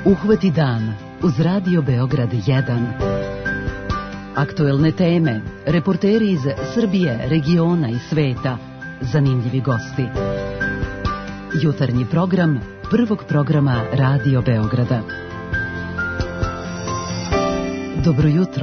Uhvati dan uz Radio Beograd 1. Aktuelne teme, reporteri iz Srbije, regiona i sveta, zanimljivi gosti. Jutarnji program prvog programa Radio Beograda. Dobro jutro.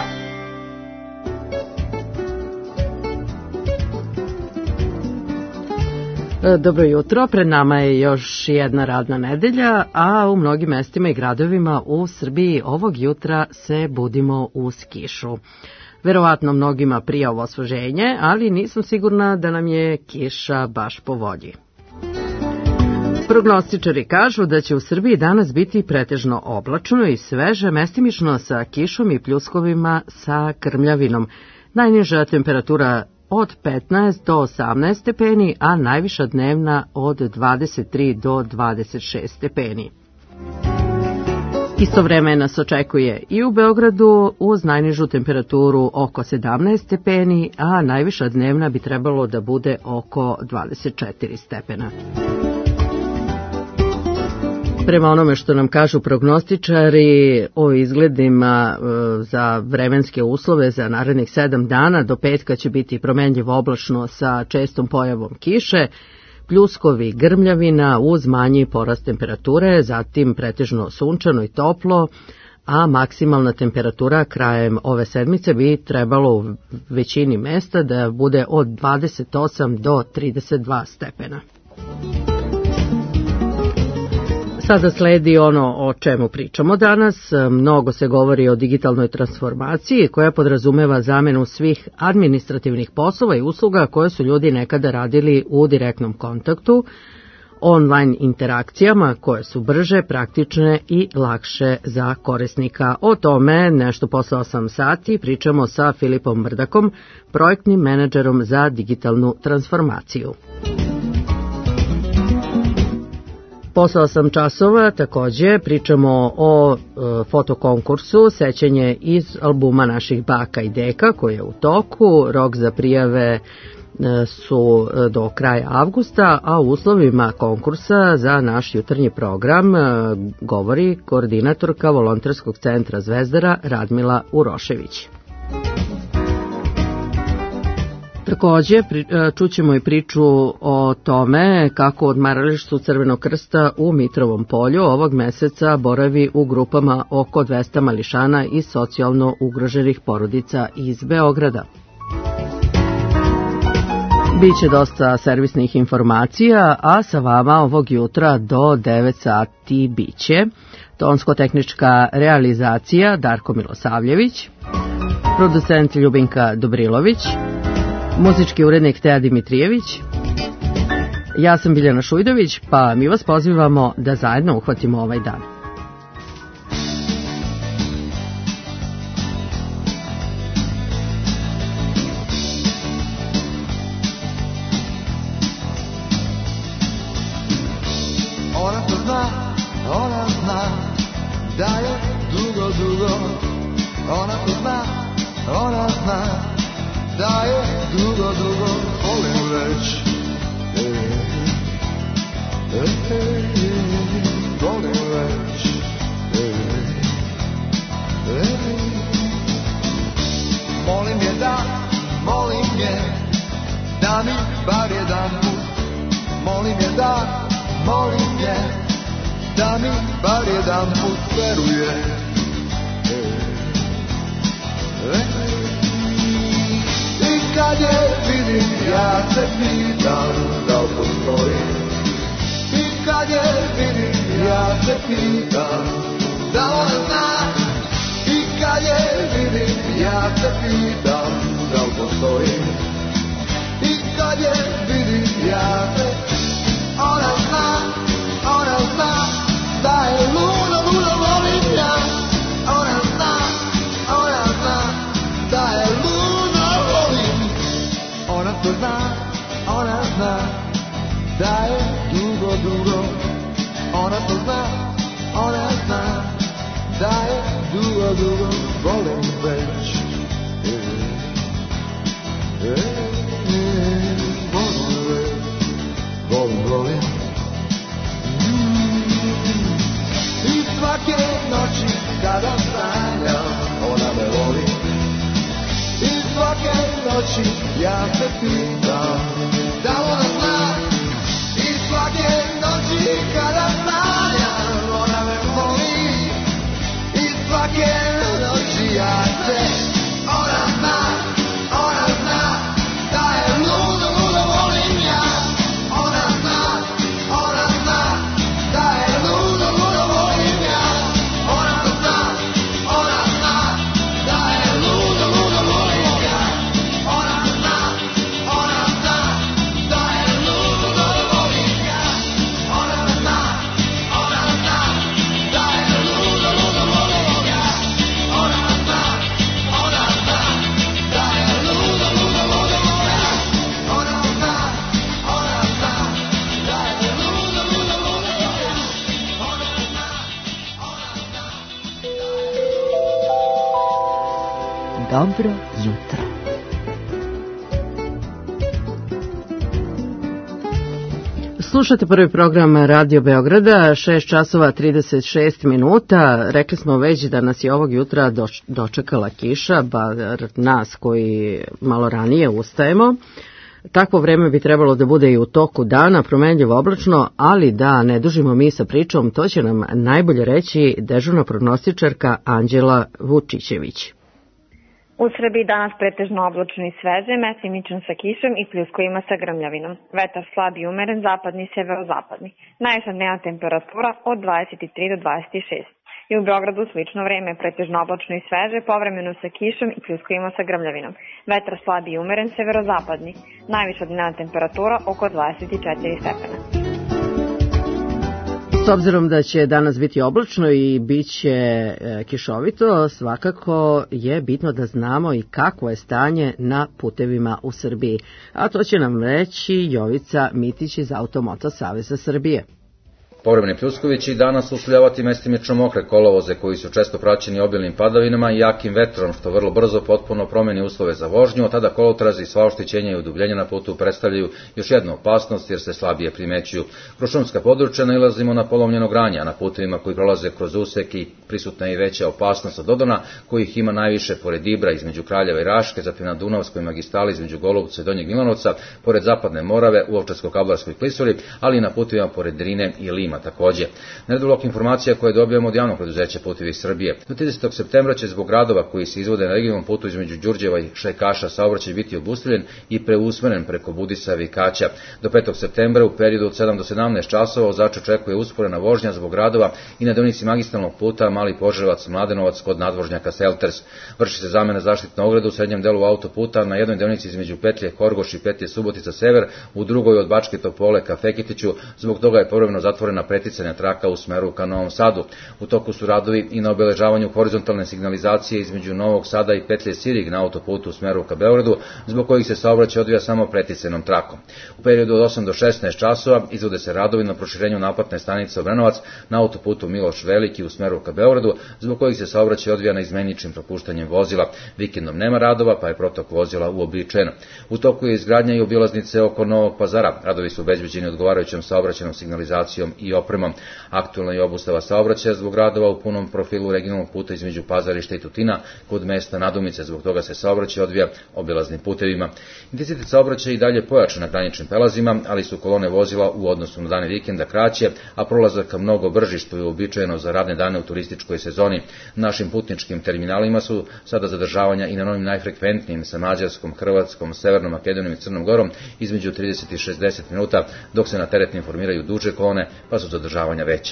Dobro jutro, pred nama je još jedna radna nedelja, a u mnogim mestima i gradovima u Srbiji ovog jutra se budimo uz kišu. Verovatno mnogima prija ovo osveženje, ali nisam sigurna da nam je kiša baš po volji. Prognostičari kažu da će u Srbiji danas biti pretežno oblačno i sveže, mestimično sa kišom i pljuskovima sa krmljavinom. Najniža temperatura od 15 do 18 stepeni, a najviša dnevna od 23 do 26 stepeni. Isto vreme nas očekuje i u Beogradu uz najnižu temperaturu oko 17 stepeni, a najviša dnevna bi trebalo da bude oko 24 stepena. Prema onome što nam kažu prognostičari o izgledima za vremenske uslove za narednih 7 dana, do petka će biti promenljivo oblačno sa čestom pojavom kiše, pljuskovi, grmljavina uz manji porast temperature, zatim pretežno sunčano i toplo, a maksimalna temperatura krajem ove sedmice bi trebalo u većini mesta da bude od 28 do 32 stepena. Sada sledi ono o čemu pričamo danas. Mnogo se govori o digitalnoj transformaciji koja podrazumeva zamenu svih administrativnih poslova i usluga koje su ljudi nekada radili u direktnom kontaktu, online interakcijama koje su brže, praktične i lakše za korisnika. O tome nešto posle 8 sati pričamo sa Filipom Brdakom, projektnim menadžerom za digitalnu transformaciju. Posle 8 časova takođe pričamo o fotokonkursu Sećanje iz albuma naših baka i deka koji je u toku. Rok za prijave su do kraja avgusta, a u uslovima konkursa za naš jutarnji program govori koordinatorka Volonterskog centra Zvezdara Radmila Urošević. Takođe, čućemo i priču o tome kako odmaralištu Crvenog krsta u Mitrovom polju ovog meseca boravi u grupama oko 200 mališana i socijalno ugroženih porodica iz Beograda. Biće dosta servisnih informacija, a sa vama ovog jutra do 9 sati biće tonsko-tehnička realizacija Darko Milosavljević, producent Ljubinka Dobrilović, muzički urednik Teja Dimitrijević, ja sam Biljana Šujdović, pa mi vas pozivamo da zajedno uhvatimo ovaj dan. Ona zna da je dugo, dugo, ona to zna, ona zna da je dugo, dugo volim već. Volim već. Molim je da mi bar jedan put. Molim je da mi bar jedan put veruje. I kad je vidim, ja se pitam da li postoji. I kad je vidim, ja se pitam da li zna. I kad je vidim, ja se pitam da li postoji. I kad je vidim, ja se ona zna da je luda, luda volim ja. Ona zna da je luda volim. Ona to zna da je dugo, dugo. Ona to zna da je dugo, dugo volim već. Volim. I noći ja se pitam da ona zna i svake noći kada sanjam ona me voli i svake noći ja se ona zna da je ludo volim ja ona zna da je ludo volim ja ona zna da je ludo volim ja ona zna da je ludo volim ja ona zna da je ludo volim ja ona zna da je ludo volim ja ona zna da je ludo volim ja Dobro jutro. Slušate prvi program Radio Beograda, 6 časova 36 minuta. Rekli smo već da nas je ovog jutra dočekala kiša, bar nas koji malo ranije ustajemo. Takvo vreme bi trebalo da bude i u toku dana, promenljivo oblačno, ali da ne dužimo mi sa pričom, to će nam najbolje reći dežurna prognostičarka Anđela Vučićević. U Srbiji danas pretežno oblačno i sveže, mestimično sa kišom i pljuskovima sa grmljavinom. Vetar slab i umeren, zapadni i severozapadni. Najviša dnevna temperatura od 23 do 26. I u Beogradu slično vreme, pretežno oblačno i sveže, povremeno sa kišom i pljuskovima sa grmljavinom. Vetar slab i umeren, severozapadni. Najviša dnevna temperatura oko 24 stepena. S obzirom da će danas biti oblačno i bit će kišovito, svakako je bitno da znamo i kakvo je stanje na putevima u Srbiji. A to će nam reći Jovica Mitić iz Automoto Saveza Srbije. Povremeni pljuskovi će i danas uslovljavati mestimično mokre kolovoze koji su često praćeni obilnim padavinama i jakim vetrom, što vrlo brzo potpuno promeni uslove za vožnju, a tada kolotrazi, sva oštećenja i udubljenja na putu predstavljaju još jednu opasnost jer se slabije primećuju. Kroz šumska područja nailazimo na polovljeno granje, a na putevima koji prolaze kroz usek i prisutna je i veća opasnost od odona, kojih ima najviše pored Ibra između Kraljeva i Raške, zatim na Dunavskoj magistrali između Golubca i Donjeg Milanovca, pored Zapadne Morave, u Ovčarsko-Kablarskoj klisuri, ali i na putevima pored Drine i Lima takođe. Nedovoljno informacija koje dobijamo od javnog preduzeća Putevi Srbije. Do 30. septembra će zbog radova koji se izvode na regionalnom putu između Đurđeva i Šajkaša saobraćaj biti obustavljen i preusmeren preko Budisa i Kaća. Do 5. septembra u periodu od 7 do 17 časova vozač očekuje usporena vožnja zbog radova i na deonici magistralnog puta Mali Požarevac Mladenovac kod nadvožnjaka Selters. Vrši se zamena zaštitna ograda u srednjem delu autoputa na jednoj deonici između petlje Horgoš i petlje Subotica Sever, u drugoj od Bačke Topole ka Fekitiću. Zbog toga je povremeno zatvorena preticanja traka u smeru ka Novom Sadu. U toku su radovi i na obeležavanju horizontalne signalizacije između Novog Sada i petlje Sirig na autoputu u smeru ka Beogradu, zbog kojih se saobraćaj odvija samo preticanom trakom. U periodu od 8 do 16 časova izvode se radovi na proširenju naplatne stanice Obrenovac na autoputu Miloš Veliki u smeru ka Beogradu, zbog kojih se saobraćaj odvija na izmeničnim propuštanjem vozila. Vikendom nema radova, pa je protok vozila uobičajen. U toku je izgradnja i obilaznice oko Novog Pazara. Radovi su obezbeđeni odgovarajućom saobraćajnom signalizacijom i opremom. Aktualna je obustava saobraćaja zbog radova u punom profilu regionalnog puta između Pazarišta i Tutina kod mesta Nadumice, zbog toga se saobraćaj odvija obilaznim putevima. Intenzitet saobraćaja i dalje pojačan na graničnim prelazima, ali su kolone vozila u odnosu na dane vikenda kraće, a prolazak mnogo brži, što je uobičajeno za radne dane u turističkoj sezoni. Našim putničkim terminalima su sada zadržavanja i na novim najfrekventnijim sa Mađarskom, Hrvatskom, Severnom Makedonijom i Crnom Gorom između 30 i 60 minuta, dok se na teretnim formiraju duže kolone, pa su zadržavanja veća.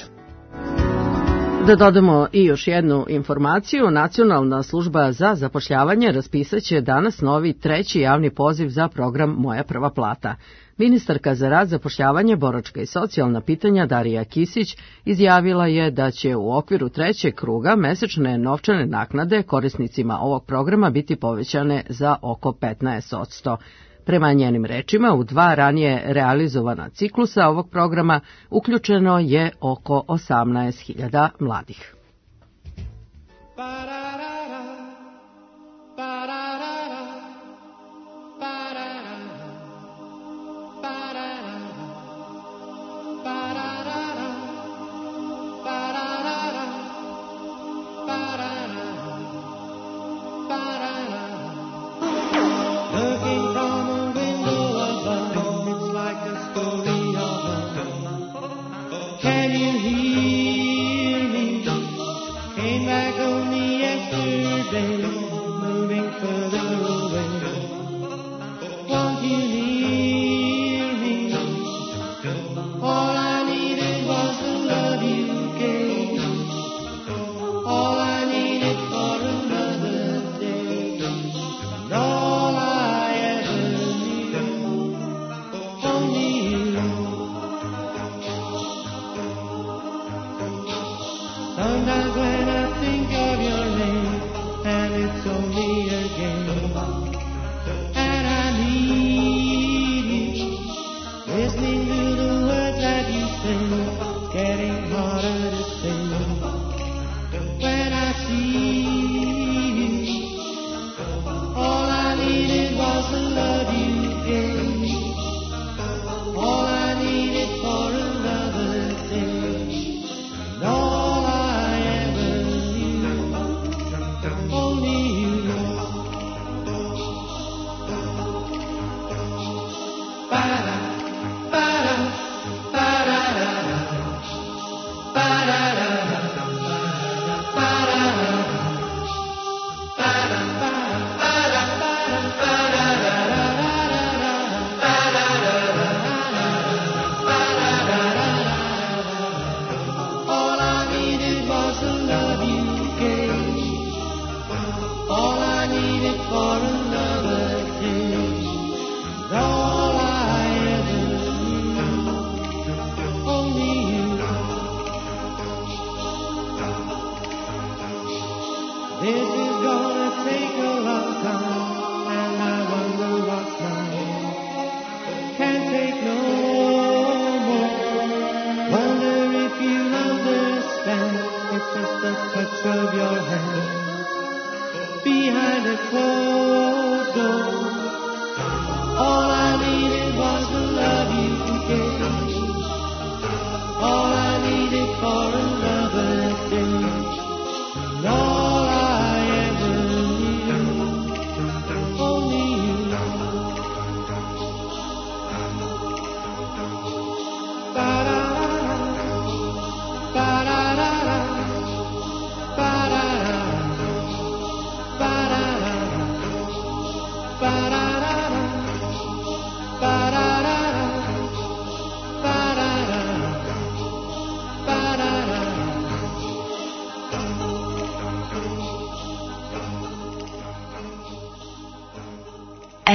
Da dodamo i još jednu informaciju, Nacionalna služba za zapošljavanje raspisaće danas novi 3. javni poziv za program Moja prva plata. Ministarka za rad, zapošljavanje, boračka i socijalna pitanja Darija Kisić izjavila je da će u okviru 3. kruga mesečne novčane naknade korisnicima ovog programa biti povećane za oko 15%. Prema njenim rečima, u 2 ranije realizovana ciklusa ovog programa uključeno je oko 18.000 mladih.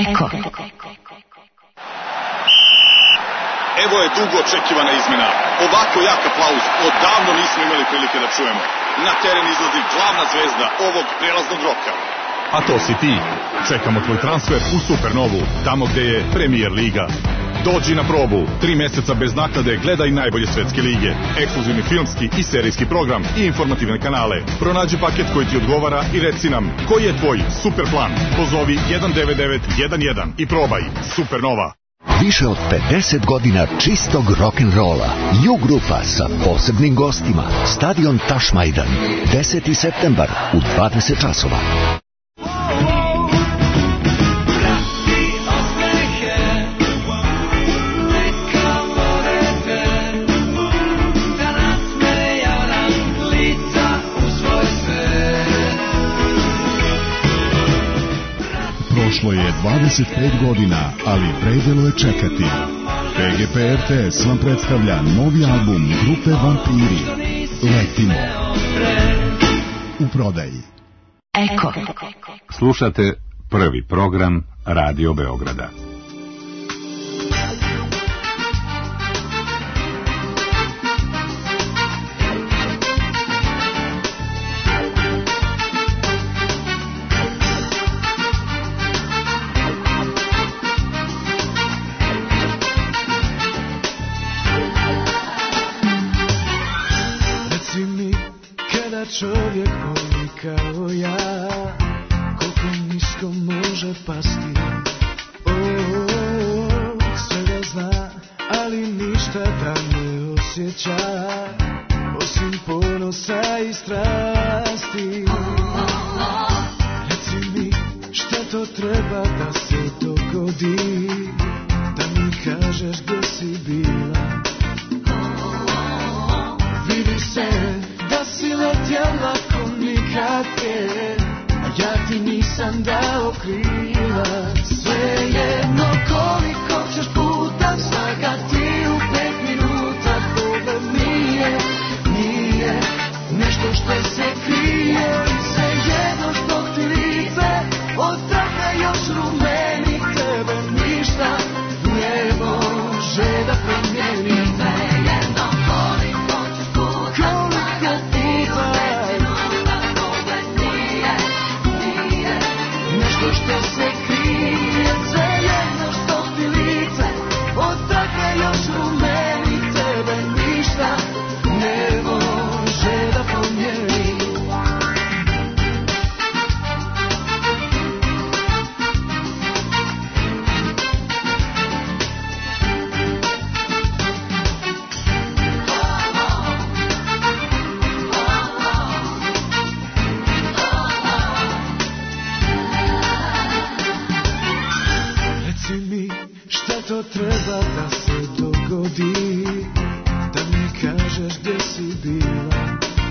Eko. Evo je dugo očekivana izmena. Ovako jak aplauz odavno nismo imali prilike da čujemo. Na teren izlazi glavna zvezda ovog prelaznog roka. A to si ti. Čekamo tvoj transfer u Supernovu, tamo gde je Premier Liga. Dođi na probu, 3 meseca bez naknade, gledaj najbolje svetske lige, ekskluzivni filmski i serijski program i informativne kanale. Pronađi paket koji ti odgovara i reci nam koji je tvoj super plan. Pozovi 19911 i probaj Supernova. Više od 50 godina čistog rock'n'rolla. Ju grupa sa posebnim gostima. Stadion Tašmajdan. 10. septembar u 20 časova. Prošlo je 25 godina, ali vredelo je čekati. PGP RTS vam predstavlja novi album grupe Vampiri. Letimo. U prodaji. Eko. Slušate prvi program Radio Beograda. Čovjek voli kao ja, koliko nisko može pasti. Sve da zna, ali ništa da ne osjeća, osim ponosa i strasti. Reci mi šta to treba da se dogodi, da mi kažeš gdje si bila. Vidi se da si letjela ko nikad prije, a ja ti nisam dao krila. Svejedno koliko ćeš puta slagati u 5 minuta, problem nije nešto što se krije. I svejedno što ti lice od straha još rumeni, tebe ništa ne može da promijeni. Svejedno koliko ćeš puta što se krije, svejedno što ti lice od straha još rumeni, tebe ništa ne može da promijeni. To treba da se dogodi, da mi kažeš gdje si bila.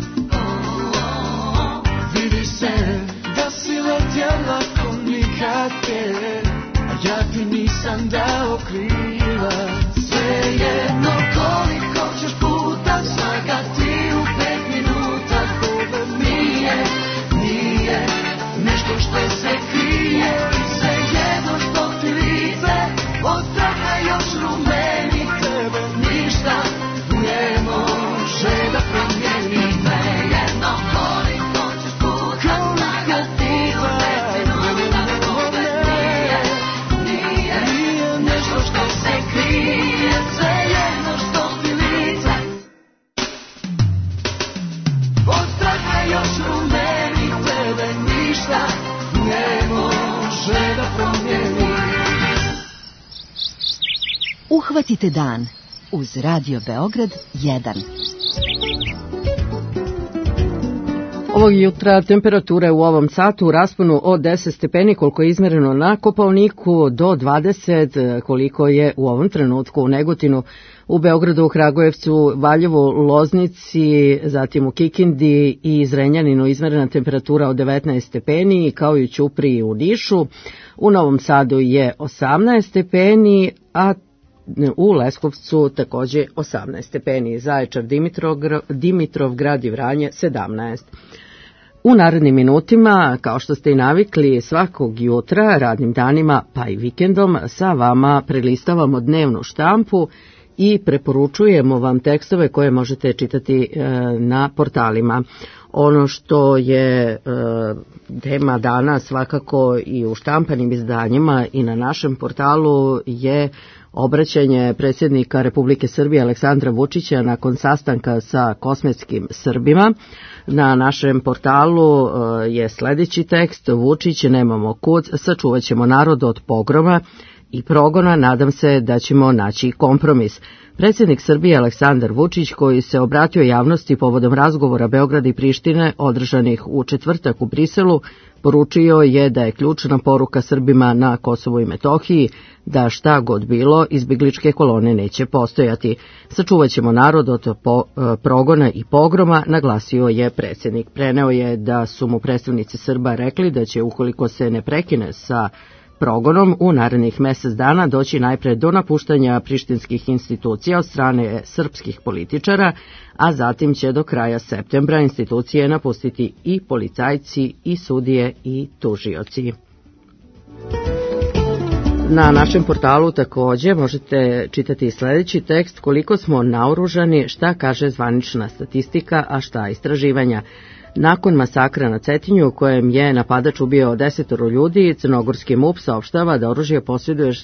Vidi se da si letjela ko nikad prije, a ja ti nisam dao krila. Svejedno koliko ćeš puta slagati u 5 minuta, problem nije nešto što se krije. I svejedno što ti lice od straha još rumeni, tebe ništa ne može da promijeni. Svejedno koliko ćeš puta slagati u 5 minuta, problem nije nešto što se krije. Svejedno što ti lice od straha još rumeni, tebe ništa ne može da promijeni. Uhvatite dan uz Radio Beograd 1. Ovog jutra temperature u ovom satu u rasponu od 10 stepeni koliko je izmereno na Kopaoniku do 20 koliko je u ovom trenutku u Negotinu, u Beogradu, u Kragujevcu, Valjevu, Loznici, zatim u Kikindi i Zrenjaninu izmerena temperatura od 19 stepeni, kao i u Ćupriji i u Nišu. U Novom Sadu je 18 stepeni, a u Leskovcu takođe 18 stepeni, Zaječar, Dimitrovgrad i Vranje 17. U narednim minutima, kao što ste i navikli, svakog jutra, radnim danima pa i vikendom, sa vama prelistavamo dnevnu štampu i preporučujemo vam tekstove koje možete čitati na portalima. Ono što je tema dana svakako i u štampanim izdanjima i na našem portalu je obraćanje predsjednika Republike Srbije Aleksandra Vučića nakon sastanka sa kosmetskim Srbima. Na našem portalu je sledeći tekst: Vučić, nemamo kud, sačuvat ćemo narod od pogroma i progona, nadam se da ćemo naći kompromis. Predsjednik Srbije Aleksandar Vučić, koji se obratio javnosti povodom razgovora Beograda i Prištine održanih u četvrtak u Briselu, poručio je da je ključna poruka Srbima na Kosovu i Metohiji da šta god bilo, izbegličke kolone neće postojati. Sačuvat ćemo narod od progona i pogroma, naglasio je predsjednik. Preneo je da su mu predstavnici Srba rekli da će, ukoliko se ne prekine sa progonom, u narednih mesec dana doći najpre do napuštanja prištinskih institucija od strane srpskih političara, a zatim će do kraja septembra institucije napustiti i policajci, i sudije, i tužioci. Na našem portalu takođe možete čitati sledeći tekst: koliko smo naoružani, šta kaže zvanična statistika, a šta istraživanja. Nakon masakra na Cetinju, u kojem je napadač ubio 10 ljudi, crnogorski MUP saopštava da oružje posjeduje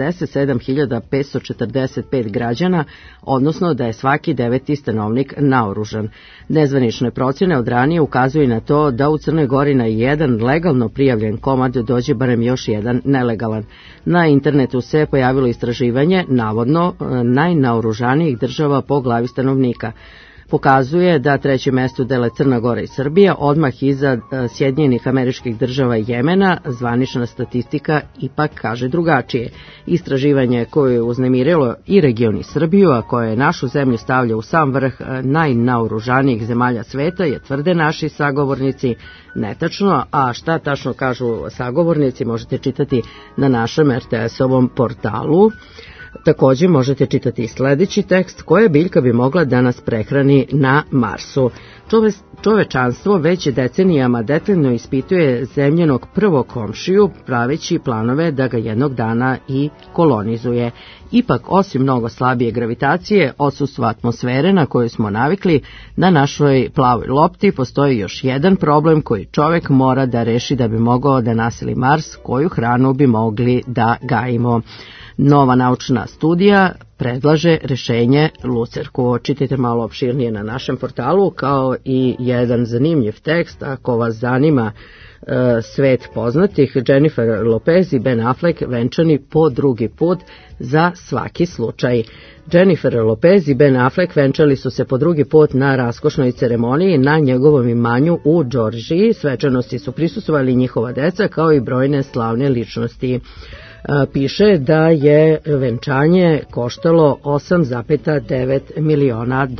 67.545 građana, odnosno da je svaki 9. stanovnik naoružan. Nezvanične procjene od ranije ukazuju na to da u Crnoj Gori na jedan legalno prijavljen komad dođe barem još jedan nelegalan. Na internetu se pojavilo istraživanje navodno najnaoružanijih država po glavi stanovnika. Pokazuje da treće mesto dele Crna Gora i Srbija, odmah iza Sjedinjenih Američkih Država i Jemena. Zvanična statistika ipak kaže drugačije. Istraživanje koje je uznemirilo i region i Srbiju, a koje našu zemlju stavlja u sam vrh najnaoružanijih zemalja sveta, je, tvrde naši sagovornici, netačno, a šta tačno kažu sagovornici možete čitati na našem RTS-ovom portalu. Takođe možete čitati i sledeći tekst: koja biljka bi mogla da nas prehrani na Marsu. Čovečanstvo već decenijama detaljno ispituje zemljenog prvog komšiju, praveći planove da ga jednog dana i kolonizuje. Ipak, osim mnogo slabije gravitacije, odsustva atmosfere na koju smo navikli, na našoj plavoj lopti postoji još jedan problem koji čovek mora da reši da bi mogao da naseli Mars, koju hranu bi mogli da gajimo. Nova naučna studija predlaže rešenje lucerku. Čitajte malo opširnije na našem portalu, kao i jedan zanimljiv tekst ako vas zanima svet poznatih: Jennifer Lopez i Ben Affleck venčani po drugi put za svaki slučaj. Jennifer Lopez i Ben Affleck venčali su se po drugi put na raskošnoj ceremoniji na njegovom imanju u Džordžiji. Svečanosti su prisustvovali njihova deca kao i brojne slavne ličnosti. Piše da je venčanje koštalo $8,9 miliona.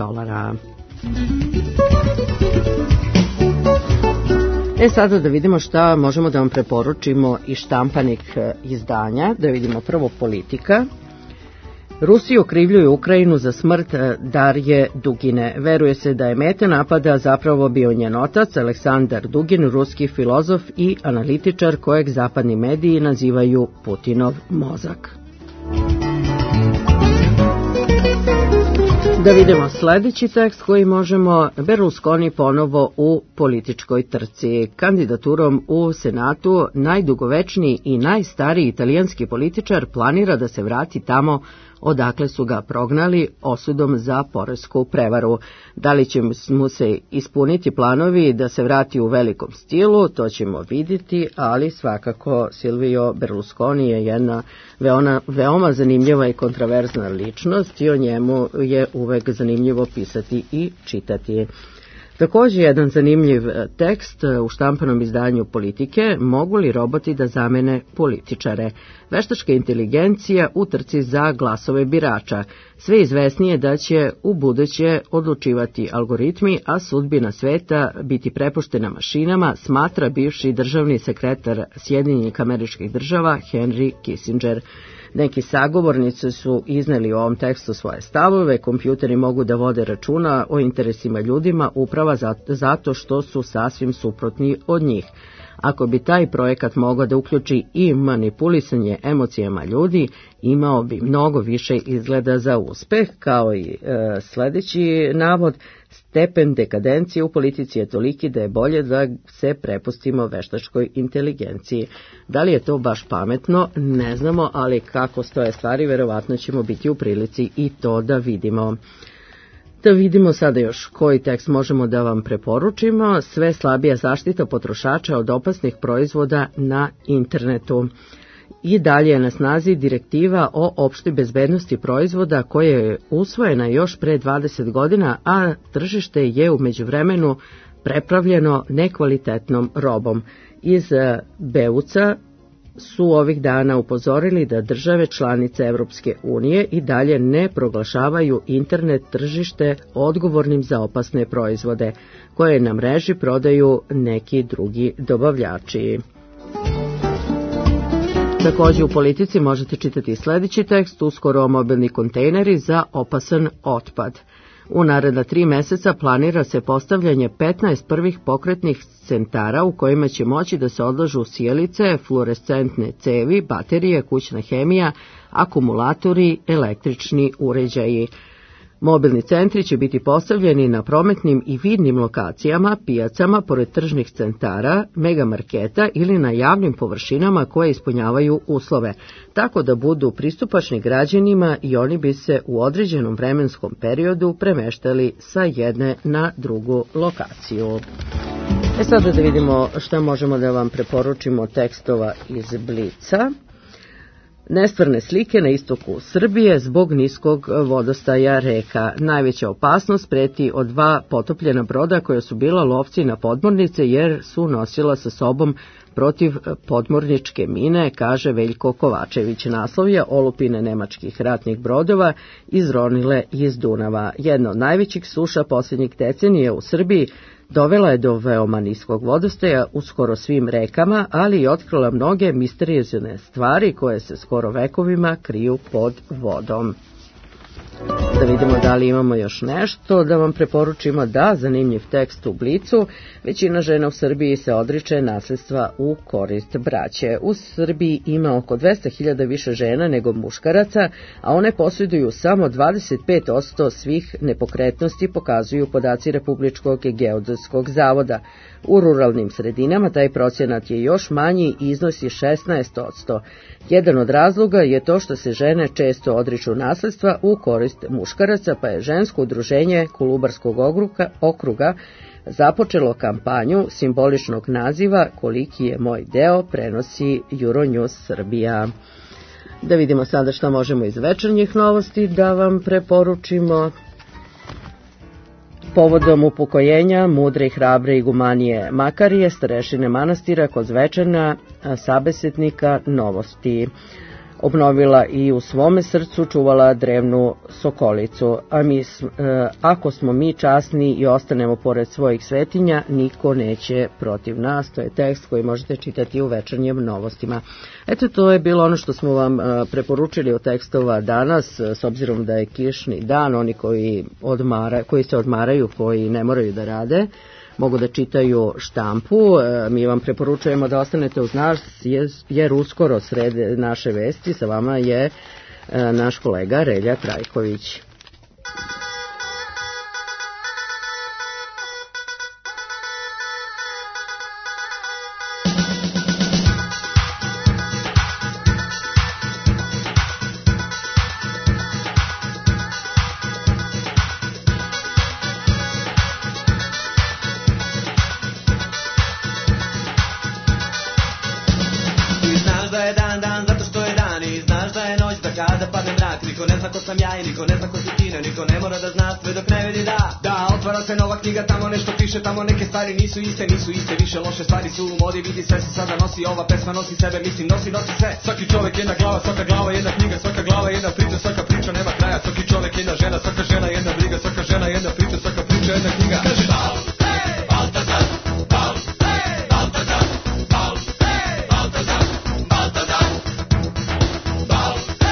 Sada da vidimo šta možemo da vam preporučimo iz štampanih izdanja. Da vidimo prvo Politika. Rusi okrivljuju Ukrajinu za smrt Darje Dugine. Veruje se da je meta napada zapravo bio njen otac, Aleksandar Dugin, ruski filozof i analitičar kojeg zapadni mediji nazivaju Putinov mozak. Da vidimo sledeći tekst koji možemo: Berlusconi ponovo u političkoj trci. Kandidaturom u Senatu najdugovečniji i najstariji italijanski političar planira da se vrati tamo odakle su ga prognali osudom za poresku prevaru. Da li će mu se ispuniti planovi da se vrati u velikom stilu, to ćemo vidjeti, ali svakako Silvio Berlusconi je jedna veoma zanimljiva i kontraverzna ličnost i o njemu je uvek zanimljivo pisati i čitati. Također jedan zanimljiv tekst u štampanom izdanju Politike: mogu li roboti da zamene političare? Veštačka inteligencija u trci za glasove birača. Sve izvesnije da će u buduće odlučivati algoritmi, a sudbina sveta biti prepuštena mašinama, smatra bivši državni sekretar Sjedinjenih Američkih Država Henry Kissinger. Neki sagovornici su izneli u ovom tekstu svoje stavove, kompjuteri mogu da vode računa o interesima ljudima upravo zato što su sasvim suprotni od njih. Ako bi taj projekat mogao da uključi i manipulisanje emocijama ljudi, imao bi mnogo više izgleda za uspeh, kao i sledeći navod, stepen dekadencije u politici je toliki da je bolje da se prepustimo veštačkoj inteligenciji. Da li je to baš pametno? Ne znamo, ali kako stoje stvari, verovatno ćemo biti u prilici i to da vidimo. Da vidimo sada još koji tekst možemo da vam preporučimo. Sve slabija zaštita potrošača od opasnih proizvoda na internetu. I dalje je na snazi direktiva o opštoj bezbednosti proizvoda koja je usvojena još pre 20 godina, a tržište je u međuvremenu prepravljeno nekvalitetnom robom. Iz BEUC-a su ovih dana upozorili da države članice Evropske unije i dalje ne proglašavaju internet tržište odgovornim za opasne proizvode, koje na mreži prodaju neki drugi dobavljači. Također u Politici možete čitati sledeći tekst, uskoro mobilni kontejneri za opasan otpad. U naredna 3 meseca planira se postavljanje 15 prvih pokretnih centara u kojima će moći da se odlažu sijalice, fluorescentne cevi, baterije, kućna hemija, akumulatori, električni uređaji. Mobilni centri će biti postavljeni na prometnim i vidnim lokacijama, pijacama, pored tržnih centara, megamarketa ili na javnim površinama koje ispunjavaju uslove, tako da budu pristupačni građanima i oni bi se u određenom vremenskom periodu premeštali sa jedne na drugu lokaciju. Sada da vidimo šta možemo da vam preporučimo tekstova iz Blica. Nestvarne slike na istoku Srbije zbog niskog vodostaja reka. Najveća opasnost preti od 2 potopljena broda koja su bila lovci na podmornice jer su nosila sa sobom protiv podmorničke mine, kaže Veljko Kovačević. Naslov je olupine nemačkih ratnih brodova izronile iz Dunava. Jedna od najvećih suša posljednjih decenija u Srbiji dovela je do veoma niskog vodostaja u skoro svim rekama, ali i otkrila mnoge misteriozne stvari koje se skoro vekovima kriju pod vodom. Da vidimo da li imamo još nešto da vam preporučimo. Da, zanimljiv tekst u Blicu. Većina žena u Srbiji se odriče nasljedstva u korist braće. U Srbiji ima oko 200.000 više žena nego muškaraca, a one posjeduju samo 25% svih nepokretnosti, pokazuju podaci Republičkog geodetskog zavoda. U ruralnim sredinama taj procenat je još manji i iznosi 16%. Jedan od razloga je to što se žene često odriču nasljedstva u korist muškaraca, pa je žensko udruženje Kolubarskog okruga započelo kampanju simboličnog naziva Koliki je moj deo, prenosi Euronews Srbija. Da vidimo sada šta možemo iz večernjih novosti da vam preporučimo. Povodom upokojenja mudre i hrabre igumanije Makarije, starešine manastira kod Zvečana, sabesetnika novosti. Obnovila i u svome srcu čuvala drevnu sokolicu. Ako smo mi časni i ostanemo pored svojih svetinja, niko neće protiv nas. To je tekst koji možete čitati u večernjim novostima. Eto, to je bilo ono što smo vam preporučili od tekstova danas, s obzirom da je kišni dan, oni koji se odmaraju, koji ne moraju da rade, mogu da čitaju štampu. Mi vam preporučujemo da ostanete uz nas jer uskoro sred naše vesti sa vama je naš kolega Relja Trajković. Niko ne zna ko si ti, niko ne mora da zna sve dok ne vidi da otvara se nova knjiga, tamo nešto piše, tamo neke stvari nisu iste, više loše stvari su u modi, vidi sve se sada nosi, ova pesma nosi sebe, mislim nosi sve. Svaki čovjek jedna glava, svaka glava jedna knjiga, svaka glava jedna priča, svaka priča nema kraja, svaki čovjek jedna žena, svaka žena jedna briga, svaka žena jedna priča, svaka priča jedna knjiga. Kaže Baltazar, Baltazar, Baltazar, Baltazar, Baltazar,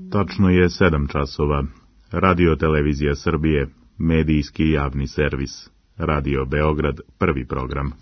Tačno je 7 časova. Radio Televizija Srbije, medijski javni servis. Radio Beograd, prvi program.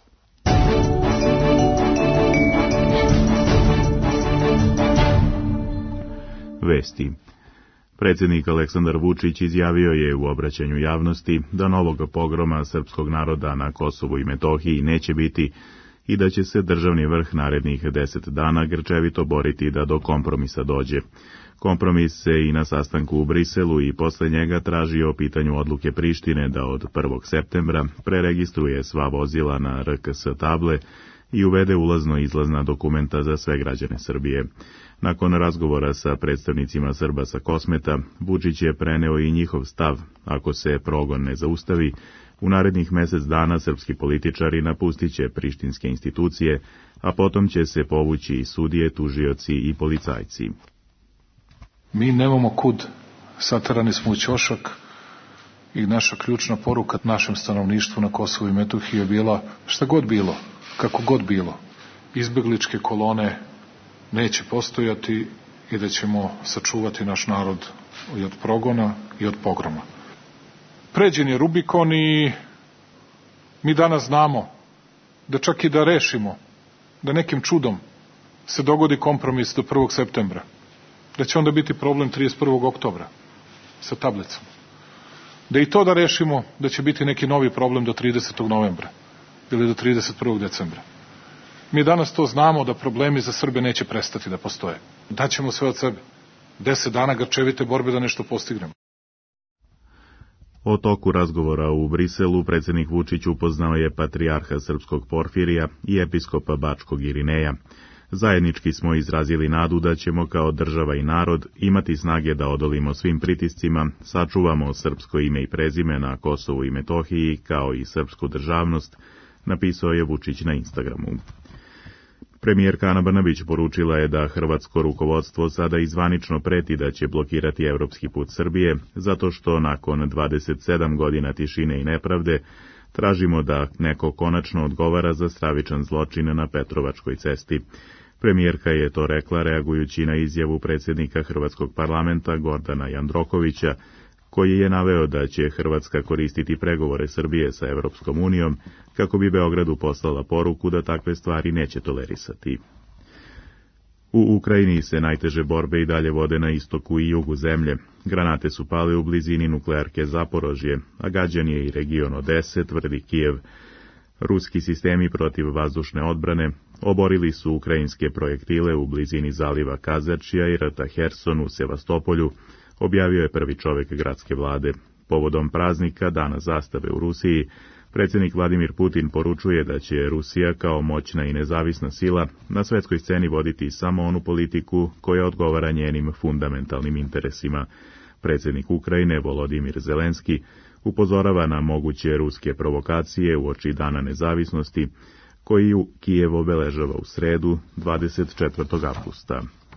Vesti. Predsjednik Aleksandar Vučić izjavio je u obraćanju javnosti da novog pogroma srpskog naroda na Kosovu i Metohiji neće biti i da će se državni vrh narednih 10 dana grčevito boriti da do kompromisa dođe. Kompromis se i na sastanku u Briselu i posle njega traži o pitanju odluke Prištine da od 1. septembra preregistruje sva vozila na RKS table i uvede ulazno-izlazna dokumenta za sve građane Srbije. Nakon razgovora sa predstavnicima Srba sa Kosmeta, Vučić je preneo i njihov stav. Ako se progon ne zaustavi, u narednih mjesec dana srpski političari napustit će prištinske institucije, a potom će se povući i sudije, tužioci i policajci. Mi nemamo kud, saterani smo u ćošak i naša ključna poruka našem stanovništvu na Kosovu i Metohiji je bila šta god bilo, kako god bilo. Izbegličke kolone neće postojati i da ćemo sačuvati naš narod i od progona i od pogroma. Pređen je Rubikon i mi danas znamo da čak i da rešimo, da nekim čudom se dogodi kompromis do 1. septembra, da će onda biti problem 31. oktobra sa tablicom. Da i to da rešimo, da će biti neki novi problem do 30. novembra ili do 31. decembra. Mi danas to znamo da problemi za Srbe neće prestati da postoje. Daćemo sve od sebe. 10 dana grčevite borbe da nešto postignemo. O toku razgovora u Briselu predsjednik Vučić upoznao je patrijarha srpskog Porfirija i episkopa bačkog Irineja. Zajednički smo izrazili nadu da ćemo kao država i narod imati snage da odolimo svim pritiscima, sačuvamo srpsko ime i prezime na Kosovu i Metohiji, kao i srpsku državnost, napisao je Vučić na Instagramu. Premijerka Ana Brnabić poručila je da hrvatsko rukovodstvo sada izvanično preti da će blokirati evropski put Srbije, zato što nakon 27 godina tišine i nepravde tražimo da neko konačno odgovara za stravičan zločin na Petrovačkoj cesti. Premijerka je to rekla reagujući na izjavu predsjednika Hrvatskog parlamenta Gordana Jandrokovića, koji je naveo da će Hrvatska koristiti pregovore Srbije sa Evropskom unijom kako bi Beogradu poslala poruku da takve stvari neće tolerisati. U Ukrajini se najteže borbe i dalje vode na istoku i jugu zemlje. Granate su pale u blizini nuklearke Zaporožje, a gađan je i region Odese, tvrdi Kijev. Ruski sistemi protiv vazdušne odbrane oborili su ukrajinske projektile u blizini zaliva Kazačija i rta Herson u Sevastopolju, objavio je prvi čovjek gradske vlade. Povodom praznika Dana zastave u Rusiji, predsjednik Vladimir Putin poručuje da će Rusija kao moćna i nezavisna sila na svjetskoj sceni voditi samo onu politiku koja odgovara njenim fundamentalnim interesima. Predsjednik Ukrajine Volodimir Zelenski upozorava na moguće ruske provokacije uoči Dana nezavisnosti, koji Kijev obeležava u sredu 24. avgusta.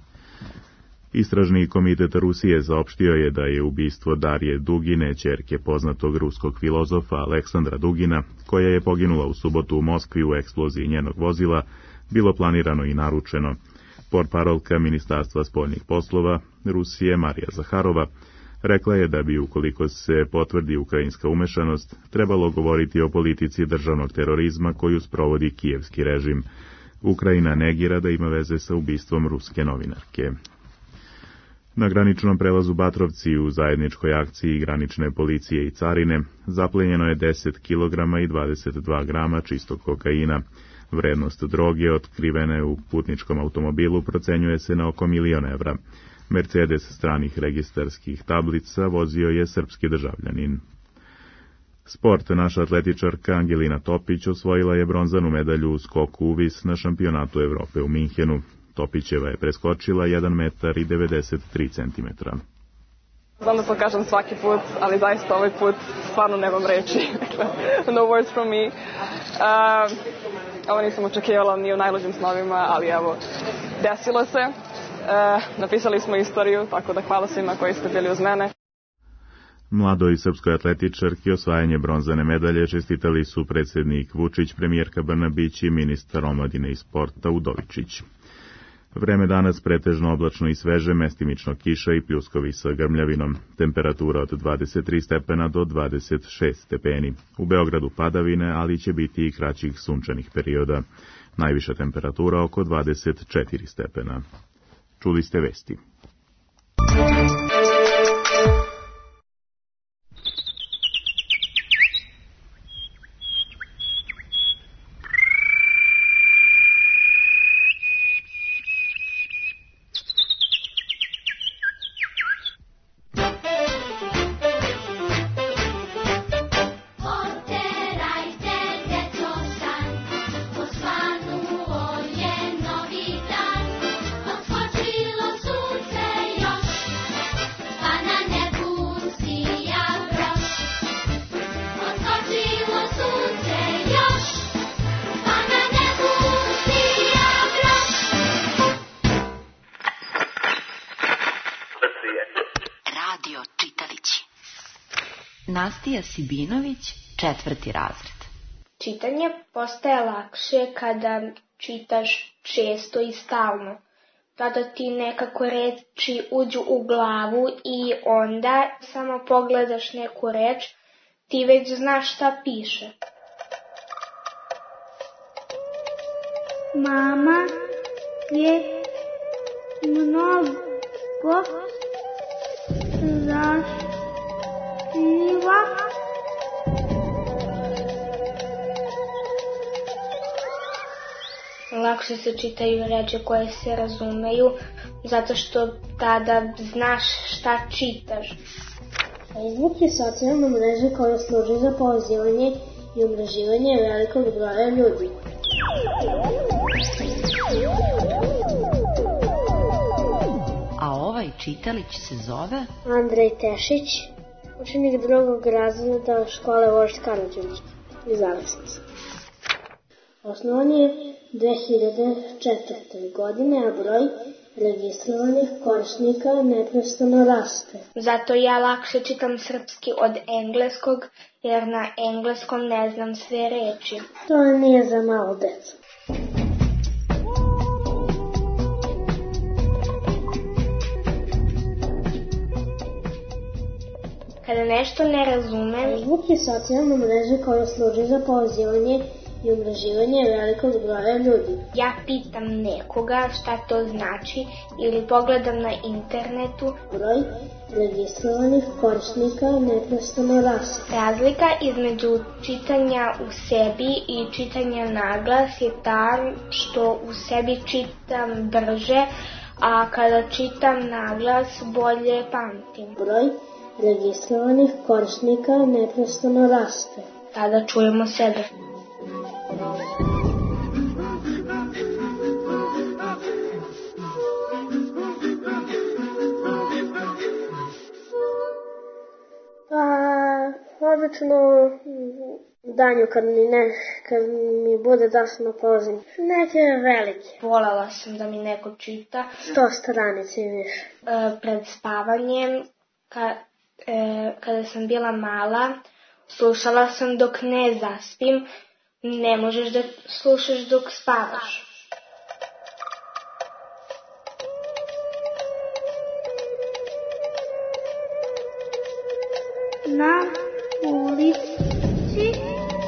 Istražni komitet Rusije saopštio je da je ubistvo Darije Dugine, ćerke poznatog ruskog filozofa Aleksandra Dugina, koja je poginula u subotu u Moskvi u eksploziji njenog vozila, bilo planirano i naručeno. Portparolka Ministarstva spoljnih poslova Rusije Marija Zaharova rekla je da bi, ukoliko se potvrdi ukrajinska umešanost, trebalo govoriti o politici državnog terorizma koju sprovodi kijevski režim. Ukrajina negira da ima veze sa ubistvom ruske novinarke. Na graničnom prelazu Batrovci u zajedničkoj akciji granične policije i carine zaplenjeno je 10 kg i 22 grama čistog kokaina. Vrednost droge otkrivene u putničkom automobilu procenjuje se na oko 1.000.000 evra. Mercedes stranih registarskih tablica vozio je srpski državljanin. Sport. Naša atletičarka Angelina Topić osvojila je bronzanu medalju u skoku u vis na šampionatu Evrope u Minhenu. Topićeva je preskočila 1,93 m. Znam da to kažem svaki put, ali zaista ovaj put stvarno nemam reči. No words from me. Ovo nisam očekivala ni u najluđim snovima, ali evo, desilo se. Napisali smo istoriju, tako da hvala svima koji ste bili uz mene. Mladoj srpskoj atletičarki osvajanje bronzane medalje čestitali su predsjednik Vučić, premijerka Brnabić i ministar omladine i sporta Udovičić. Vreme danas pretežno oblačno i sveže, mestimično kiša i pljuskovi sa grmljavinom. Temperatura od 23 stepena do 26 stepeni. U Beogradu padavine, ali će biti i kraćih sunčanih perioda. Najviša temperatura oko 24 stepena. Čuli ste vesti. Nastija Sibinović, 4. razred. Čitanje postaje lakše kada čitaš često i stalno. Tada ti nekako reči uđu u glavu i onda samo pogledaš neku reč, ti već znaš šta piše. Mama je mnogo zaštiva. Lakše se čitaju reči koje se razumeju, zato što tada znaš šta čitaš. Facebook je socijalna mreža koja služi za povezivanje i umreživanje velikog broja ljudi. A ovaj čitalić se zove Andrej Tešić, učenik 2. razreda škole Vožd Karađorđe iz Aleksandra. Osnovan je 2004. godine, a broj registrovanih korisnika neprestano raste. Zato ja lakše čitam srpski od engleskog, jer na engleskom ne znam sve reči. To nije za malo decu. Kada nešto ne razumem... Facebook je socijalna mreža koja služi za povezivanje i umreživanje velikog broja ljudi. Ja pitam nekoga šta to znači ili pogledam na internetu. Broj registrovanih korisnika neprestano raste. Razlika između čitanja u sebi i čitanja naglas je ta što u sebi čitam brže, a kada čitam naglas bolje pamtim. Broj registrovanih korisnika neprestano raste. Tada čujemo sebe. Obično danju kad mi bude dosadno pozim. Neke velike. Volela sam da mi neko čita. 100 stranice i više. Pred spavanjem, kada sam bila mala, slušala sam dok ne zaspim. Ne možeš da slušaš dok spavaš. Na ulici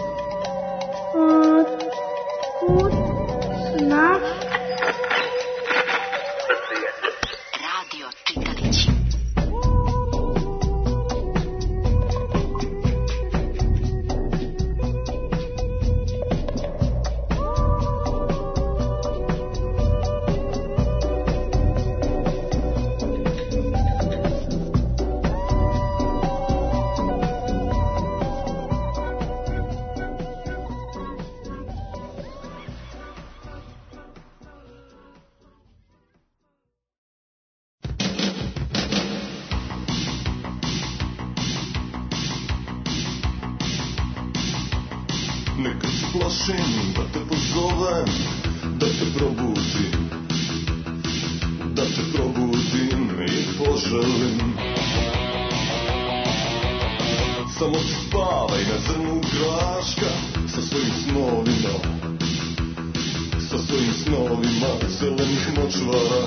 otkud znaš Radio Čitalić. Nekad se plašim da te pozovem, da te probudim i poželim. Samo spavaj na zrnu graška sa svojim snovima, sa svojim snovima zelenih močvara.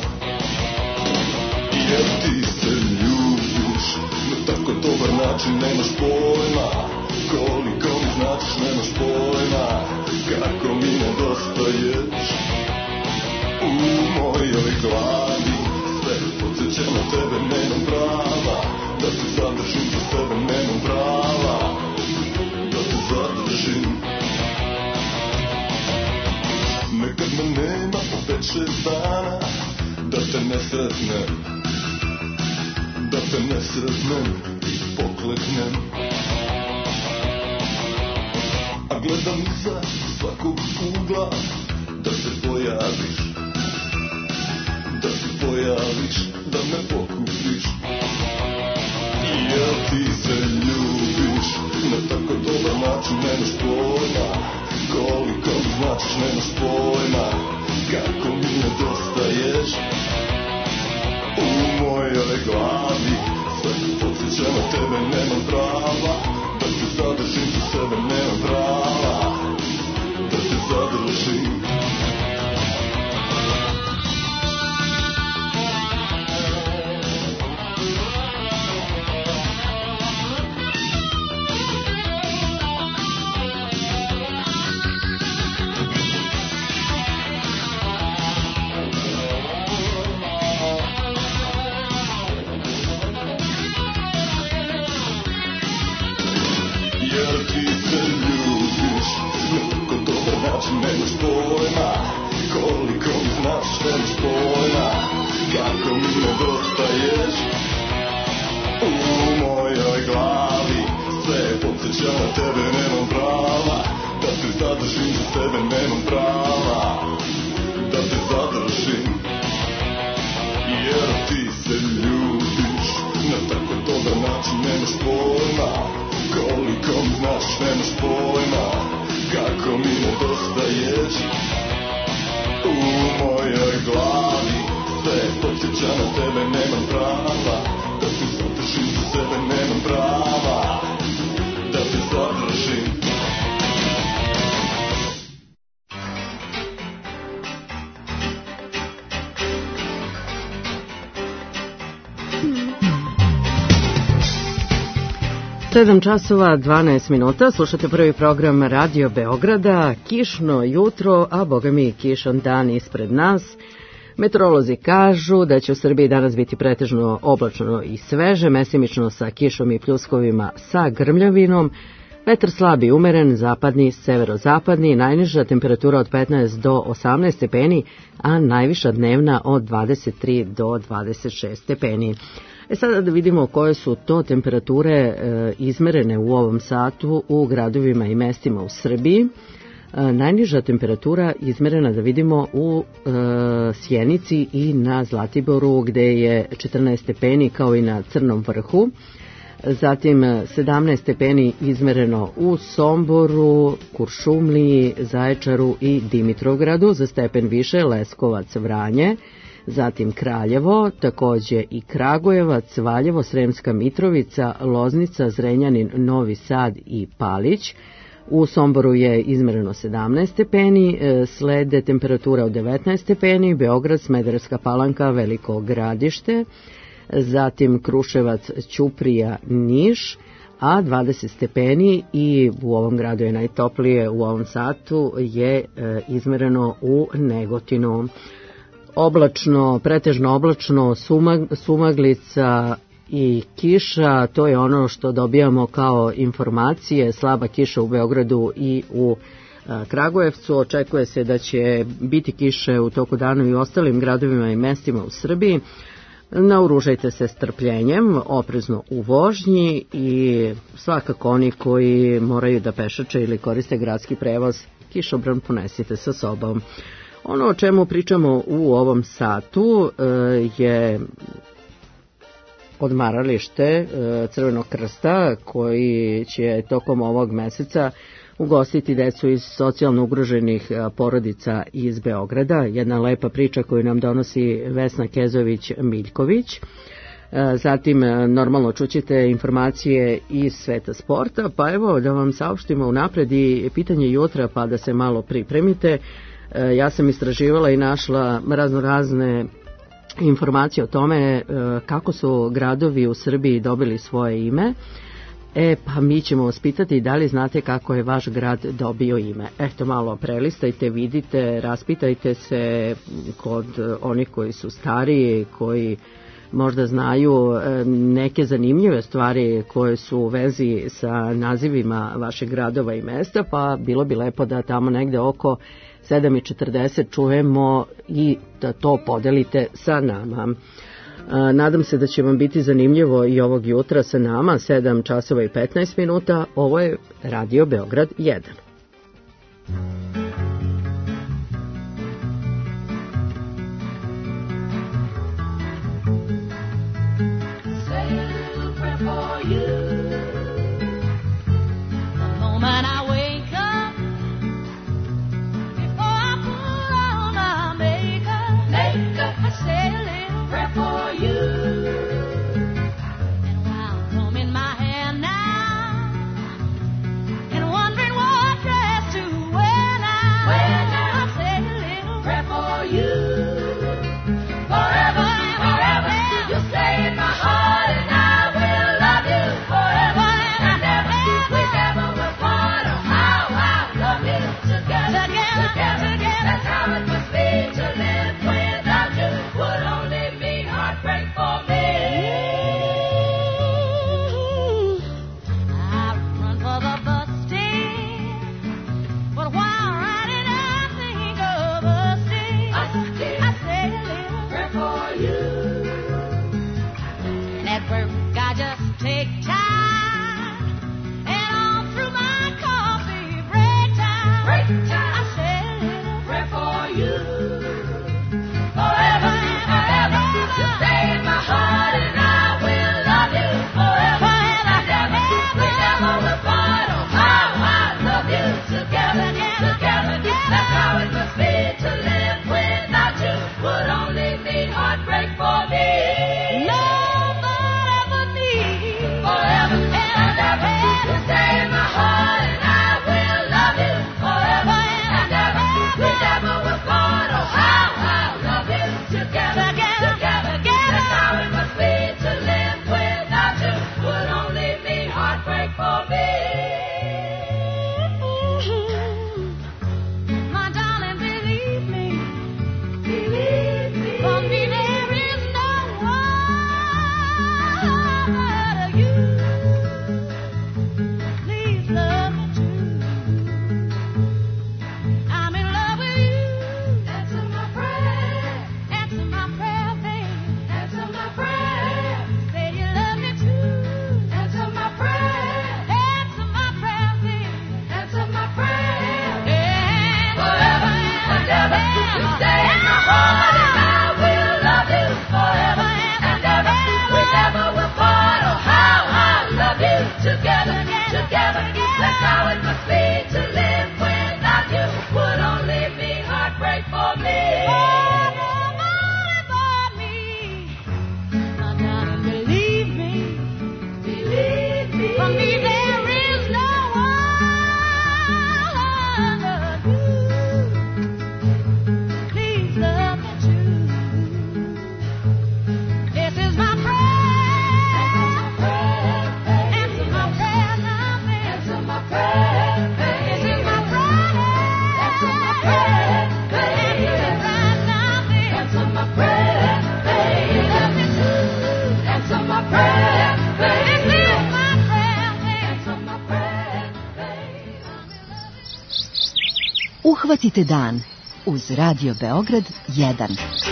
Jer ti se ljubiš na tako dobar način, nemaš pojma koliko mi značiš, nemaš pojma kako mi nedostaješ. U mojoj glavi sve podsjeća na tebe, nemam prava da se zadržim za sebe, nemam prava da te zadržim. Nekad me nema po 5-6 dana da te ne sretnem, da te ne sretnem i pokleknem. A gledam iza svakog ugla da se pojaviš, da se pojaviš, da me pokupiš. Jer ti se ljubiš na tako dobar način, nemaš pojma koliko mi značiš, nemaš pojma kako mi nedostaješ. U mojoj glavi sve podsjeća na tebe, nemam prava da te zadržim za sebe, nemam prava da te zadržim. Nemaš pojma koliko mi značiš, nemaš pojma kako mi nedostaješ. U mojoj glavi sve podsjeća na tebe, nemam prava da te zadržim za sebe, nemam prava da te zadržim. Jer ti se ljubiš na tako dobar način, nemaš pojma koliko mi značiš, nemaš pojma kako mi nedostaješ. U mojoj glavi sve podsjeća na tebe, nemam prava da te zadržim za sebe, nemam prava da te zadržim. Sedam časova 12 minuta, slušate prvi program Radio Beograda, kišno jutro, a boga mi kišan dan ispred nas. Meteorolozi kažu da će u Srbiji danas biti pretežno oblačno i sveže, mesimično sa kišom i pljuskovima sa grmljavinom, vetar slab i umeren, zapadni, severozapadni, najniža temperatura od 15 do 18 stepeni, a najviša dnevna od 23 do 26 stepeni. Sada da vidimo koje su to temperature izmerene u ovom satu u gradovima i mestima u Srbiji. Najniža temperatura izmerena da vidimo u Sjenici i na Zlatiboru gde je 14 stepeni kao i na Crnom vrhu. Zatim 17 stepeni izmereno u Somboru, Kuršumliji, Zaječaru i Dimitrovgradu, za stepen više Leskovac, Vranje. Zatim Kraljevo, takođe i Kragujevac, Valjevo, Sremska Mitrovica, Loznica, Zrenjanin, Novi Sad i Palić. U Somboru je izmereno 17 stepeni, slede temperatura od 19 stepeni, Beograd, Smederevska Palanka, Veliko Gradište, zatim Kruševac, Ćuprija, Niš, a 20 stepeni i u ovom gradu je najtoplije u ovom satu je izmereno u Negotinu. Oblačno, pretežno oblačno, sumaglica i kiša, to je ono što dobijamo kao informacije, slaba kiša u Beogradu i u Kragujevcu. Očekuje se da će biti kiše u toku dana i u ostalim gradovima i mestima u Srbiji. Naoružajte se strpljenjem, oprezno u vožnji i svakako oni koji moraju da pešače ili koriste gradski prevoz, kišobran ponesite sa sobom. Ono o čemu pričamo u ovom satu je odmaralište Crvenog krsta koji će tokom ovog meseca ugostiti decu iz socijalno ugroženih porodica iz Beograda. Jedna lepa priča koju nam donosi Vesna Kezović-Miljković. Zatim normalno čućete informacije iz sveta sporta, pa evo da vam saopštimo unapred i pitanje jutra pa da se malo pripremite. Ja sam istraživala i našla razne informacije o tome kako su gradovi u Srbiji dobili svoje ime. Pa mi ćemo vas pitati da li znate kako je vaš grad dobio ime. Eto, malo prelistajte, vidite, raspitajte se kod onih koji su stariji, koji možda znaju neke zanimljive stvari koje su u vezi sa nazivima vaših gradova i mesta, pa bilo bi lepo da tamo negde oko 7:40 čujemo i da to podelite sa nama. Nadam se da će vam biti zanimljivo i ovog jutra sa nama, 7 časova i 15 minuta. Ovo je Radio Beograd 1. Uhvatite dan uz Radio Beograd 1.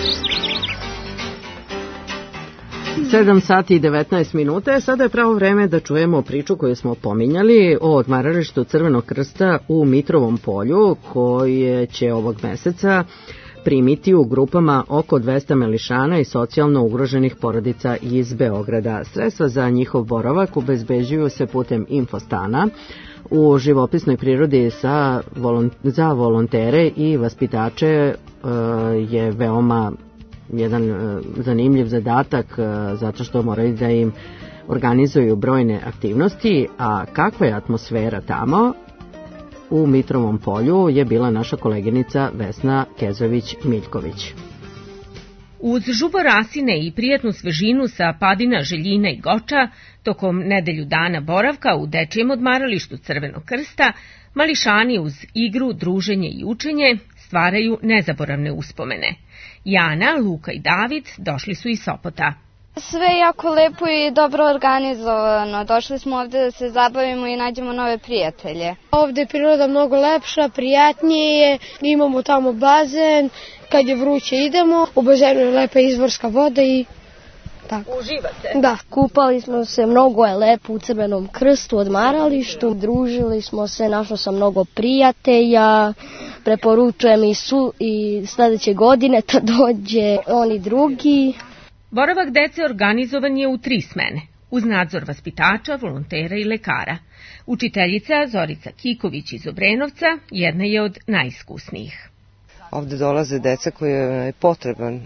7 sati i 19 minuta. Sada je pravo vreme da čujemo priču koju smo pominjali o odmaralištu Crvenog krsta u Mitrovom polju, koje će ovog meseca primiti u grupama oko 200 melišana i socijalno ugroženih porodica iz Beograda. Sredstva za njihov boravak obezbeđuju se putem infostana. U živopisnoj prirodi za volontere i vaspitače je veoma jedan zanimljiv zadatak, zato što moraju da im organizuju brojne aktivnosti. A kakva je atmosfera tamo? u Mitrovom Polju je bila naša koleginica Vesna Kezović-Miljković. Uz žubor rasine i prijatnu svežinu sa padina Željina i Goča, tokom nedelju dana boravka u dečijem odmaralištu Crvenog krsta, mališani uz igru, druženje i učenje stvaraju nezaboravne uspomene. Jana, Luka i David došli su iz Sopota. Sve je jako lepo i dobro organizovano. Došli smo ovde da se zabavimo i nađemo nove prijatelje. Ovde je priroda mnogo lepša, prijatnije je, imamo tamo bazen, kad je vruće idemo, u bazenu je lepa izvorska voda i tako. Uživate? Da. Kupali smo se, mnogo je lepo u Crvenom krstu, odmaralištu, družili smo se, našlo sam mnogo prijatelja, preporučujem i sledeće godine da dođe oni drugi. Boravak dece organizovan je u 3 smene, uz nadzor vaspitača, volontera i lekara. Učiteljica Zorica Kiković iz Obrenovca jedna je od najiskusnijih. Ovde dolaze deca koje je potreban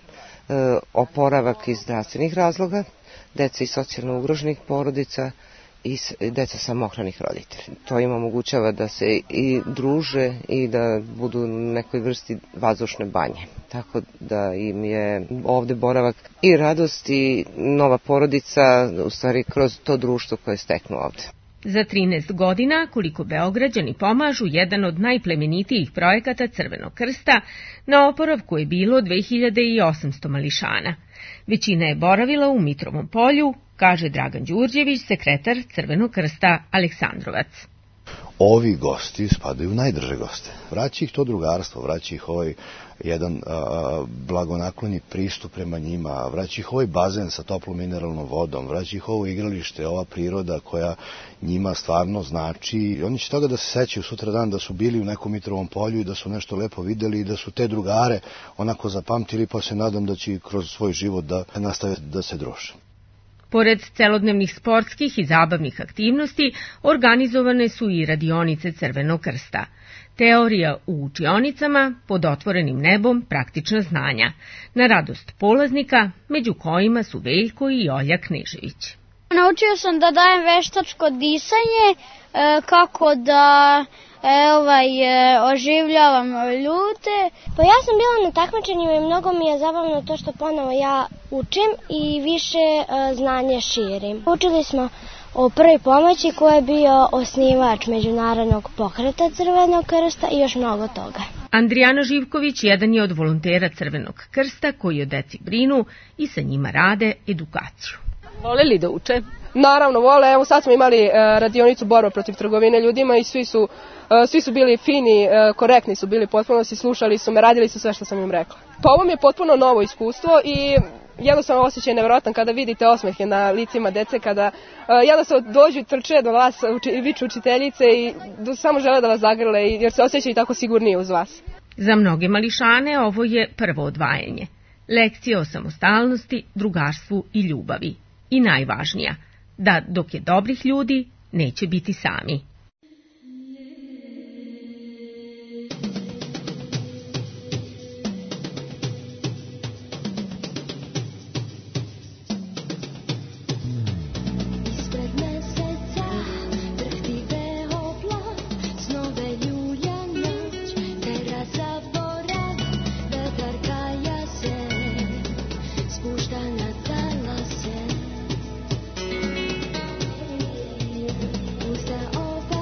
oporavak iz zdravstvenih razloga, deca iz socijalno ugroženih porodica i deca samohranih roditelja. To im omogućava da se i druže i da budu u nekoj vrsti vazdušne banje. Tako da im je ovde boravak i radost i nova porodica, u stvari kroz to društvo koje steknu ovde. Za 13 godina, koliko Beograđani pomažu jedan od najplemenitijih projekata Crvenog krsta, na oporavku je bilo 2800 mališana. Većina je boravila u Mitrovom Polju, kaže Dragan Đurđević, sekretar Crvenog krsta Aleksandrovac. Ovi gosti spadaju u najdrže goste. Vraća ih to drugarstvo, vraća ih ovaj jedan blagonakloni pristup prema njima, vraća ih ovaj bazen sa toplom mineralnom vodom, vraća ih ovo igralište, ova priroda koja njima stvarno znači. Oni će toga da se sećaju sutradan da su bili u nekom Mitrovom Polju i da su nešto lepo videli i da su te drugare onako zapamtili, pa se nadam da će kroz svoj život da nastave da se druže. Pored celodnevnih sportskih i zabavnih aktivnosti, organizovane su i radionice Crvenog krsta. Teorija u učionicama, pod otvorenim nebom praktična znanja, na radost polaznika, među kojima su Veljko i Olja Knežević. Naučio sam da dajem veštačko disanje, kako da oživljavam ljude. Pa ja sam bila na takmičenjima i mnogo mi je zabavno to što ponovo ja učim i više znanje širim. Učili smo o prvoj pomoći koja je bio osnivač Međunarodnog pokreta Crvenog krsta i još mnogo toga. Andrijana Živković jedan je od volontera Crvenog krsta koji o deci brinu i sa njima rade edukaciju. Vole li da uče? Naravno, vole. Evo sad smo imali radionicu borba protiv trgovine ljudima i svi su bili fini, korektni su bili potpuno, slušali su me, radili su sve što sam im rekla. Pa ovo mi je potpuno novo iskustvo i jednostavno osjećaj nevjerovatno kada vidite osmehe na licima dece, kada jednostavno dođu i trče do vas i viču učiteljice i samo žele da vas zagrle jer se osjećaju tako sigurniji uz vas. Za mnoge mališane ovo je prvo odvajanje. Lekcije o samostalnosti, drugarstvu i ljubavi. I najvažnija, da dok je dobrih ljudi, neće biti sami. Pusta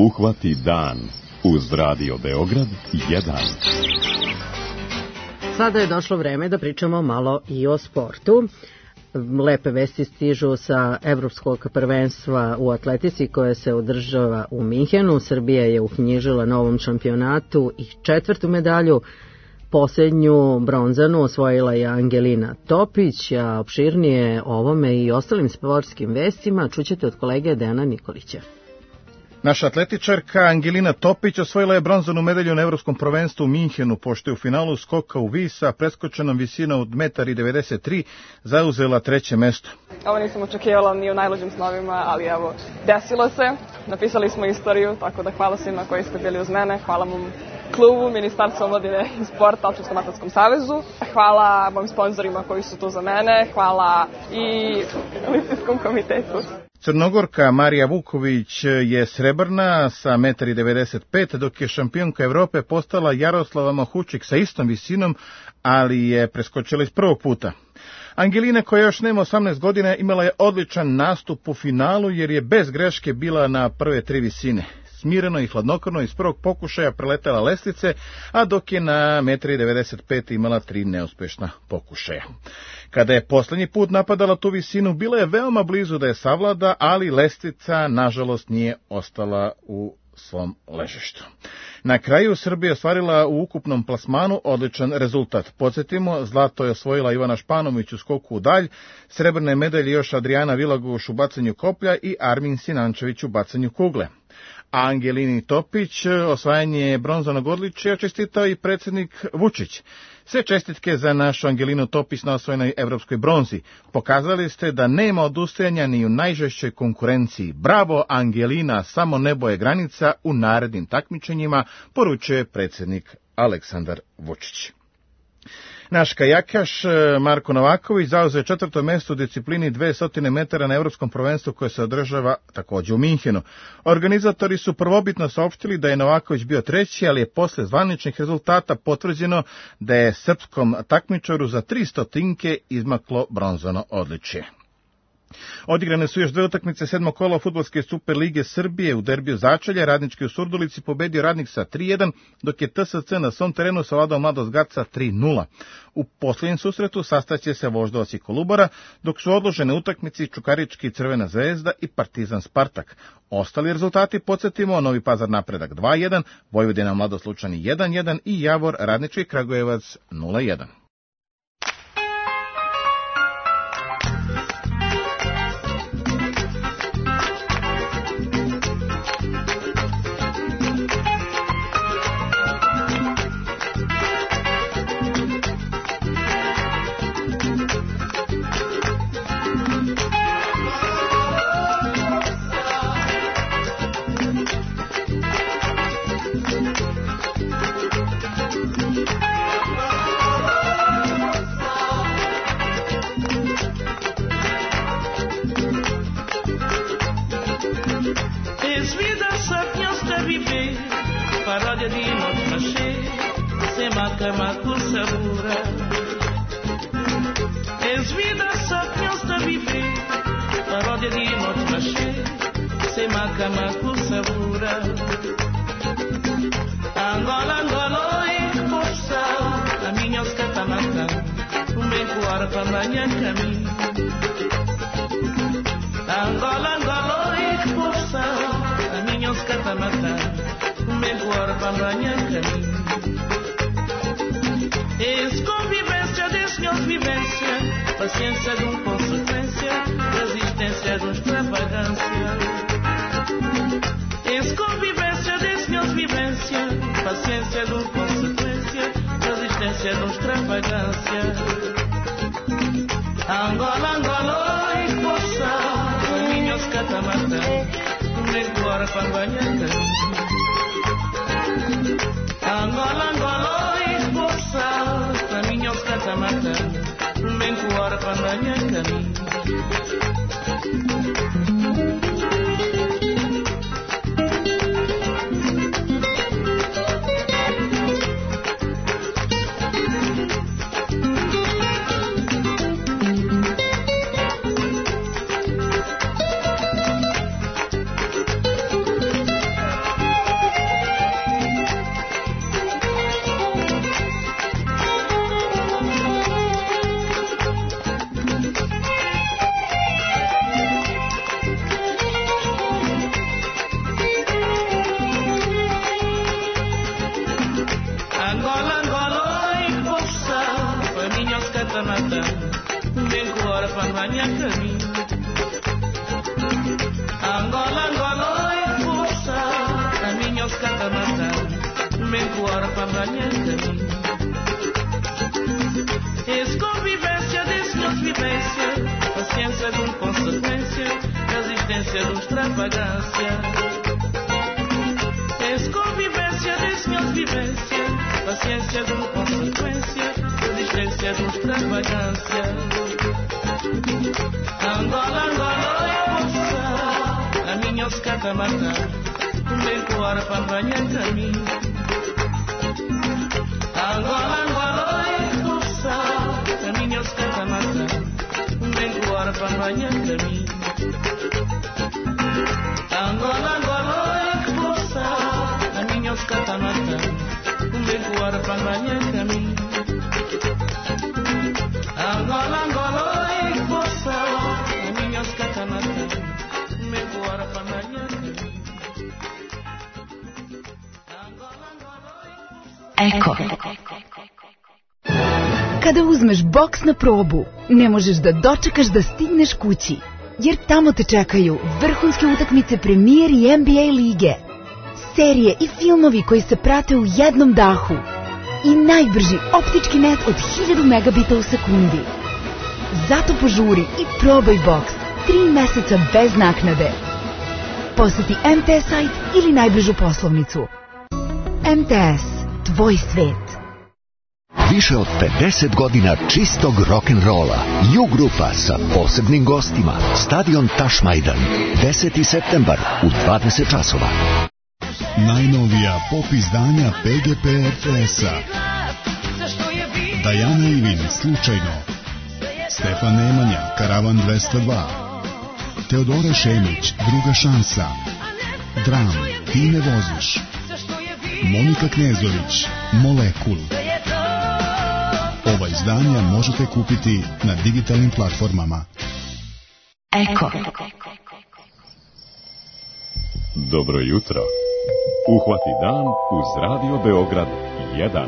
Uhvati dan uz Radio Beograd 1. Sada je došlo vreme da pričamo malo i o sportu. Lepe vesti stižu sa Evropskog prvenstva u atletici koje se održava u Minhenu. Srbija je uknjižila na ovom šampionatu i 4. medalju. Posljednju bronzanu osvojila je Angelina Topić, a opširnije ovome i ostalim sportskim vestima čućete od kolege Dejana Nikolića. Naša atletičarka Angelina Topić osvojila je bronzanu medalju na Evropskom prvenstvu u Minhenu, pošto je u finalu skoka u vis sa preskočenom visinom od 1,93 m zauzela 3. mesto. Ovo nisam očekivala ni u najluđim snovima, ali evo, desilo se. Napisali smo istoriju, tako da hvala svima koji ste bili uz mene. Hvala mom klubu, Ministarstvu omladine i sporta, Alpinskom atletskom savezu. Hvala mojim sponzorima koji su tu za mene. Hvala i Olimpijskom komitetu. Crnogorka Marija Vuković je srebrna sa 1,95 m, dok je šampionka Evrope postala Jaroslava Mahučik sa istom visinom, ali je preskočila iz prvog puta. Angelina, koja još nema 18 godina, imala je odličan nastup u finalu jer je bez greške bila na prve 3 visine. Smireno i hladnokrvno iz prvog pokušaja preletela lestvice, a dok je na 1,95 m imala 3 neuspešna pokušaja. Kada je poslednji put napadala tu visinu, bila je veoma blizu da je savlada, ali lestvica, nažalost, nije ostala u svom ležištu. Na kraju Srbija ostvarila u ukupnom plasmanu odličan rezultat. Podsjetimo, zlato je osvojila Ivana Španović u skoku u dalj, srebrne medalje još Adriana Vilagoš u bacanju koplja i Armin Sinančević u bacanju kugle. A Angelini Topić osvajanje bronzanog odličja čestitao i predsjednik Vučić. Sve čestitke za našu Angelinu Topić na osvojenoj evropskoj bronzi. Pokazali ste da nema odustajanja ni u najžešćoj konkurenciji. Bravo Angelina, samo nebo je granica u narednim takmičenjima, poručuje predsjednik Aleksandar Vučić. Naš kajakaš Marko Novaković zauzeo je 4. mesto u disciplini 200 metara na Evropskom prvenstvu koje se održava također u Minhenu. Organizatori su prvobitno saopštili da je Novaković bio 3., ali je posle zvaničnih rezultata potvrđeno da je srpskom takmičaru za 300 izmaklo bronzano odličje. Odigrane su još 2 utakmice 7. kola fudbalske Super lige Srbije. U derbiju začelja Radnički u Surdulici pobedio Radnik sa 3:1, dok je TSC na svom terenu savladao Mladost Grad sa 3:0. U posljednjem susretu sastaće se Voždovac i Kolubara, dok su odložene utakmice Čukarički Crvena zvezda i Partizan Spartak. Ostali rezultati podsjetimo: Novi Pazar Napredak 2:1, Vojvodina Mladost Lučani 1:1 i Javor Radnički Kragujevac 0:1. Paciência de consequência, resistência de extravagância. Convivência de vivência, paciência de consequência, resistência de extravagância. Angola, Angola, oi, poça, caminhos catamatã, negora panguanhanga. Angola, Angola, oi, poça, caminhos catamatã, negora panguanhanga. para banhar caminho. Angola, Angola, oi, força, a minha os catamatã, meio hora para banhar caminho. Esse convivência, desconvivência, paciência de uma consequência, resistência de uma extravagância. Esse convivência, desconvivência, paciência de uma consequência, resistência de uma extravagância. Angola, Angola, oi, força, a minha os catamatã, meio hora para banhar caminho. Angola, Angola, oi, força, a minha os catamatã, meio hora para banhar caminho. Angola, Angola, oi, força, a minha os catamatã, meio hora para banhar caminho. Angola, Angola, oi, força, a minha os catamatã, meio hora para banhar caminho. Eko. Kada uzmeš boks na probu, ne možeš da dočekaš da stigneš kući, jer tamo te čekaju vrhunske utakmice Premier i NBA lige, serije i filmovi koji se prate u jednom dahu i najbrži optički net od 1000 megabita u sekundi. Zato požuri i probaj boks 3 meseca bez naknade. Posjeti MTS sajt ili najbližu poslovnicu. MTS, tvoj svet. Više od 50 godina čistog rock'n'rolla. U-grupa sa posebnim gostima. Stadion Tašmajdan. 10. septembar u 20 časova. Najnovija pop izdanja PGP RTS-a. Dajana Ivin, Slučajno. Stefan Nemanja, Karavan 202. Teodora Šemić, Druga šansa. Dram, Ti ne voziš. Monika Knezović, Molekul. Ova izdanja možete kupiti na digitalnim platformama. Eko. Dobro jutro. Uhvati dan uz Radio Beograd 1.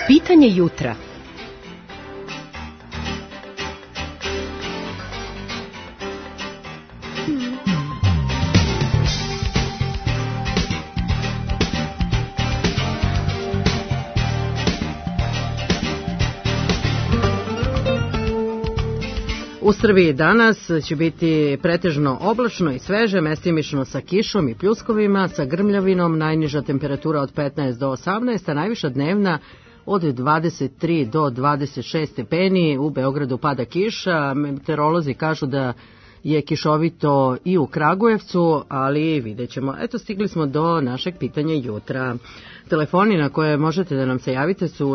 Pitanje jutra. U Srbiji danas će biti pretežno oblačno i sveže, mestimično sa kišom i pljuskovima, sa grmljavinom, najniža temperatura od 15 do 18, a najviša dnevna od 23 do 26 stepeni. U Beogradu pada kiša, meteorolozi kažu da je kišovito i u Kragujevcu, ali vidjet ćemo. Eto, stigli smo do našeg pitanja jutra. Telefoni na koje možete da nam se javite su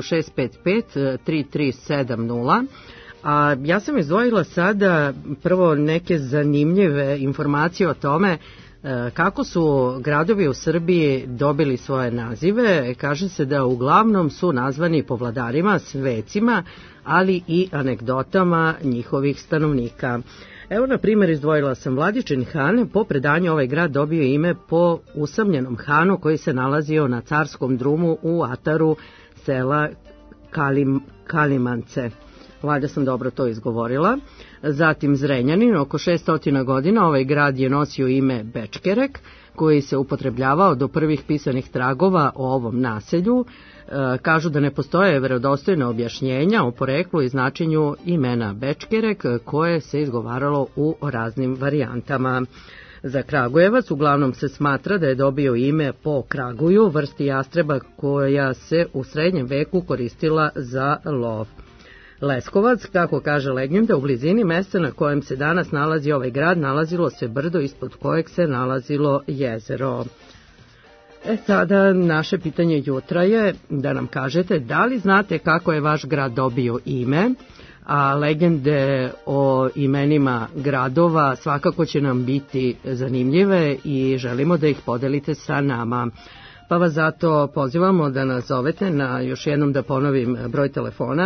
655-3370. A ja sam izdvojila sada prvo neke zanimljive informacije o tome kako su gradovi u Srbiji dobili svoje nazive. Kaže se da uglavnom su nazvani po vladarima, svecima, ali i anegdotama njihovih stanovnika. Evo, na primjer, izdvojila sam Vladičin Han. Po predanju ovaj grad dobio ime po usamljenom hanu koji se nalazio na carskom drumu u ataru sela Kalimance. Valjda sam dobro to izgovorila. Zatim Zrenjanin, oko 600 godina ovaj grad je nosio ime Bečkerek, koji se upotrebljavao do prvih pisanih tragova o ovom naselju. Kažu da ne postoje verodostojna objašnjenja o poreklu i značenju imena Bečkerek, koje se izgovaralo u raznim varijantama. Za Kragujevac uglavnom se smatra da je dobio ime po kraguju, vrsti jastreba koja se u srednjem veku koristila za lov. Leskovac, kako kaže legenda, u blizini mesta na kojem se danas nalazi ovaj grad nalazilo se brdo ispod kojeg se nalazilo jezero. Sada naše pitanje jutra je da nam kažete da li znate kako je vaš grad dobio ime, a legende o imenima gradova svakako će nam biti zanimljive i želimo da ih podelite sa nama. Pa vas zato pozivamo da nas zovete na, još jednom da ponovim broj telefona,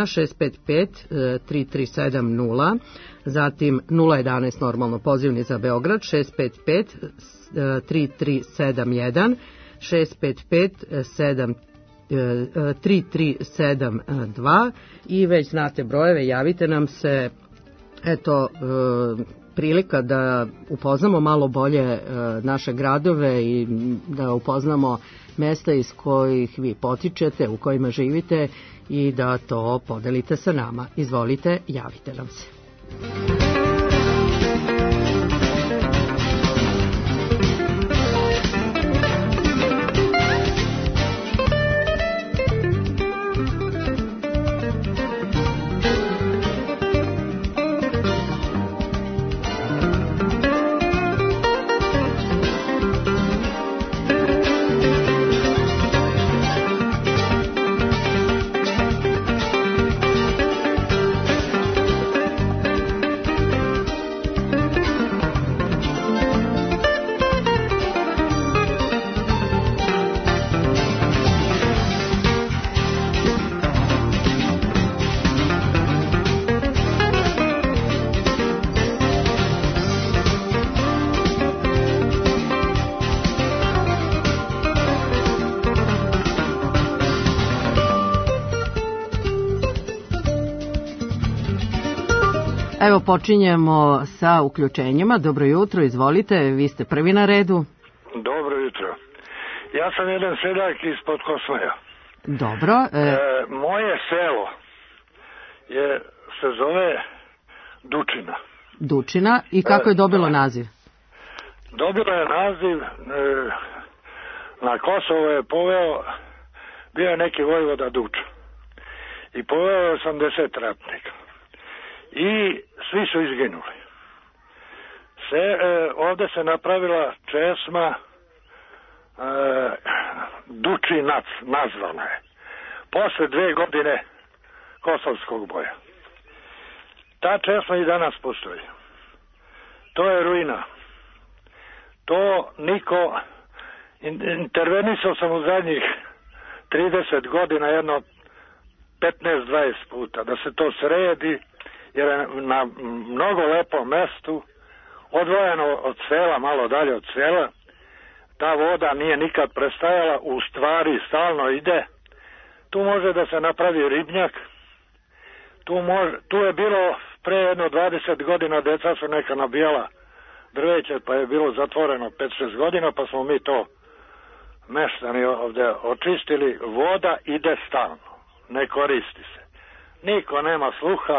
655-3370, zatim 011 normalno pozivni za Beograd, 655-3371, 655-3372 i već znate brojeve, javite nam se. Eto, prilika da upoznamo malo bolje naše gradove i da upoznamo mesta iz kojih vi potičete, u kojima živite i da to podelite sa nama. Izvolite, javite nam se. Evo počinjemo sa uključenjima. Dobro jutro, izvolite, vi ste prvi na redu. Dobro jutro. Ja sam jedan seljak ispod Kosmaja. Dobro. Moje selo se zove Dučina. Dučina. I kako je dobilo naziv? Dobilo je naziv, na Kosovo je poveo, bio je neki vojvoda Duč. I poveo je 80 ratnika. I svi su izginuli. Ovde se napravila česma Dučinac, nazvana je. Posle 2 godine kosovskog boja. Ta česma i danas postoji. To je ruina. To niko, intervenisao sam u zadnjih 30 godina jedno 15-20 puta da se to sredi, jer je na mnogo lepom mestu, odvojeno od sela, malo dalje od sela, ta voda nije nikad prestajala, u stvari stalno ide, tu može da se napravi ribnjak, tu je bilo pre jedno 20 godina, deca su neka nabijala drveće, pa je bilo zatvoreno 5-6 godina, pa smo mi to meštani ovde očistili, voda ide stalno, ne koristi se. Niko nema sluha,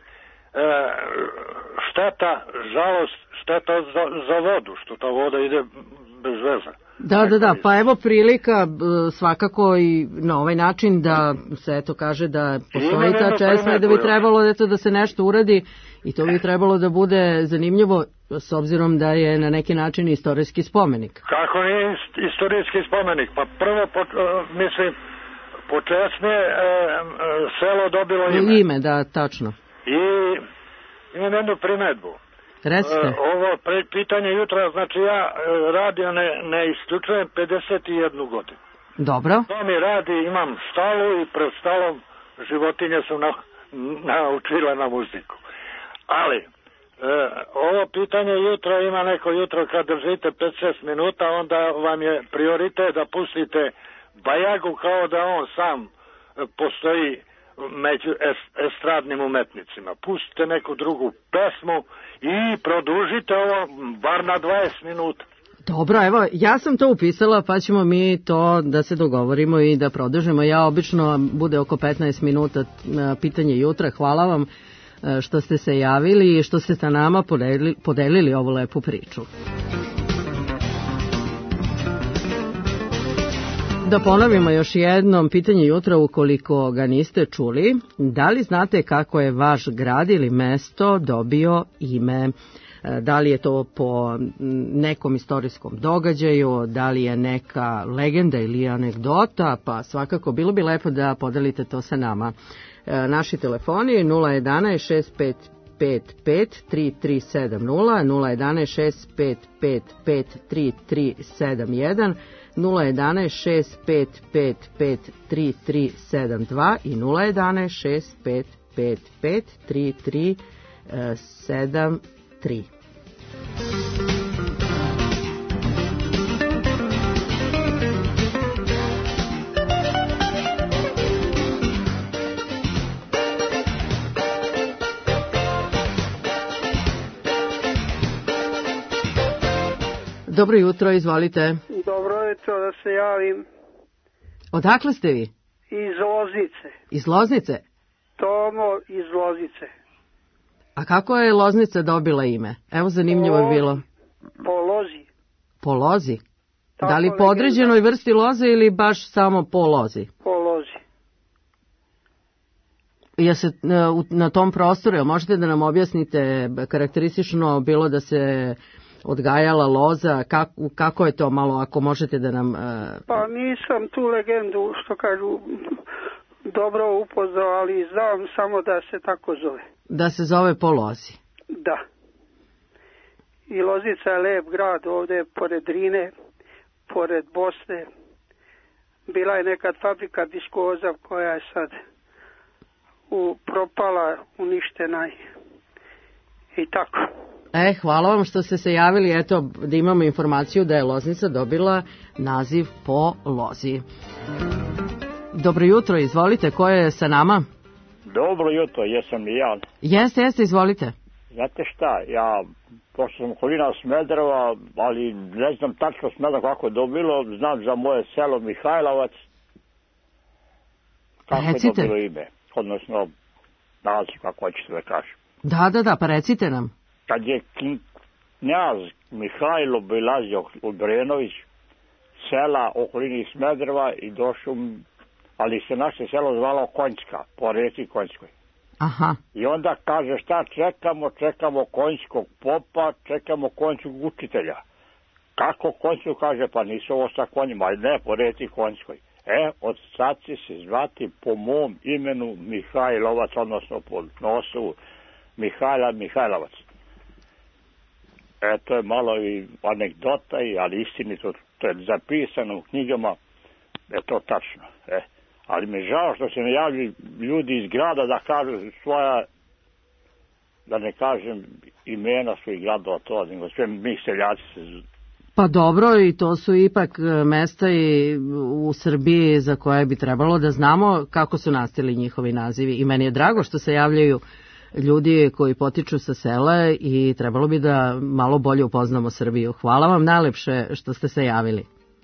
šteta, žalost, šteta za vodu, što ta voda ide bez veze. Da, pa evo prilika svakako i na ovaj način da se eto kaže da postoji ta česma i da bi trebalo da se nešto uradi i to bi trebalo da bude zanimljivo s obzirom da je na neki način istorijski spomenik. Kako nije istorijski spomenik? Pa prvo, mislim, po česme selo dobilo ime. Ime, da, tačno. I imam jednu primedbu. Recite. Ovo pitanje jutra, znači ja radio ne isključujem 51 godinu. Dobro. To mi radi, imam stalu i pred stalom životinje su naučile na muziku. Ali, ovo pitanje jutra, ima neko jutro kad držite 5-6 minuta, onda vam je prioritet da pustite Bajagu kao da on sam postoji među estradnim umetnicima. Pustite neku drugu pesmu i produžite ovo bar na 20 minuta. Dobro, evo, ja sam to upisala, pa ćemo mi to da se dogovorimo i da produžimo. Ja obično bude oko 15 minuta pitanje jutra. Hvala vam što ste se javili i što ste sa nama podelili ovu lepu priču. Da ponovimo još jednom pitanje jutra ukoliko ga niste čuli. Da li znate kako je vaš grad ili mesto dobio ime? Da li je to po nekom istorijskom događaju, da li je neka legenda ili anegdota, pa svakako bilo bi lepo da podelite to sa nama. Naši telefoni 011 655 3370, 011 655 3371, 011 655 3372 i 011 655 3373. Dobro jutro, izvolite. Dobro jutro, da se javim. Odakle ste vi? Iz Loznice. Iz Loznice? Tomo iz Loznice. A kako je Loznica dobila ime? Evo, zanimljivo je bilo. Po lozi. Po lozi? Tako, da li po određenoj vrsti loze ili baš samo po lozi? Po lozi. Je se na tom prostoru, možete da nam objasnite karakteristično bilo da se odgajala loza, kako je to malo, ako možete da nam... Pa nisam tu legendu, što kažu, dobro upoznao, ali znam samo da se tako zove. Da se zove po lozi. Da. I Loznica je lep grad ovdje, pored Drine, pored Bosne. Bila je nekad fabrika viskoza koja je sad propala, uništena i tako. Hvala vam što ste se javili, eto da imamo informaciju da je Loznica dobila naziv po lozi. Dobro jutro, izvolite, ko je sa nama? Dobro jutro, jesam i ja. Jeste, izvolite. Znate šta, ja, pošto sam okolina Smedereva, ali ne znam tačno Smedereva kako je dobilo, znam za moje selo Mihajlovac, kako je dobilo ime, odnosno naziv, kako hoćete da kažem. Da, pa recite nam. Kad je knjaz Mihajlo bilazio u Brenović, sela okolini Smedereva i došao, ali se naše selo zvalo Konjska, po reci Konjskoj. Aha. I onda kaže šta čekamo konjskog popa, čekamo konjskog učitelja. Kako konjskog, kaže, pa nisu ovo sa konjima, ali ne, po reci Konjskoj. Od sad će se zvati po mom imenu Mihajlovac, odnosno po nosu Mihajlovac. To je malo i anegdota, ali istinito, to je zapisano u knjigama, to tačno. Ali mi je žao što se ne javljaju ljudi iz grada da kažu svoja, da ne kažem imena svojih gradova, to, nego sve mi seljaci se Pa dobro, i to su ipak mesta i u Srbiji za koje bi trebalo da znamo kako su nastali njihovi nazivi. I meni je drago što se javljaju ljudi koji potiču sa sela i trebalo bi da malo bolje upoznamo Srbiju. Hvala vam najlepše što ste se javili.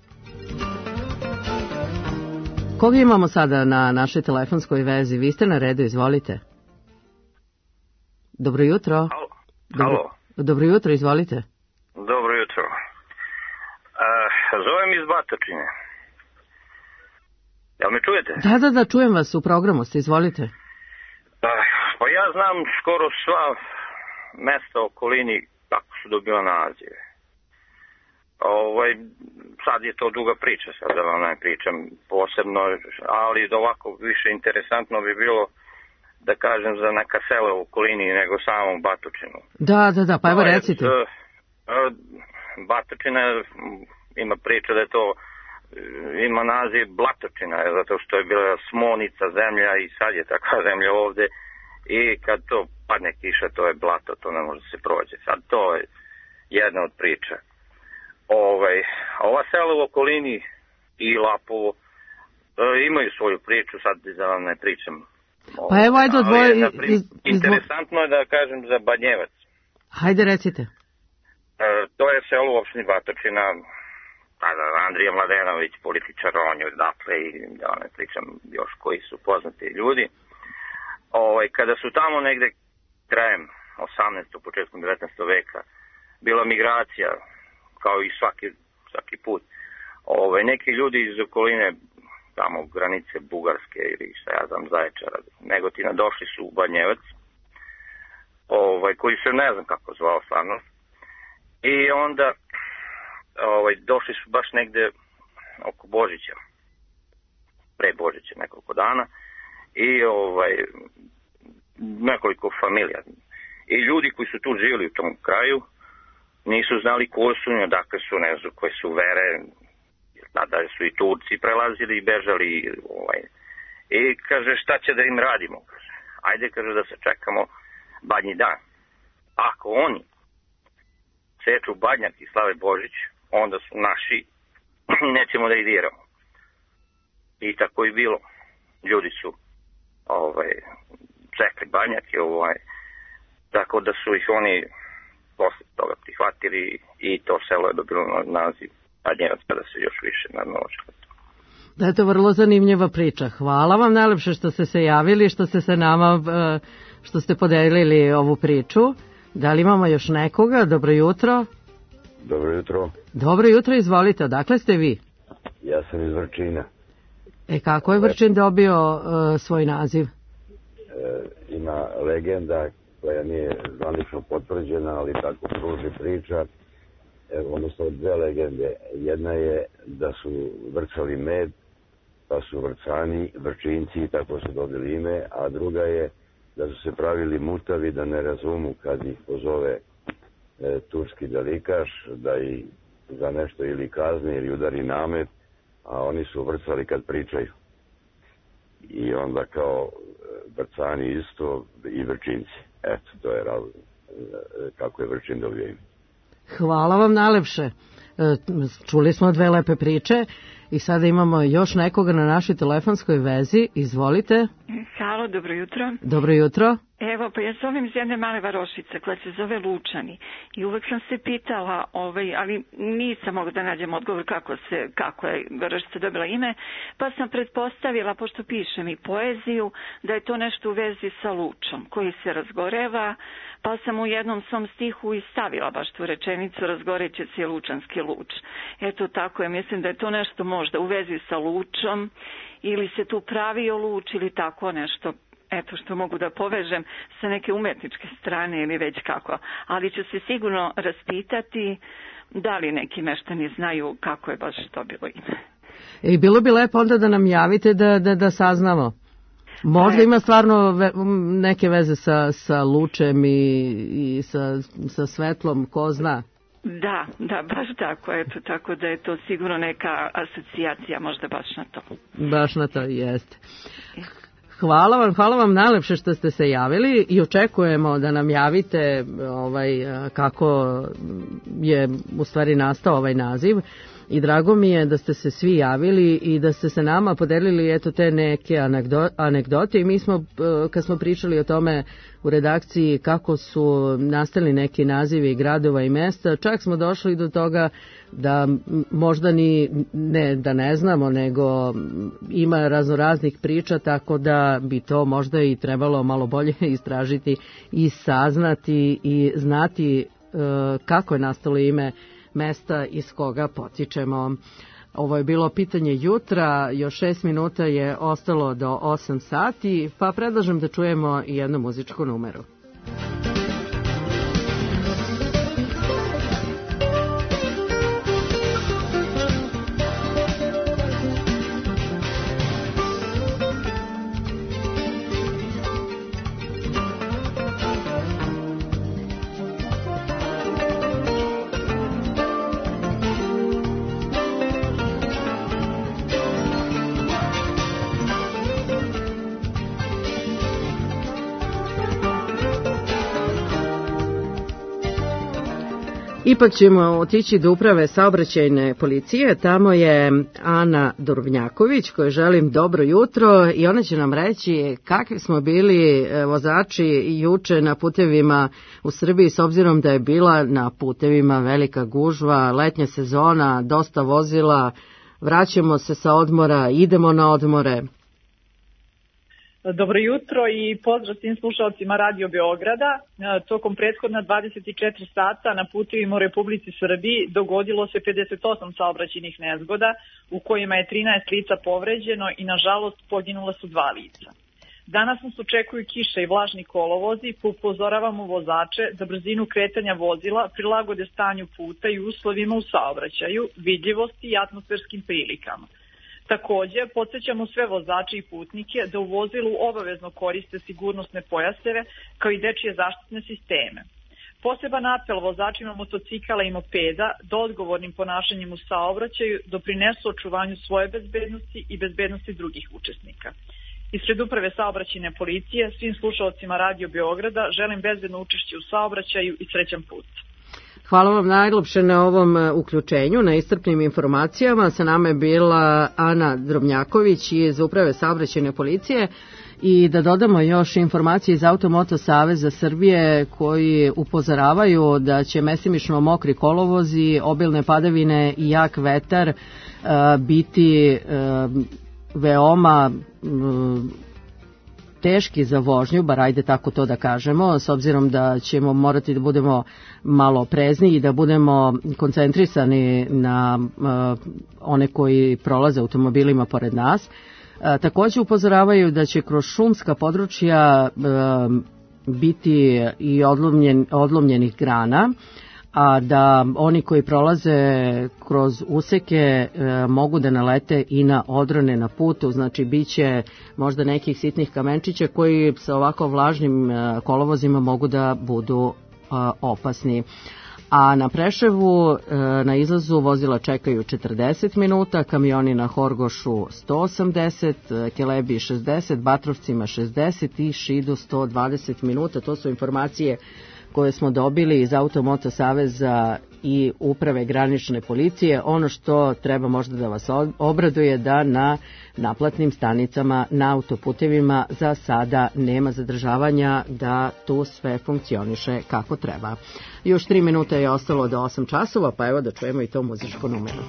Koga imamo sada na našoj telefonskoj vezi? Vi ste na redu, izvolite. Dobro jutro. Halo. Dobro jutro, izvolite. Dobro jutro. Zovem iz Batočine. Jel me čujete? Da, čujem vas, u programu ste, izvolite. Pa ja znam skoro sva mesta u okolini kako su dobila nazive. Sad je to duga priča, sad da vam ne pričam posebno, ali ovako više interesantno bi bilo da kažem za neka sela u okolini nego samom Batočinu. Da, pa evo recite. Batočina ima priča da je to, ima naziv Blatočina, zato što je bila smonica zemlja i sad je takva zemlja ovde i kad to padne kiša to je blato, to ne može da se prođe. Sad to je jedna od priča. Ova sela u okolini i Lapovo imaju svoju priču, sad da vam ne pričam. Pa evo, ajde odvoje... Interesantno je da kažem za Banjevac. Hajde, recite. To je selo u opštini Batočina, Andrija Mladenović, političar, on je dakle, i da ne pričam još koji su poznati ljudi. Kada su tamo negde krajem 18. početkom 19. veka bila migracija, kao i svaki put, neki ljudi iz okoline, tamo granice Bugarske ili šta ja znam, Zaječara, Negotina, došli su u Banjevac, koji se ne znam kako zvao stvarno, i onda došli su baš negde oko Božića, pre Božića nekoliko dana, i nekoliko familija. I ljudi koji su tu živjeli u tom kraju nisu znali ko su, odakle su, ne znam koje su vere, tada su i Turci prelazili i bežali. I kaže, šta će da im radimo? Kaže, ajde, kaže, da se čekamo Badnji dan. Ako oni seču badnjak i slave Božić, onda su naši, nećemo da ih diramo. I tako i bilo. Ljudi su čekali badnjak i tako da su ih oni posle toga prihvatili i to selo je dobilo naziv Badnjevac, kada se još više namnožilo. Da, je to vrlo zanimljiva priča. Hvala vam najlepše što ste se javili, što ste se nama, što ste podelili ovu priču. Da li imamo još nekoga? Dobro jutro. Dobro jutro. Dobro jutro, izvolite. Odakle ste vi? Ja sam iz Vrčina. Kako je Vrčin dobio svoj naziv? Ima legenda koja nije zvanično potvrđena, ali tako pruži priča, odnosno dve legende. Jedna je da su vrcali med, pa su Vrcani, Vrčinci i tako su dobili ime, a druga je da su se pravili mutavi da ne razumu kad ih pozove turski velikaš, da ih za nešto ili kazni ili udari namet, a oni su vrcali kad pričaju. I onda kao Vrcani isto i Vrčinci. Eto, to je kako je Vrčin dobio ime. Hvala vam najlepše. Čuli smo dve lepe priče i sada imamo još nekoga na našoj telefonskoj vezi. Izvolite. Halo, dobro jutro. Dobro jutro. Evo, pa ja zovem iz jedne male varošice koja se zove Lučani i uvek sam se pitala, ali nisam mogla da nađem odgovor kako je varošica dobila ime, pa sam pretpostavila, pošto pišem i poeziju, da je to nešto u vezi sa lučom koji se razgoreva, pa sam u jednom svom stihu i stavila baš tu rečenicu razgoreće se lučanski luč. Eto tako je, mislim da je to nešto možda u vezi sa lučom ili se tu pravio luč ili tako nešto. Eto što mogu da povežem sa neke umetničke strane ili već kako. Ali ću se sigurno raspitati da li neki meštani znaju kako je baš to bilo ime. I bilo bi lepo onda da nam javite da saznamo. Možda ima stvarno neke veze sa lučem i sa svetlom, ko zna. Da, baš tako, eto, tako da je to sigurno neka asocijacija možda baš na to. Baš na to, jeste. Hvala vam najlepše što ste se javili i očekujemo da nam javite kako je u stvari nastao ovaj naziv. I drago mi je da ste se svi javili i da ste se nama podelili te neke anegdote i mi smo, kad smo pričali o tome u redakciji kako su nastali neki nazivi gradova i mesta, čak smo došli do toga da možda da ne znamo, nego ima raznoraznih priča, tako da bi to možda i trebalo malo bolje istražiti i saznati i znati kako je nastalo ime mesta iz koga potičemo. Ovo je bilo pitanje jutra, još 6 minuta je ostalo do 8 sati, pa predlažem da čujemo i jednu muzičku numeru. Ipak ćemo otići do uprave saobraćajne policije, tamo je Ana Drobnjaković kojoj želim dobro jutro i ona će nam reći kakvi smo bili vozači juče na putevima u Srbiji, s obzirom da je bila na putevima velika gužva, letnja sezona, dosta vozila, vraćamo se sa odmora, idemo na odmore. Dobro jutro i pozdrav svim slušalcima Radio Beograda. Tokom prethodna 24 sata na putevima u Republici Srbiji dogodilo se 58 saobraćajnih nezgoda u kojima je 13 lica povređeno i nažalost poginula su 2 lica. Danas nas očekuju kiša i vlažni kolovozi, pa upozoravamo vozače da brzinu kretanja vozila prilagode stanju puta i uslovima u saobraćaju, vidljivosti i atmosferskim prilikama. Također, podsjećamo sve vozače i putnike da u vozilu obavezno koriste sigurnosne pojaseve kao i dečije zaštitne sisteme. Poseban apel vozačima motocikala i mopeda da odgovornim ponašanjem u saobraćaju doprinesu očuvanju svoje bezbednosti i bezbednosti drugih učesnika. Ispred uprave saobraćajne policije svim slušalcima Radio Beograda želim bezbedno učešće u saobraćaju i srećan put. Hvala vam najljepše na ovom uključenju, na iscrpnim informacijama. Sa nama je bila Ana Drobnjaković iz uprave saobraćajne policije i da dodamo još informacije iz Automoto Saveza Srbije koji upozoravaju da će mesimično mokri kolovozi, obilne padavine i jak vetar biti veoma teški za vožnju, bar ajde tako to da kažemo, s obzirom da ćemo morati da budemo malo oprezniji i da budemo koncentrisani na one koji prolaze automobilima pored nas. Također upozoravaju da će kroz šumska područja biti i odlomljenih grana, a da oni koji prolaze kroz useke mogu da nalete i na odrone na putu, znači bit će možda nekih sitnih kamenčića koji sa ovako vlažnim kolovozima mogu da budu opasni. A na Preševu na izlazu vozila čekaju 40 minuta, kamioni na Horgošu 180, Kelebi 60, Batrovcima 60 i Šidu 120 minuta. To su informacije koje smo dobili iz Automoto Saveza i uprave granične policije. Ono što treba možda da vas obraduje da na naplatnim stanicama na autoputevima za sada nema zadržavanja, da tu sve funkcioniše kako treba. Još 3 minuta je ostalo do 8 časova, pa evo da čujemo i to muzičko numeru.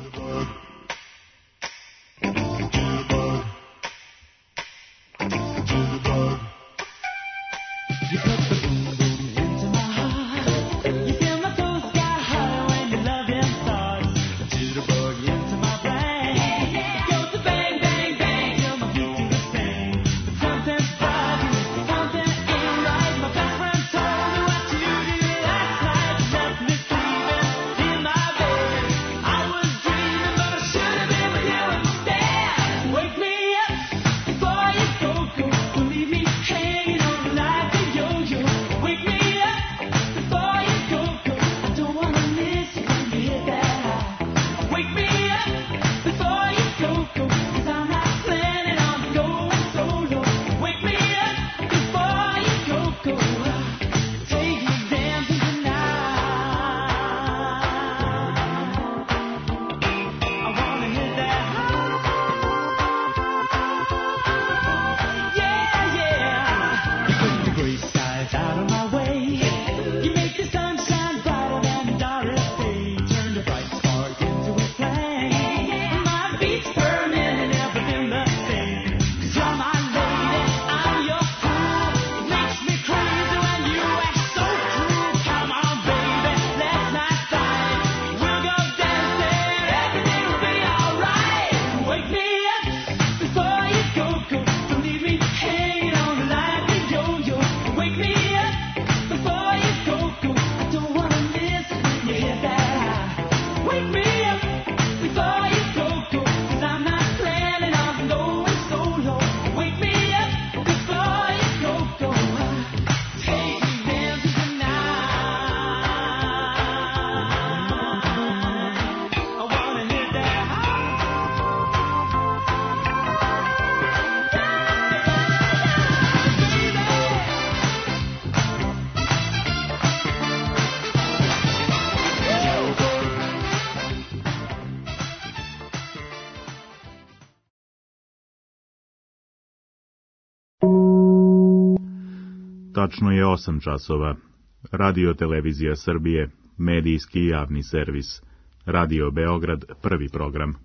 Tačno je 8 časova. Radio Televizija Srbije, medijski i javni servis. Radio Beograd, prvi program.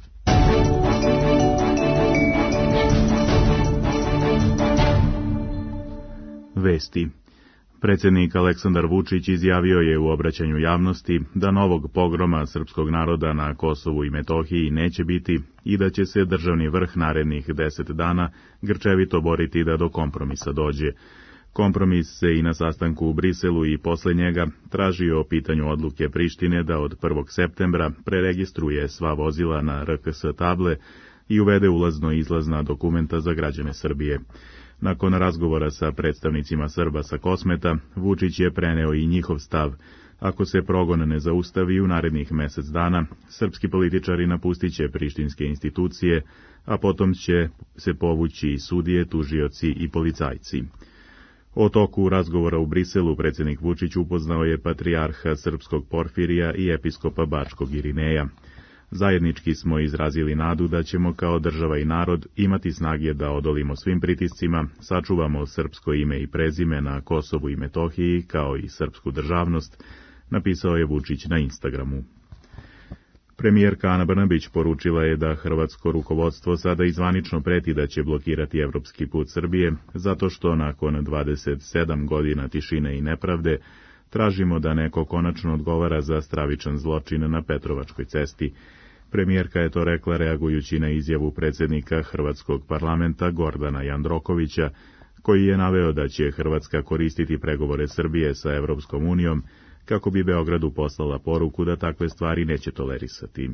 Vesti. Predsjednik Aleksandar Vučić izjavio je u obraćanju javnosti da novog pogroma srpskog naroda na Kosovu i Metohiji neće biti i da će se državni vrh narednih 10 dana grčevito boriti da do kompromisa dođe. Kompromis se i na sastanku u Briselu i posle njega tražio o pitanju odluke Prištine da od 1. septembra preregistruje sva vozila na RKS table i uvede ulazno-izlazna dokumenta za građane Srbije. Nakon razgovora sa predstavnicima Srba sa Kosmeta, Vučić je preneo i njihov stav. Ako se progon ne zaustavi u narednih mesec dana, srpski političari napustit će prištinske institucije, a potom će se povući i sudije, tužioci i policajci. O toku razgovora u Briselu predsjednik Vučić upoznao je patrijarha srpskog Porfirija i episkopa bačkog Irineja. Zajednički smo izrazili nadu da ćemo kao država i narod imati snage da odolimo svim pritiscima, sačuvamo srpsko ime i prezime na Kosovu i Metohiji, kao i srpsku državnost, napisao je Vučić na Instagramu. Premijerka Ana Brnabić poručila je da hrvatsko rukovodstvo sada izvanično preti da će blokirati evropski put Srbije, zato što nakon 27 godina tišine i nepravde tražimo da neko konačno odgovara za stravičan zločin na Petrovačkoj cesti. Premijerka je to rekla reagujući na izjavu predsjednika Hrvatskog parlamenta Gordana Jandrokovića, koji je naveo da će Hrvatska koristiti pregovore Srbije sa Evropskom unijom kako bi Beogradu poslala poruku da takve stvari neće tolerisati.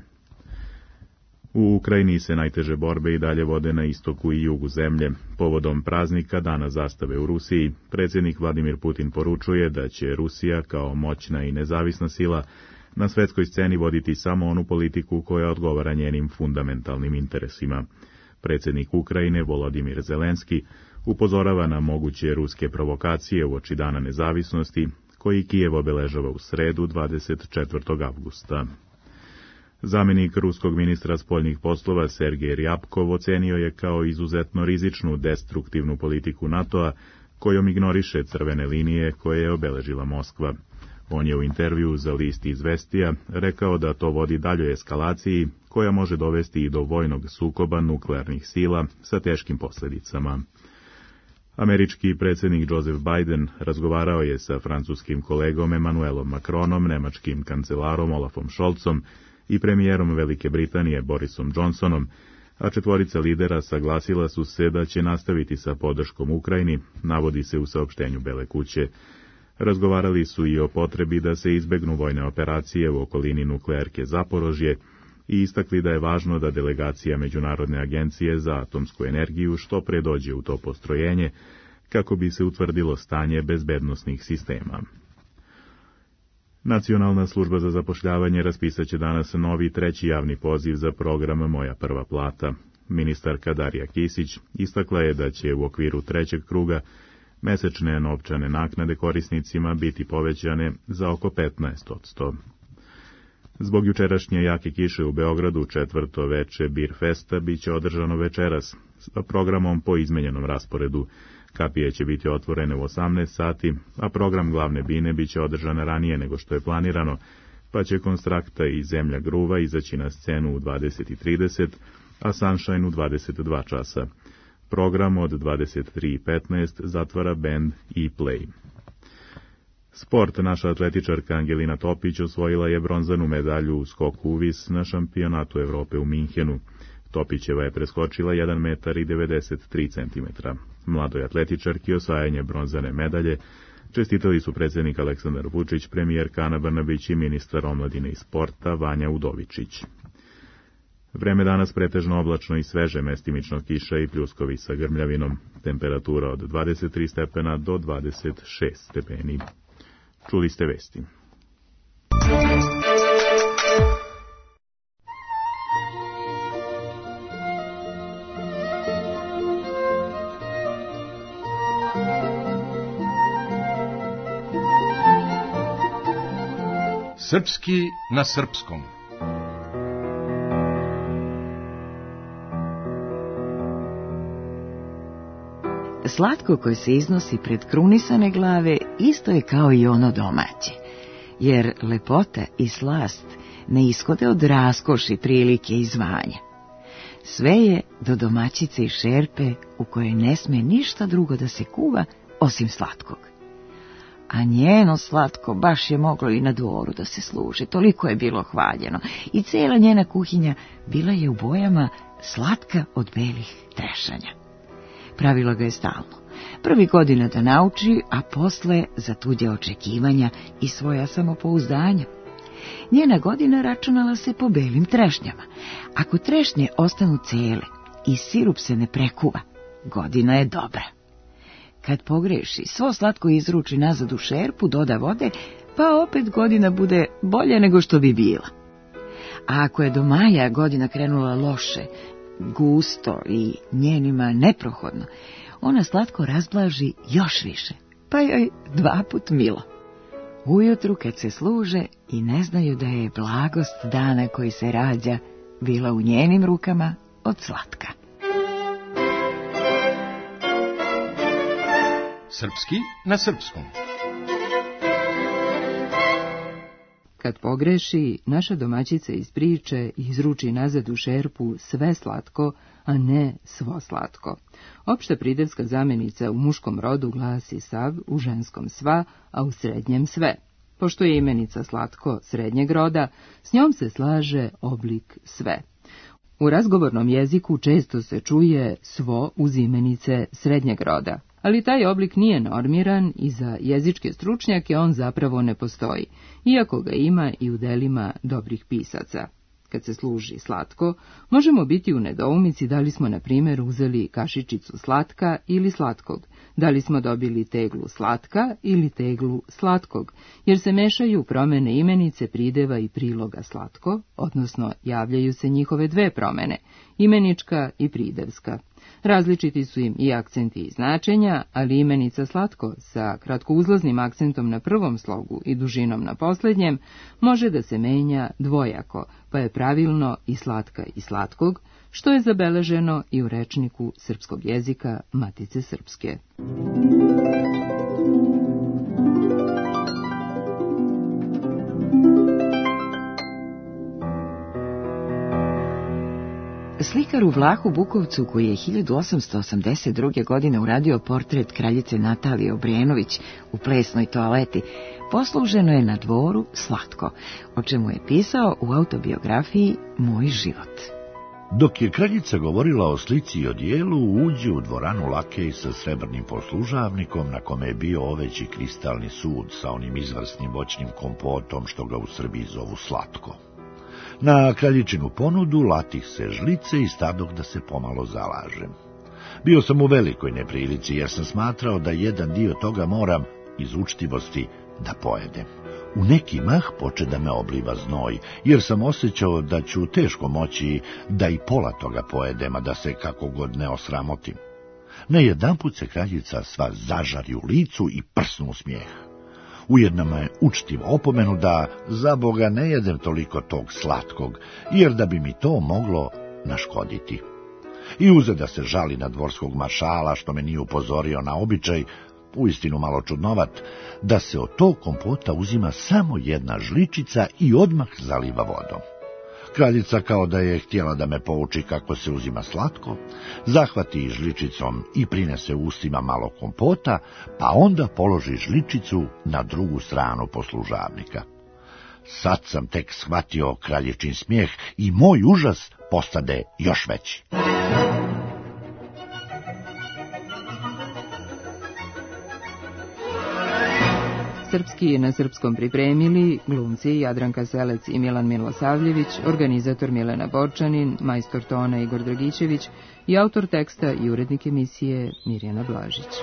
U Ukrajini se najteže borbe i dalje vode na istoku i jugu zemlje. Povodom praznika Dana zastave u Rusiji, predsjednik Vladimir Putin poručuje da će Rusija kao moćna i nezavisna sila na svetskoj sceni voditi samo onu politiku koja odgovara njenim fundamentalnim interesima. Predsjednik Ukrajine Volodimir Zelenski upozorava na moguće ruske provokacije uoči Dana nezavisnosti, koji Kijev obeležava u sredu 24. avgusta. Zamjenik ruskog ministra spoljnih poslova Sergej Ryabkov ocenio je kao izuzetno rizičnu destruktivnu politiku NATO-a, kojom ignoriše crvene linije koje je obeležila Moskva. On je u intervju za list Izvestija rekao da to vodi daljoj eskalaciji, koja može dovesti i do vojnog sukoba nuklearnih sila sa teškim posljedicama. Američki predsjednik Joseph Biden razgovarao je sa francuskim kolegom Emmanuelom Macronom, nemačkim kancelarom Olafom Scholzom i premijerom Velike Britanije Borisom Johnsonom, a četvorica lidera saglasila su se da će nastaviti sa podrškom Ukrajini, navodi se u saopštenju Bele kuće. Razgovarali su i o potrebi da se izbegnu vojne operacije u okolini nuklearke Zaporožje i istakli da je važno da delegacija Međunarodne agencije za atomsku energiju što pre dođe u to postrojenje, kako bi se utvrdilo stanje bezbednosnih sistema. Nacionalna služba za zapošljavanje raspisaće danas novi 3. javni poziv za program Moja prva plata. Ministarka Darija Kisić istakla je da će u okviru 3. kruga mesečne novčane naknade korisnicima biti povećane za oko 15%. Zbog jučerašnje jake kiše u Beogradu 4. veče Bir Festa biće održano večeras sa programom po izmenjenom rasporedu. Kapije će biti otvorene u 18 sati, a program glavne bine biće održan ranije nego što je planirano, pa će Konstrakta i Zemlja gruva izaći na scenu u 20:30, a Sunshine u 22 časa. Program od 23:15 zatvara bend E-Play. Sport. Naša atletičarka Angelina Topić osvojila je bronzanu medalju u skoku u vis na šampionatu Evrope u Minhenu. Topićeva je preskočila 1,93 m. Mladoj atletičarki osvajanje bronzane medalje čestitali su predsjednik Aleksandar Vučić, premijerka Ana Brnabić i ministar omladine i sporta Vanja Udovičić. Vreme danas pretežno oblačno i sveže, mestimično kiša i pljuskovi sa grmljavinom. Temperatura od 23 stepena do 26 stepeni. Čuli ste vesti. Srpski na srpskom. Slatko koje se iznosi pred krunisane glave isto je kao i ono domaće, jer lepota i slast ne ishode od raskoši, prilike i zvanja. Sve je do domaćice i šerpe u kojoj ne sme ništa drugo da se kuva osim slatkog. A njeno slatko baš je moglo i na dvoru da se služi, toliko je bilo hvaljeno i cela njena kuhinja bila je u bojama slatka od belih trešanja. Pravila ga je stalno, prvi godina da nauči, a posle za tuđa očekivanja i svoja samopouzdanja. Njena godina računala se po belim trešnjama. Ako trešnje ostanu cele i sirup se ne prekuva, godina je dobra. Kad pogreši, svo slatko izruči nazad u šerpu, doda vode, pa opet godina bude bolja nego što bi bila. A ako je do maja godina krenula loše, gusto i njenima neprohodno, ona slatko razblaži još više, pa joj 2 put milo. Ujutru kad se služe i ne znaju da je blagost dana koji se rađa bila u njenim rukama od slatka. Srpski na srpskom. Kad pogreši, naša domaćica iz priče izruči nazad u šerpu sve slatko, a ne svo slatko. Opšta pridevska zamenica u muškom rodu glasi sav, u ženskom sva, a u srednjem sve. Pošto je imenica slatko srednjeg roda, s njom se slaže oblik sve. U razgovornom jeziku često se čuje svo uz imenice srednjeg roda, ali taj oblik nije normiran i za jezičke stručnjake on zapravo ne postoji, iako ga ima i u delima dobrih pisaca. Kad se služi slatko, možemo biti u nedoumici da li smo, na primjer, uzeli kašičicu slatka ili slatkog, da li smo dobili teglu slatka ili teglu slatkog, jer se mešaju promene imenice, prideva i priloga slatko, odnosno javljaju se njihove 2 promene, imenička i pridevska. Različiti su im i akcenti i značenja, ali imenica slatko sa kratkouzlaznim akcentom na prvom slogu i dužinom na posljednjem može da se menja dvojako, pa je pravilno i slatka i slatkog, što je zabeleženo i u rečniku srpskog jezika Matice Srpske. Slikar u Vlahu Bukovcu, koji je 1882. godine uradio portret kraljice Natalije Obrenović u plesnoj toaleti, posluženo je na dvoru slatko, o čemu je pisao u autobiografiji Moj život. Dok je kraljica govorila o slici i odijelu, uđe u dvoranu lakej sa srebrnim poslužavnikom na kome je bio oveći kristalni sud sa onim izvrsnim voćnim kompotom što ga u Srbiji zovu slatko. Na kraljičinu ponudu latih se žlice i stadoh da se pomalo zalažem. Bio sam u velikoj neprilici jer sam smatrao da jedan dio toga moram iz učtivosti da pojedem. U neki mah poče da me obliva znoj, jer sam osjećao da ću teško moći da i pola toga pojedem, a da se kako god ne osramotim. Nejedanput se kraljica sva zažari u licu i prsnu u smijeh. Ujedno me učtivo opomenu da za Boga ne jedem toliko tog slatkog, jer da bi mi to moglo naškoditi. I uze da se žali na dvorskog maršala što me nije upozorio na običaj, uistinu malo čudnovat, da se od tog kompota uzima samo jedna žličica i odmah zaliva vodom. Kraljica, kao da je htjela da me pouči kako se uzima slatko, zahvati žličicom i prinese ustima malo kompota, pa onda položi žličicu na drugu stranu poslužavnika. Sad sam tek shvatio kraljičin smijeh i moj užas postade još veći. Srpski na srpskom pripremili glumci Jadranka Selec i Milan Milosavljević, organizator Milena Borčanin, majstor tona Igor Dragićević i autor teksta i urednik emisije Mirjana Blažić.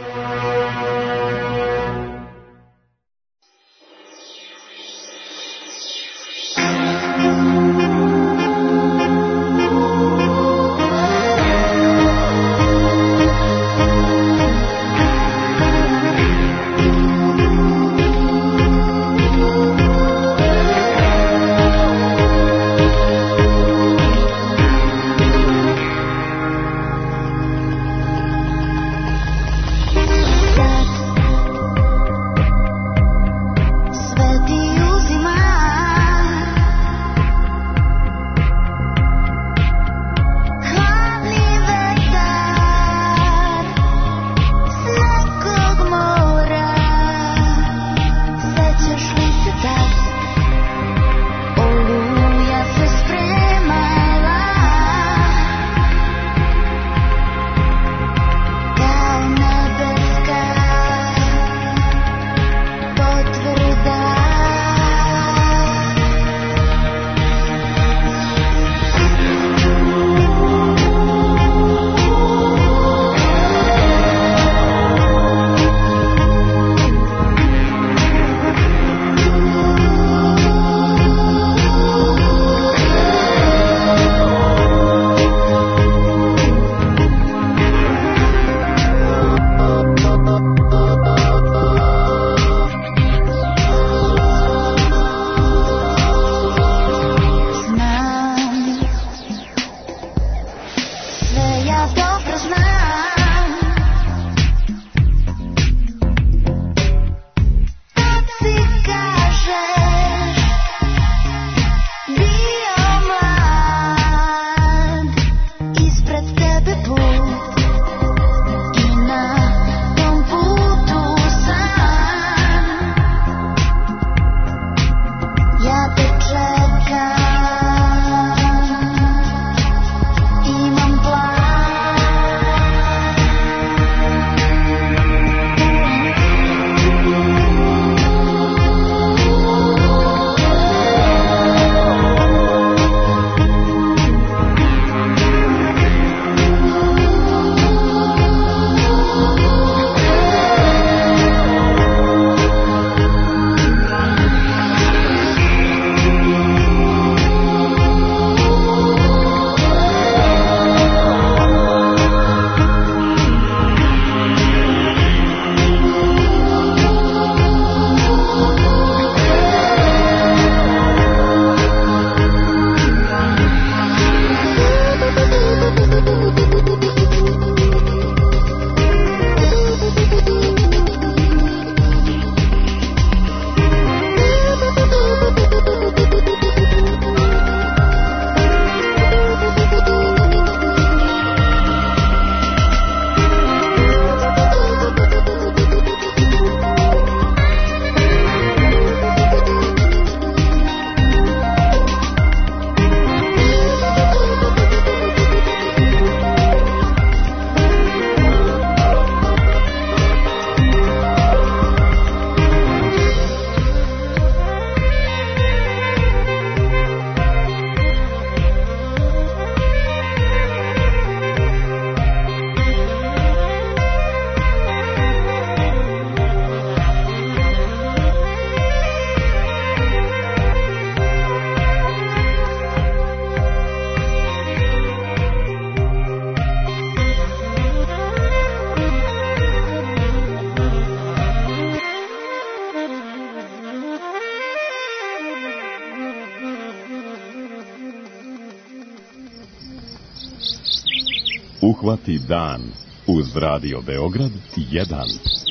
Uhvati dan uz Radio Beograd 1.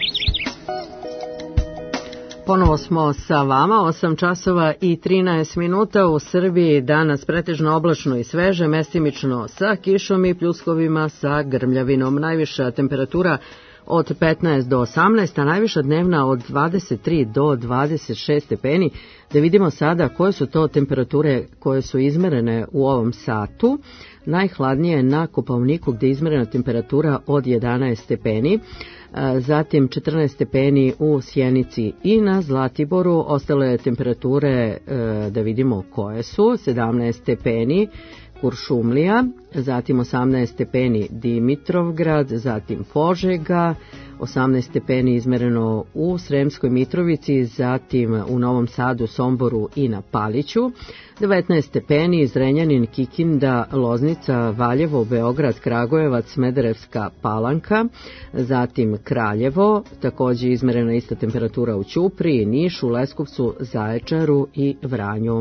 Ponovo smo sa vama, 8 časova i 13 minuta u Srbiji, danas pretežno oblačno i sveže, mestimično sa kišom i pljuskovima sa grmljavinom. Najviša temperatura od 15 do 18, a najviša dnevna od 23 do 26 stepeni. Da vidimo sada koje su to temperature koje su izmerene u ovom satu. Najhladnije je na Kopaoniku gdje je izmerena temperatura od 11 stepeni. Zatim 14 stepeni u Sjenici i na Zlatiboru. Ostale temperature, da vidimo koje su, 17 stepeni Kuršumlija, zatim 18 stepeni Dimitrovgrad, zatim Požega, 18 stepeni izmereno u Sremskoj Mitrovici, zatim u Novom Sadu, Somboru i na Paliću, 19 stepeni Zrenjanin, Kikinda, Loznica, Valjevo, Beograd, Kragujevac, Smederevska Palanka, zatim Kraljevo, također izmerena ista temperatura u Ćupriji, Nišu, Leskovcu, Zaječaru i Vranju.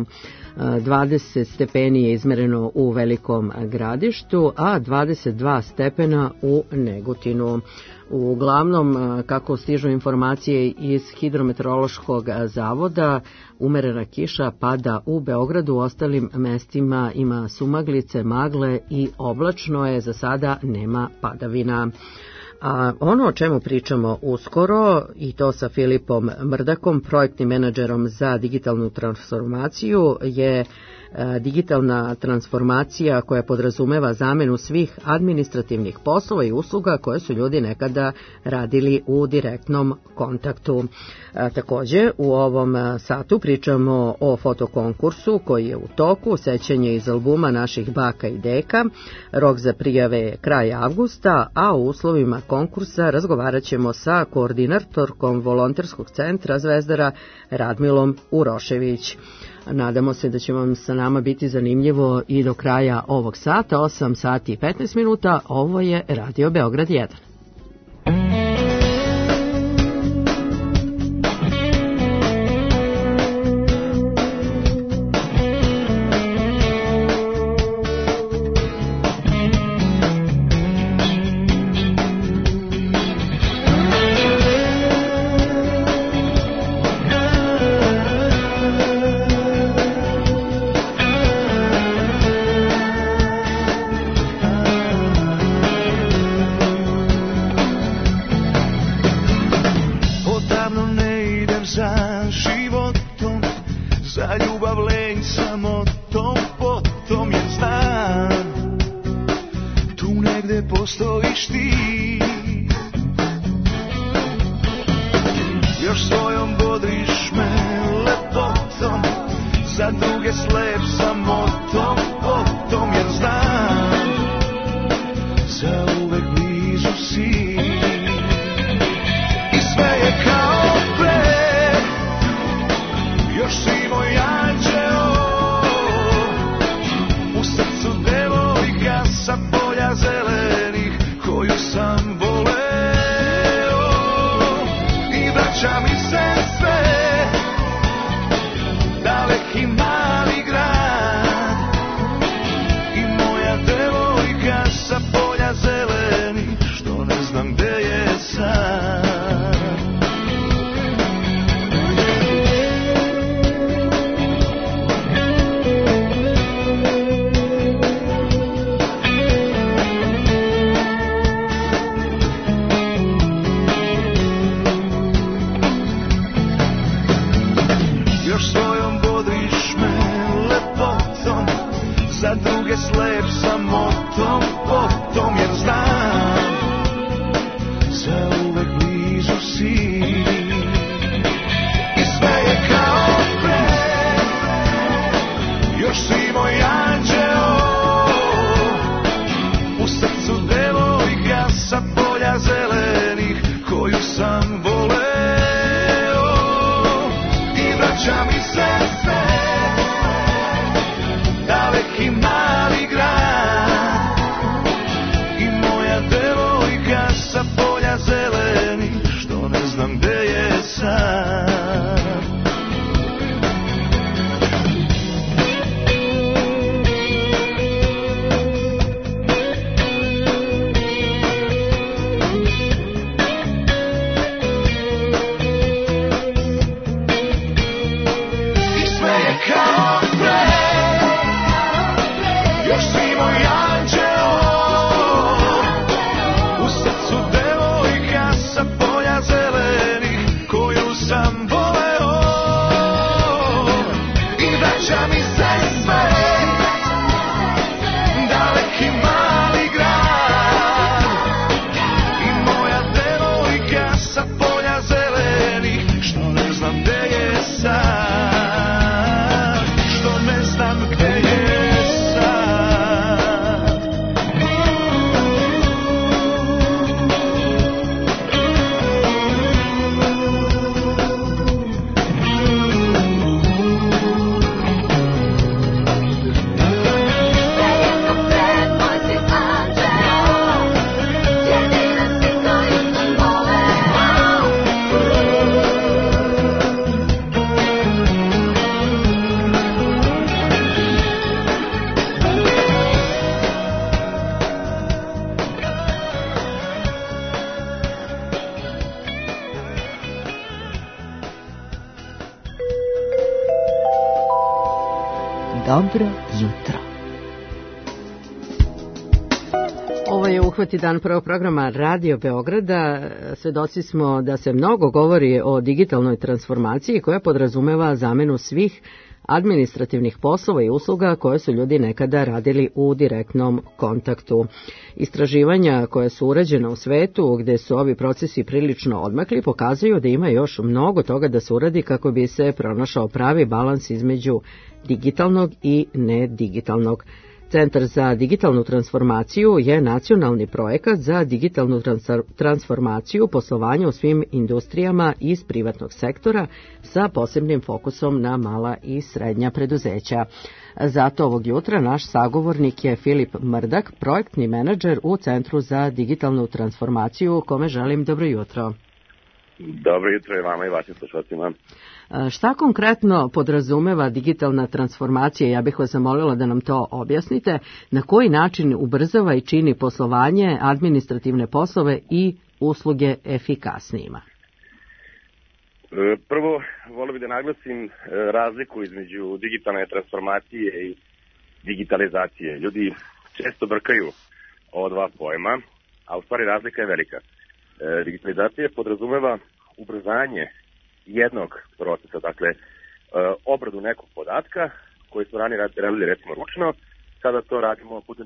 20 stepeni je izmereno u Velikom Gradištu, a 22 stepena u Negotinu. Uglavnom, kako stižu informacije iz Hidrometeorološkog zavoda, umerena kiša pada u Beogradu, u ostalim mestima ima sumaglice, magle i oblačno je, za sada nema padavina. A ono o čemu pričamo uskoro, i to sa Filipom Mrdakom, projektnim menadžerom za digitalnu transformaciju, je digitalna transformacija koja podrazumeva zamenu svih administrativnih poslova i usluga koje su ljudi nekada radili u direktnom kontaktu. Također u ovom satu pričamo o fotokonkursu koji je u toku, sećanje iz albuma naših baka i deka, rok za prijave je kraj avgusta, a u uslovima konkursa razgovarat ćemo sa koordinatorkom volonterskog centra Zvezdara Radmilom Urošević. Nadamo se da će vam sa nama biti zanimljivo i do kraja ovog sata, 8 sati i 15 minuta. Ovo je Radio Beograd 1. kao pre, još si moj anđeo, u srcu devojka sa polja zelenih koju sam voleo, i vraća mi se sve, daleki mali grad, i moja devojka sa polja zelenih, što ne znam gde je sad, što ne znam gde je sad. Dobro jutro. Ovo je Uhvati dan prvog programa Radio Beograda. Svedoci smo da se mnogo govori o digitalnoj transformaciji koja podrazumeva zamenu svih administrativnih poslova i usluga koje su ljudi nekada radili u direktnom kontaktu. Istraživanja koje su urađena u svetu, gde su ovi procesi prilično odmakli, pokazuju da ima još mnogo toga da se uradi kako bi se pronašao pravi balans između digitalnog i nedigitalnog. Centar za digitalnu transformaciju je nacionalni projekat za digitalnu transformaciju poslovanja u svim industrijama iz privatnog sektora sa posebnim fokusom na mala i srednja preduzeća. Zato ovog jutra naš sagovornik je Filip Mrdak, projektni menadžer u Centru za digitalnu transformaciju, kome želim dobro jutro. Dobro jutro i vama i vašim slušalcima. Šta konkretno podrazumeva digitalna transformacija? Ja bih vas zamolila da nam to objasnite. Na koji način ubrzava i čini poslovanje, administrativne poslove i usluge efikasnijima? Prvo, volio bih da naglasim razliku između digitalne transformacije i digitalizacije. Ljudi često brkaju ova dva pojma, a u stvari razlika je velika. Digitalizacija podrazumeva ubrzanje jednog procesa, dakle obradu nekog podatka koji smo ranije radili recimo ručno, sada to radimo putem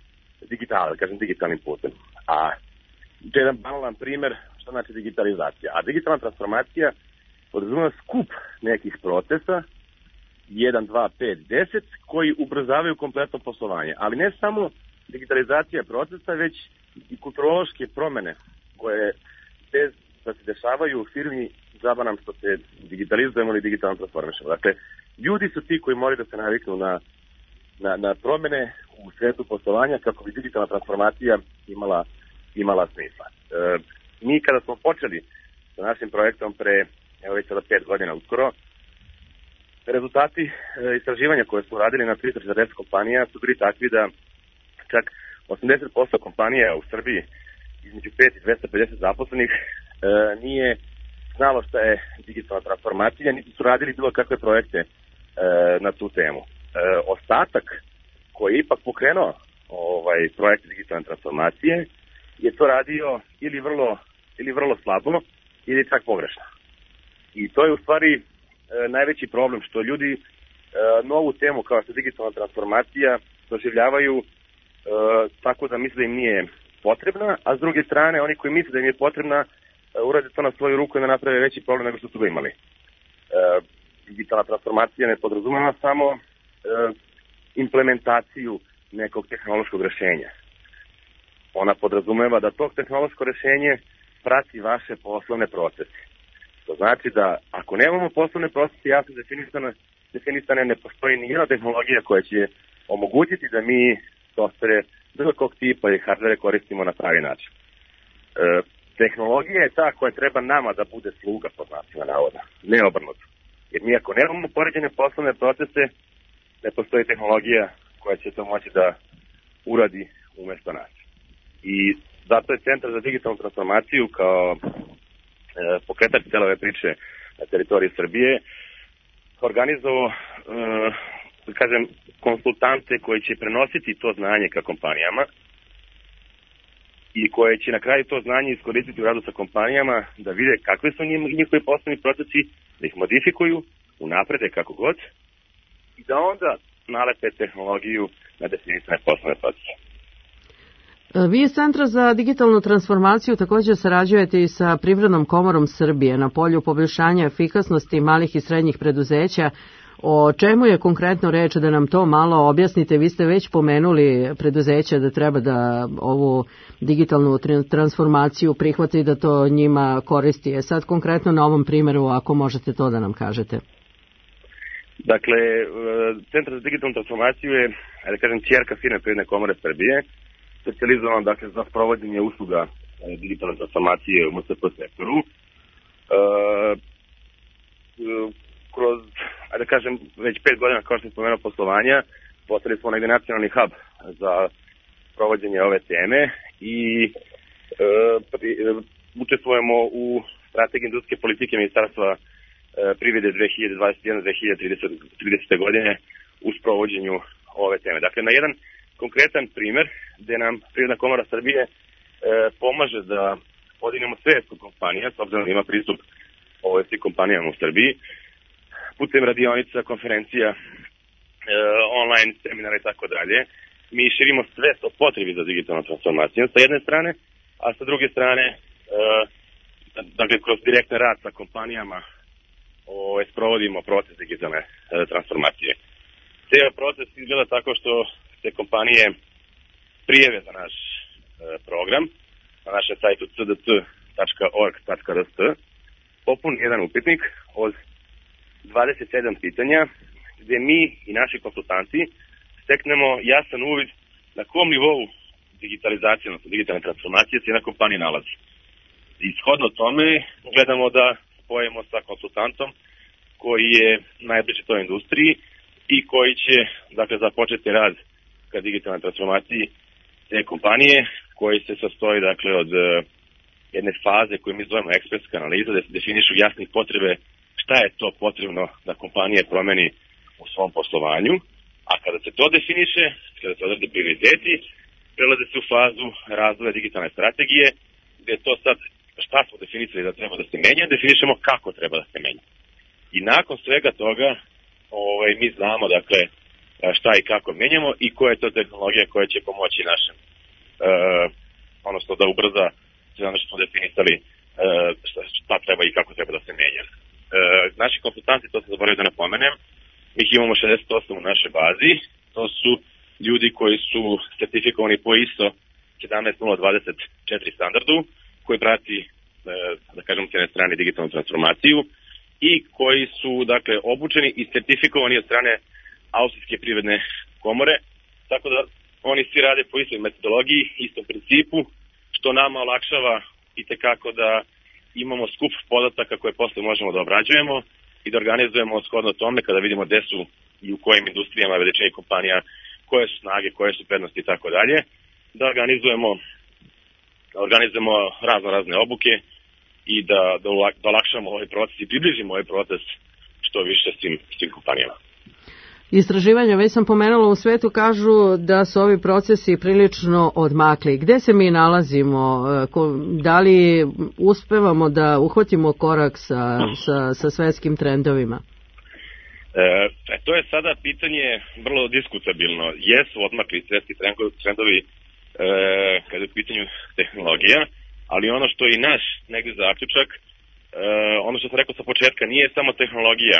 digitalnim putem. A jedan banalan primjer što znači digitalizacija. A digitalna transformacija podrazumeva skup nekih procesa 1, 2, 5, 10 koji ubrzavaju kompletno poslovanje. Ali ne samo digitalizacija procesa, već i kulturološke promene koje bez da se dešavaju u firmi zaba nam što se digitalizujemo ili digitalno transformišemo. Dakle, ljudi su ti koji moraju da se naviknu na promene u svetu poslovanja kako bi digitalna transformacija imala smisla. Mi kada smo počeli sa našim projektom pre, evo već sada 5 godina uskoro, rezultati istraživanja koje smo radili na 340 kompanija su bili takvi da čak 80% kompanija u Srbiji između 5 i 250 zaposlenih nije znalo šta je digitalna transformacija, niti su radili bilo kakve projekte na tu temu. Ostatak koji je ipak pokrenuo projekt digitalne transformacije je to radio ili vrlo slabo ili čak pogrešno. I to je u stvari najveći problem što ljudi novu temu kao što je digitalna transformacija doživljavaju tako da misle da im nije potrebna, a s druge strane oni koji misle da im je potrebna urade to na svoju ruku i da naprave veći problem nego što su ga imali. Digitalna transformacija ne podrazumeva samo implementaciju nekog tehnološkog rešenja. Ona podrazumeva da tog tehnološko rešenje prati vaše poslovne procese. To znači da ako nemamo poslovne procese jasno definisane, ne postoji ni jedna tehnologija koja će omogućiti da mi softvere bilo kog tipa i hardvere koristimo na pravi način. Tehnologija je ta koja treba nama da bude sluga, pod znacima navoda, ne obrnuto. Jer mi ako nemamo poređene poslovne procese, ne postoji tehnologija koja će to moći da uradi umjesto nas. I zato je Centar za digitalnu transformaciju kao pokretač cele ove priče na teritoriji Srbije organizovao, da kažem, konsultante koji će prenositi to znanje ka kompanijama i koje će na kraju to znanje iskoristiti u radu sa kompanijama, da vide kakve su njihovi poslovni procesi, da ih modifikuju, unaprede kako god i da onda nalepe tehnologiju na definisane poslovne procese. Vi iz Centra za digitalnu transformaciju također sarađujete i sa Privrednom komorom Srbije na polju poboljšanja efikasnosti malih i srednjih preduzeća. O čemu je konkretno reč, da nam to malo objasnite? Vi ste već pomenuli preduzeća da treba da ovu digitalnu transformaciju prihvati i da to njima koristi. Sad konkretno na ovom primjeru, ako možete to da nam kažete. Dakle, Centar za digitalnu transformaciju je, da kažem, ćerka firme Privredne komore Srbije, specijalizovan, dakle, za sprovođenje usluga digitalne transformacije u MSP sektoru. Kroz, da kažem, već 5 godina, kao što sam spomenuo, poslovanja, postavili smo negdje nacionalni hub za provođenje ove teme i učestvujemo u strategiji industrijske politike Ministarstva privrede 2021-2030. godine u sprovođenju ove teme. Dakle, na jedan konkretan primjer gdje nam Privredna komora Srbije pomaže da podignemo svijest kod kompanija, s obzirom da ima pristup ovoj svim kompanijama u Srbiji, putem radionica, konferencija, online seminara i tako dalje. Mi širimo svest o potrebi za digitalnu transformaciju sa jedne strane, a sa druge strane, dakle, kroz direktni rad sa kompanijama sprovodimo proces digitalne transformacije. Cijel proces izgleda tako što se kompanije prijave za naš program na našem sajtu cdt.org.rs, popuni jedan upitnik od 27 pitanja gdje mi i naši konsultanti steknemo jasan uvid na kom nivou digitalizacije, odnosno digitalne transformacije se jedna kompanija nalazi. I shodno tome gledamo da spojimo sa konsultantom koji je najbliže toj industriji i koji će, dakle, započeti rad ka digitalnoj transformaciji te kompanije, koji se sastoji, dakle, od jedne faze koju mi zovemo ekspertska analiza, da se definišu jasne potrebe šta je to potrebno da kompanija promeni u svom poslovanju, a kada se to definiše, kada se odrede prioriteti, prelaze se u fazu razvoja digitalne strategije, gdje to sad šta smo definisali da treba da se menja, definišemo kako treba da se menja. I nakon svega toga mi znamo, dakle, šta i kako menjamo i koja je to tehnologija koja će pomoći našem, odnosno da ubrza sve ono što smo definisali šta treba i kako treba da se menja. Naši konsultanti, to sam zaboravio da napomenem, mi ih imamo 68 u našoj bazi, to su ljudi koji su certifikovani po ISO 17024 standardu, koji prati, da kažem, s jedne strane digitalnu transformaciju i koji su, dakle, obučeni i certifikovani od strane Austrijske privredne komore, tako da oni svi rade po istoj metodologiji, istom principu, što nama olakšava itekako da imamo skup podataka koje posle možemo da obrađujemo i da organizujemo shodno tome kada vidimo gde su i u kojim industrijama, veličini kompanija, koje su snage, koje su prednosti i tako dalje, da organizujemo razne obuke i da olakšamo ovaj proces i približimo ovaj proces što više svim kompanijama. Istraživanja, već sam pomenula, u svetu kažu da su ovi procesi prilično odmakli. Gde se mi nalazimo? Da li uspevamo da uhvatimo korak sa svetskim trendovima? To je sada pitanje vrlo diskutabilno. Jesu odmakli svetski trendovi kada je u pitanju tehnologija, ali ono što je i naš negdje zaključak, ono što sam rekao sa početka, nije samo tehnologija.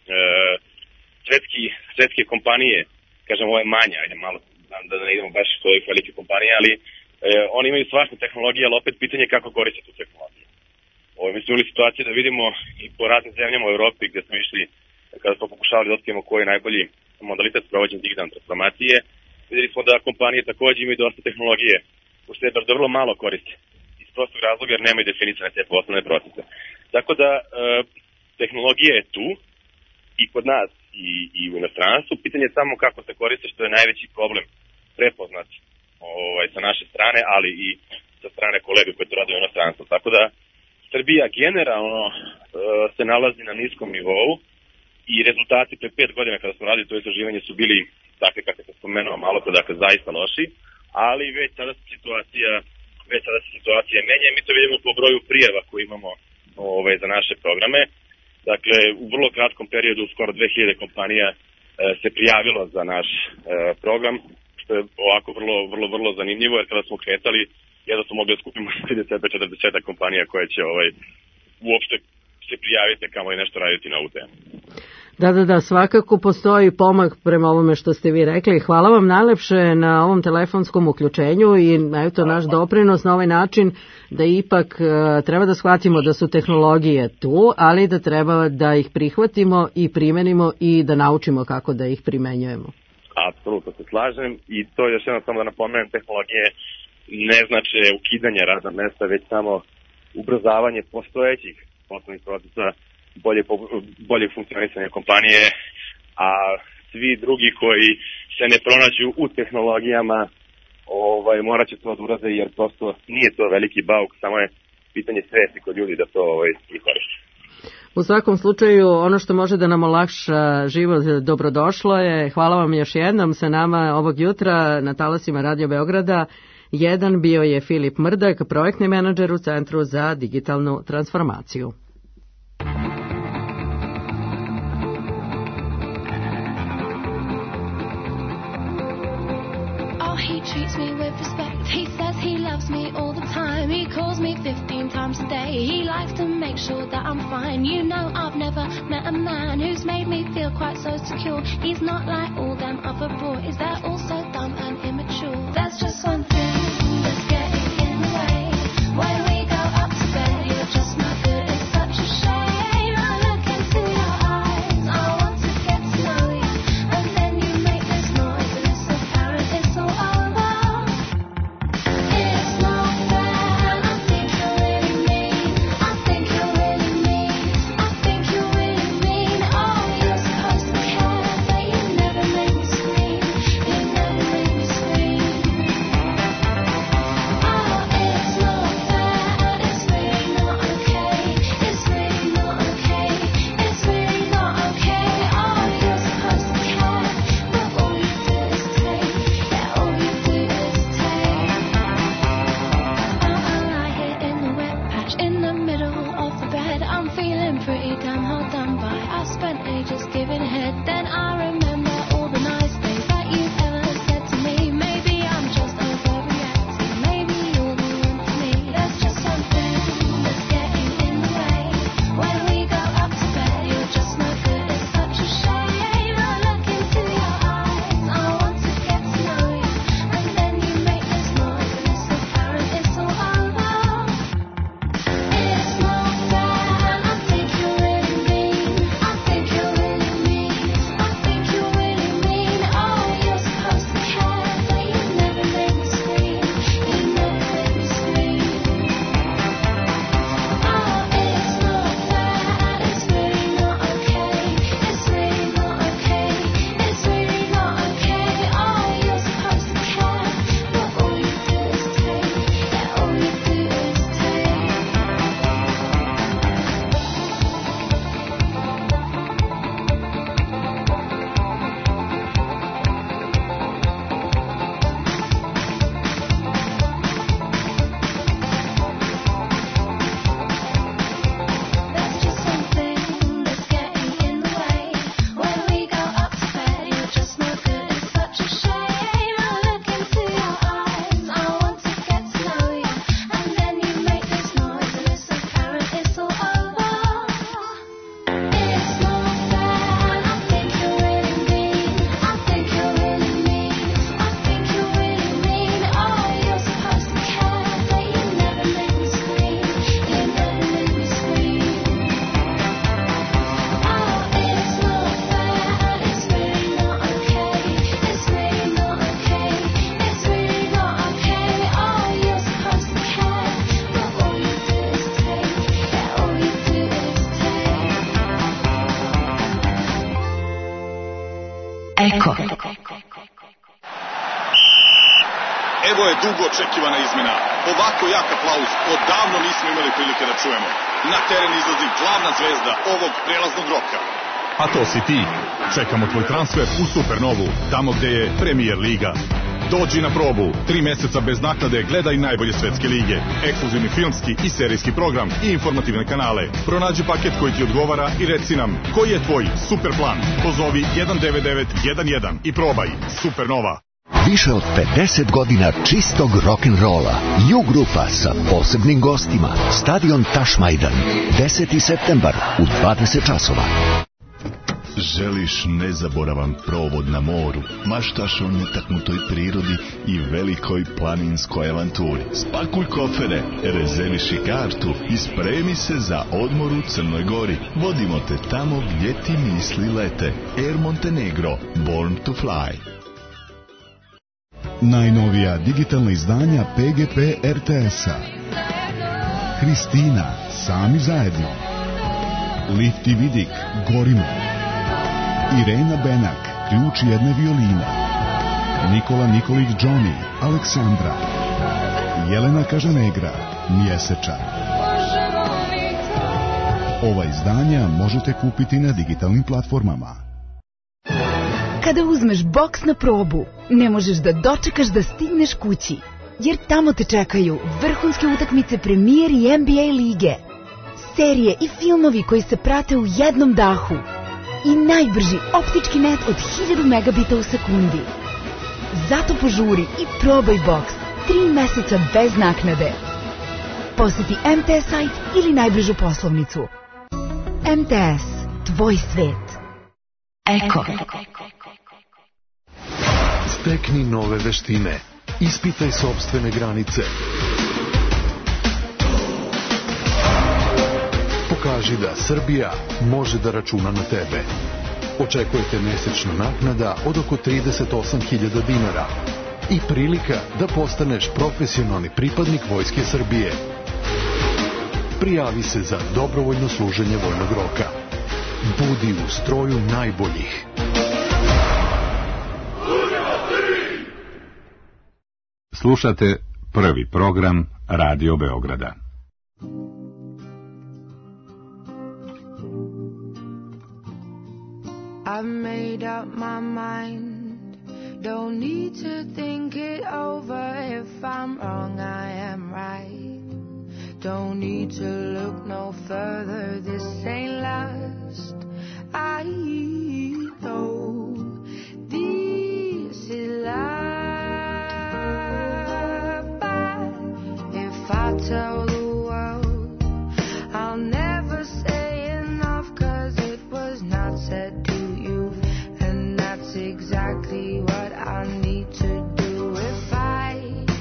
Svetske kompanije, kažem, ovo je manja, ajde malo da ne idemo baš što je velike kompanije, ali oni imaju svašta tehnologije, ali opet pitanje kako koriste tu tehnologiju. Mi smo imali situaciju da vidimo i po raznim zemljama u Evropi gdje smo išli, kada smo pokušavali da otkrijemo koji je najbolji modalitet sprovođenja digitalne transformacije, vidjeli smo da kompanije također imaju dosta tehnologije, u što je vrlo malo koriste. Iz prostog razloga jer nemaju definisane te poslovne procese. Tako da tehnologija je tu i kod nas i u inostranstvu. Pitanje je samo kako se koriste, što je najveći problem prepoznat sa naše strane, ali i sa strane kolega koji to rade u inostranstvu. Tako da Srbija generalno se nalazi na niskom nivou i rezultati pre 5 godina kada smo radili to istraživanje su bili takve kako sam spomenuo malo pre, dakle zaista loši, ali već sada se situacija menja i mi to vidimo po broju prijava koje imamo za naše programe. Dakle, u vrlo kratkom periodu skoro 2000 kompanija se prijavilo za naš program, što je ovako vrlo zanimljivo, jer kada smo kretali, jedno smo mogli da skupimo 30-40 kompanija koje će uopšte se prijaviti kamo i nešto raditi na ovu temu. Da, svakako postoji pomak prema ovome što ste vi rekli. Hvala vam najlepše na ovom telefonskom uključenju i eto naš doprinos na ovaj način da ipak treba da shvatimo da su tehnologije tu, ali da treba da ih prihvatimo i primenimo i da naučimo kako da ih primenjujemo. Apsolutno se slažem i to još jedno samo da napomenem, tehnologije ne znače ukidanje radnog mesta, već samo ubrzavanje postojećih poslovnih procesa, bolje funkcionisanje kompanije, a svi drugi koji se ne pronađu u tehnologijama morat će to da urade, jer prosto nije to veliki bauk, samo je pitanje svesti kod ljudi da to koriste. U svakom slučaju, ono što može da nam olakša život dobrodošlo je. Hvala vam još jednom. Sa nama ovog jutra na talasima Radio Beograda jedan bio je Filip Mrdak, projektni menadžer u Centru za digitalnu transformaciju. He treats me with respect. He says he loves me all the time. He calls me 15 times a day. He likes to make sure that I'm fine. You know, I've never met a man who's made me feel quite so secure. He's not like all them other boys. They're all so dumb and immature. There's just one thing that's getting in the way. When we go up to bed, you're just no good. It's such a shame. I look into your eyes. I want to get to know you. And then you make this noise and it's apparent it's all over. Eko. Evo je dugo očekivana izmena. Ovako jak aplauz odavno nismo imali prilike da čujemo. Na teren izlazi glavna zvezda ovog prelaznog roka. A to si ti. Čekamo tvoj transfer u Supernovu, tamo gde je Premier Liga. Dođi na probu, 3 meseca bez naknade, gledaj najbolje svetske lige, ekskluzivni filmski i serijski program i informativne kanale. Pronađi paket koji ti odgovara i reci nam koji je tvoj super plan. Pozovi 19911 i probaj Supernova. Više od 50 godina čistog rock'n'rolla. Ju grupa sa posebnim gostima. Stadion Tašmajdan. 10. septembar u 20 časova. Želiš nezaboravan provod na moru, maštaš o netaknutoj prirodi i velikoj planinskoj avanturi. Spakuj kofere, rezerviši kartu i spremi se za odmor u Crnoj Gori. Vodimo te tamo gdje ti misli lete. Air Montenegro, Born to Fly. Najnovija digitalna izdanja PGP RTS-a. Kristina, Sami zajedno. Lifti Vidik, Gorimo. Irena Benak, Ključ jedne violine. Nikola Nikolić Johnny, Aleksandra. Jelena Kažanegra, Mjeseča. Ova izdanja možete kupiti na digitalnim platformama. Kada uzmeš boks na probu, ne možeš da dočekaš da stigneš kući, jer tamo te čekaju vrhunske utakmice Premier i NBA lige, serije i filmovi koji se prate u jednom dahu i najbrži optički net od 1000 megabita u sekundi. Zato požuri i probaj boks 3 meseca bez naknade. Posjeti MTS sajt ili najbližu poslovnicu. MTS, tvoj svet. Eko. Stekni nove veštine. Ispitaj sopstvene granice. Pokaži da Srbija može da računa na tebe. Očekujete mesečna naknada od oko 38.000 dinara i prilika da postaneš profesionalni pripadnik Vojske Srbije. Prijavi se za dobrovoljno služenje vojnog roka. Budi u stroju najboljih. Slušate prvi program Radio Beograda. I've made up my mind, don't need to think it over. If I'm wrong, I am right. Don't need to look no further, this ain't last. I know this is love, but if I tell the world, I'll never say enough, 'cause it was not said to you, and that's exactly what I need to do if I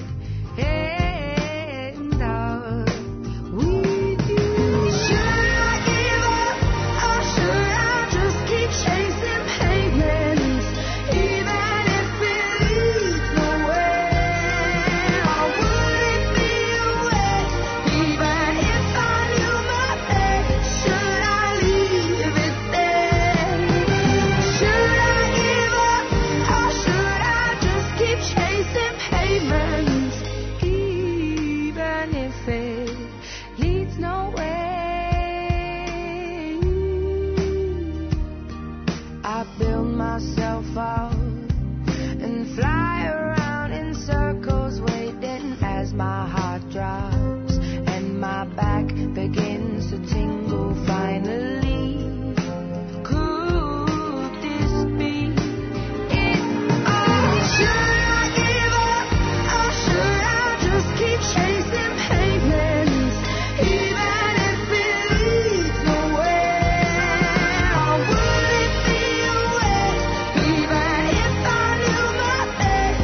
end up with you. Should I give up, or should I just keep chasing pavements, even if it leads nowhere? Or would it be a waste, even if I knew my fate? Should I leave it there? Should I give up, or should I just keep chasing pavements, even if it leads nowhere? I build myself up and fly around in circles, waiting as my heart drops and my back begins to tingle finally. Could this be it? Oh, should I give up, or should I just keep chasing pavements, even if it leads nowhere? Or would it be a waste, even if I knew my fate?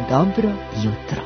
Dobro jutro.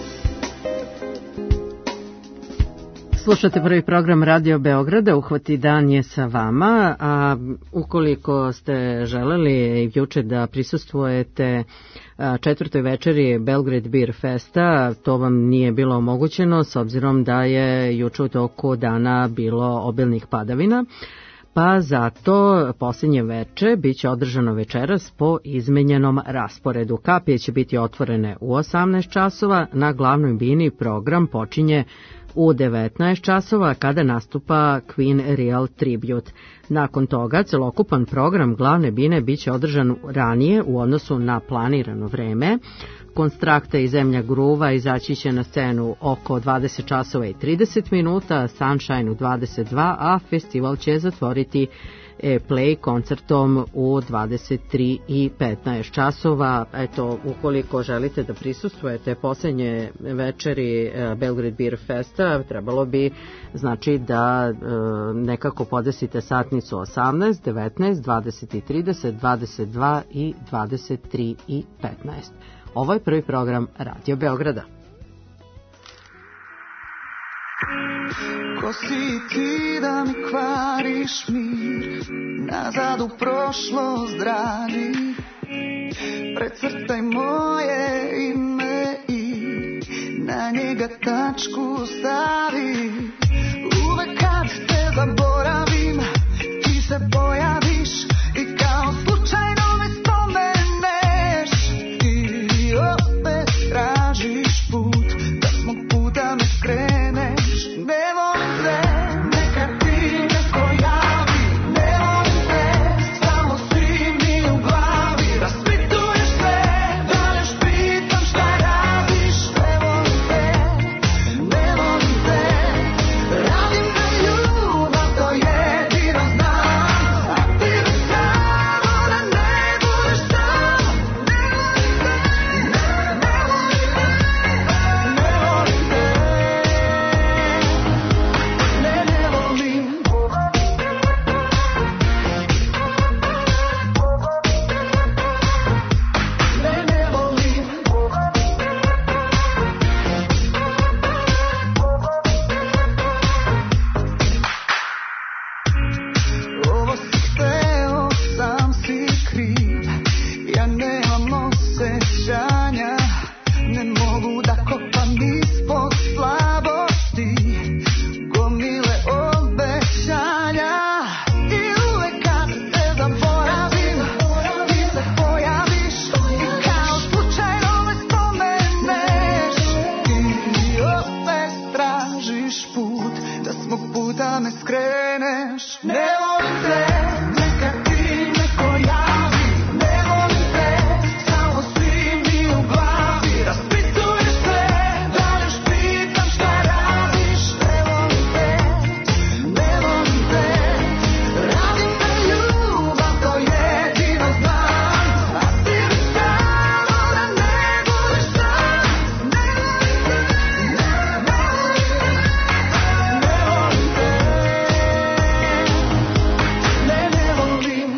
Slušate prvi program Radio Beograda, Uhvati dan je sa vama, a ukoliko ste želeli juče da prisustvujete četvrtoj večeri Belgrade Beer Festa, to vam nije bilo omogućeno s obzirom da je juče u toku dana bilo obilnih padavina, pa zato posljednje veče biće održano večeras po izmenjenom rasporedu. Kapije će biti otvorene u 18 časova, na glavnoj bini program počinje u 19 časova kada nastupa Queen Real Tribute. Nakon toga celokupan program glavne bine biće održan ranije u odnosu na planirano vreme. Konstrakta i Zemlja gruva izaći će na scenu oko 20 časova i 30 minuta, Sunshine u 22, a festival će zatvoriti Play koncertom u 23 i 15 časova. Eto, ukoliko želite da prisustvujete posljednje večeri Belgrade Beer Festa, trebalo bi znači da nekako podesite satnicu 18, 19, 20 i 30, 22 i 23 i 15. Ovo je prvi program Radio Beograda. Ko si ti da mi kvariš mir, nazad u prošlost dragi, precrtaj moje ime i na njega tačku stavi. Uvek kad te zaboravim, ti se pojaviš i kao slučajno me spomeneš i opet tražiš put, da s mog puta me skreneš. Ne volim te, neka ti neko javi. Ne volim te, samo si mi u glavi. Raspituješ sve, da li još pitam šta radiš. Ne volim te, ne volim te. Radim na ljubav, to jedino znam. A ti me samo da ne budeš sam. Ne volim te, ne volim te, ne volim te. Ovo si hteo, sam si kriv. Ja nemam osjećanja, ne mogu da kopam ispod slabosti, gomile obećanja. I uvek kad te zaboravim, ti se pojaviš i kao slučajno me spomeneš i opet tražiš put, da s mog puta me skreneš. Ne volim te, neka ti neko javi. Ne volim te, samo si mi u glavi. Raspituješ sve, da li još pitam šta radiš. Ne volim te, ne volim te. Radim na ljubav, to jedino znam. A ti mi samo da ne budeš sam. Ne volim te, ne volim te, ne volim te. Ne volim.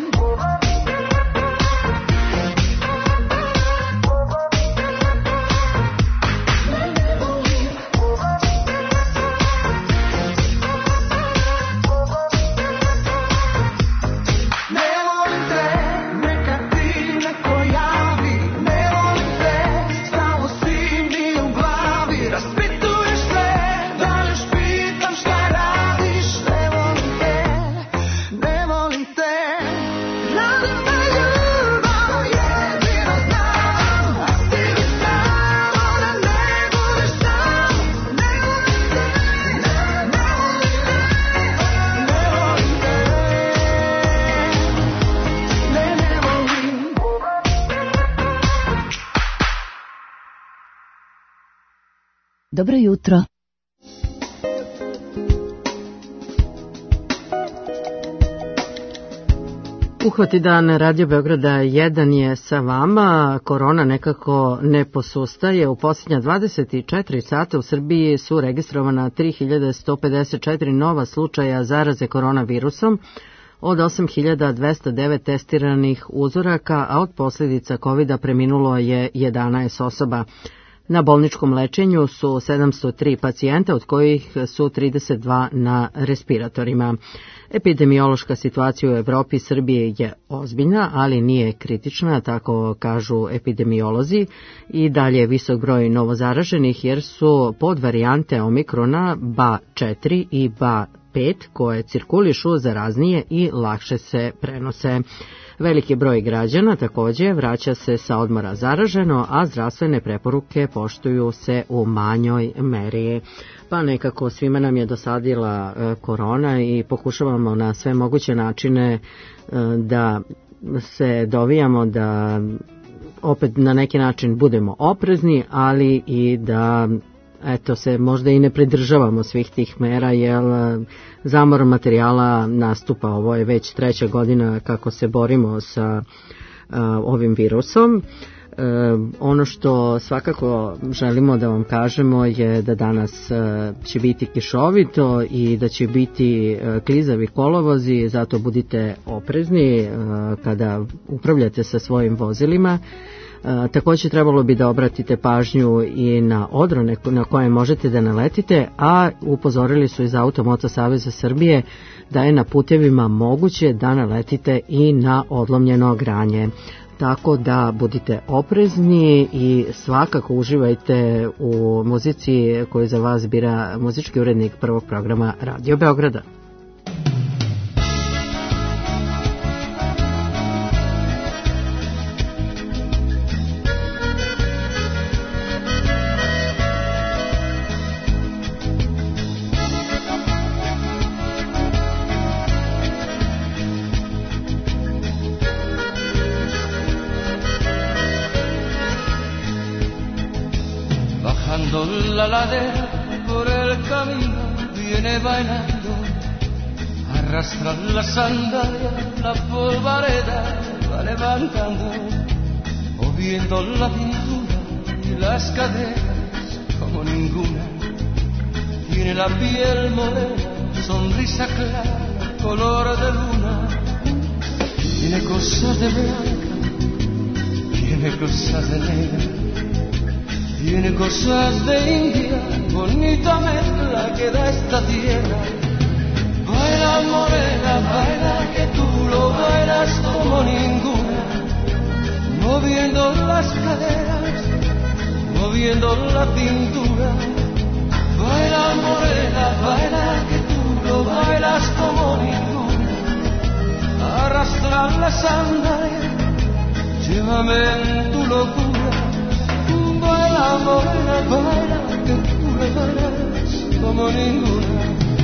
Ne volim te, neka ti neko javi. Ne volim te, samo si mi u glavi. Raspituješ sve, da li još pitam šta radiš. Ne volim te, ne volim te. Radim na ljubav, to jedino znam. A ti mi samo da ne budeš sam. Ne volim te, ne volim te, ne volim te. Ne volim. Dobro jutro. Uhvati dan Radio Beograda 1 je sa vama. Korona nekako ne posustaje. U posljednja 24 sata u Srbiji su registrovana 3154 nova slučaja zaraze koronavirusom. od 8.209 testiranih uzoraka, a od posljedica COVID-a preminulo je 11 osoba. Na bolničkom lečenju su 703 pacijenta, od kojih su 32 na respiratorima. Epidemiološka situacija u Evropi i Srbiji je ozbiljna, ali nije kritična, tako kažu epidemiolozi. I dalje je visok broj novozaraženih jer su podvarijante omikrona BA4 i BA5 koje cirkulišu zaraznije i lakše se prenose. Veliki broj građana također vraća se sa odmora zaraženo, a zdravstvene preporuke poštuju se u manjoj meri. Pa nekako svima nam je dosadila korona i pokušavamo na sve moguće načine da se dovijamo, da opet na neki način budemo oprezni, ali i da se možda i ne pridržavamo svih tih mera, jer zamor materijala nastupa. Ovo je već 3. godina kako se borimo sa ovim virusom. Ono što svakako želimo da vam kažemo je da danas će biti kišovito i da će biti klizavi kolovozi, zato budite oprezni kada upravljate sa svojim vozilima. Također trebalo bi da obratite pažnju i na odrone na koje možete da naletite, a upozorili su iz Automoto Saveza Srbije da je na putevima moguće da naletite i na odlomljeno granje. Tako da budite oprezni i svakako uživajte u muzici koju za vas bira muzički urednik prvog programa Radio Beograda. La ladera por el camino viene bailando, arrastra la sandalia, la polvareda va levantando, moviendo la cintura y las caderas como ninguna. Tiene la piel morena, sonrisa clara, color de luna. Tiene cosas de blanca, tiene cosas de negra. Tiene cosas de India, bonita mezcla que da esta tierra. Baila morena, baila que tú lo bailas como ninguna. Moviendo las caderas, moviendo la cintura. Baila morena, baila que tú lo bailas como ninguna. Arrastra la sandalia, llévame en tu locura. Baila morena, baila, que tú le bailas como ninguna.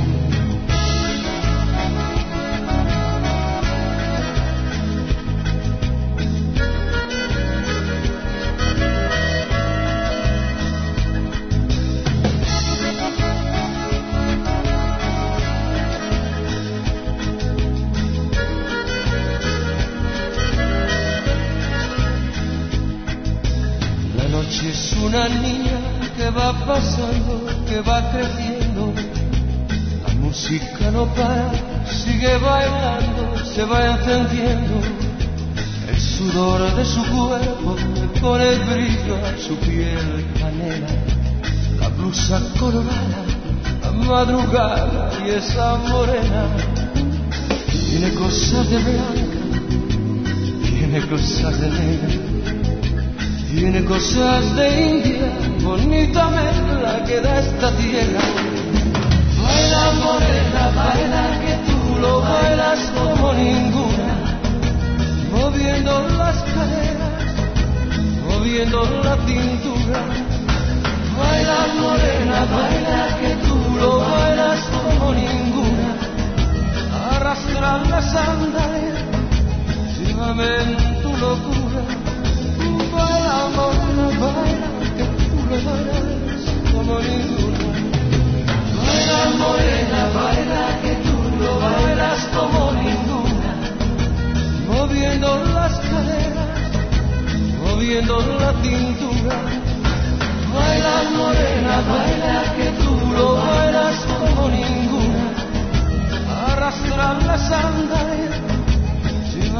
Es una niña que va pasando, que va creciendo. La música no para, sigue bailando, se va encendiendo. El sudor de su cuerpo le pone brillo a su piel canela. La blusa colorada, la madrugada y esa morena. Tiene cosas de blanca, tiene cosas de negra. Tiene cosas de India, bonita mezcla que da esta tierra. Baila morena, baila que tú lo bailas como ninguna. Moviendo las caderas, moviendo la cintura. Baila morena, baila que tú lo bailas como ninguna. Arrastra la sandalia, llévame en tu locura. Baila morena, baila que tú lo bailas como ninguna. Baila morena, baila que tú lo bailas como ninguna. Moviendo las caderas, moviendo la cintura. Baila morena, baila que tú lo bailas como ninguna. Arrastra la sandalia,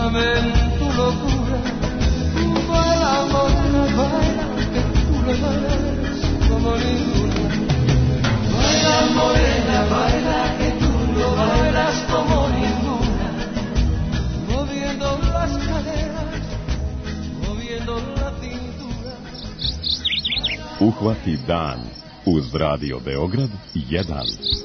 Déjame en tu locura. Baila, morena, baila, que tú lo bailas como ninguna. Baila, morena, baila, que tú lo bailas como ninguna. Moviendo las caderas, moviendo la cintura. Uhvati dan uz Radio Beograd 1.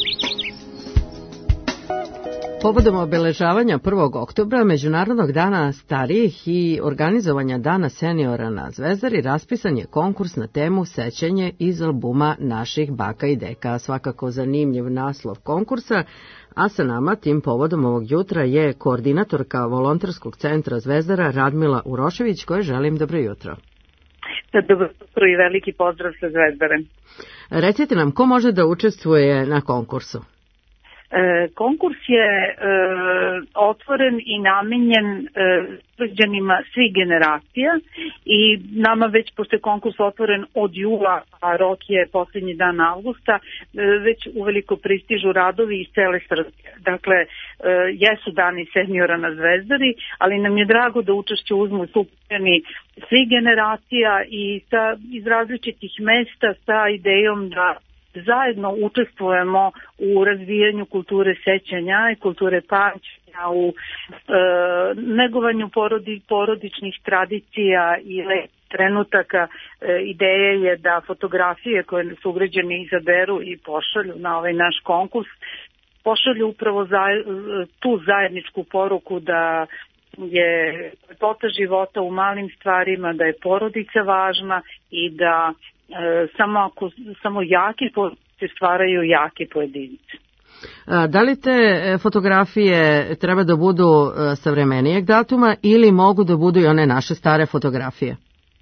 Povodom obeležavanja 1. oktobra, Međunarodnog dana starijih i organizovanja dana seniora na Zvezdari, raspisan je konkurs na temu Sećanje iz albuma naših baka i deka. Svakako zanimljiv naslov konkursa, a sa nama tim povodom ovog jutra je koordinatorka Volonterskog centra Zvezdara Radmila Urošević, kojoj želim dobro jutro. Dobro jutro i veliki pozdrav sa Zvezdare. Recite nam, ko može da učestvuje na konkursu? Konkurs je otvoren i namenjen sugrađanima svih generacija i nama već, pošto je konkurs otvoren od jula, a rok je posljednji dan avgusta, već uveliko pristižu radovi iz cele Srbije. Dakle, jesu dani seniora na Zvezdari, ali nam je drago da učešće uzmu sugrađani svih generacija i iz različitih mesta sa idejom da zajedno učestvujemo u razvijanju kulture sećanja i kulture pamćenja, u negovanju porodičnih tradicija i trenutaka. Ideja je da fotografije koje sugrađani izaberu i pošalju na ovaj naš konkurs pošalju upravo tu zajedničku poruku da je lepota života u malim stvarima, da je porodica važna i da samo jaki porodice stvaraju jake pojedince. Da li te fotografije treba da budu savremenijeg datuma ili mogu da budu i one naše stare fotografije?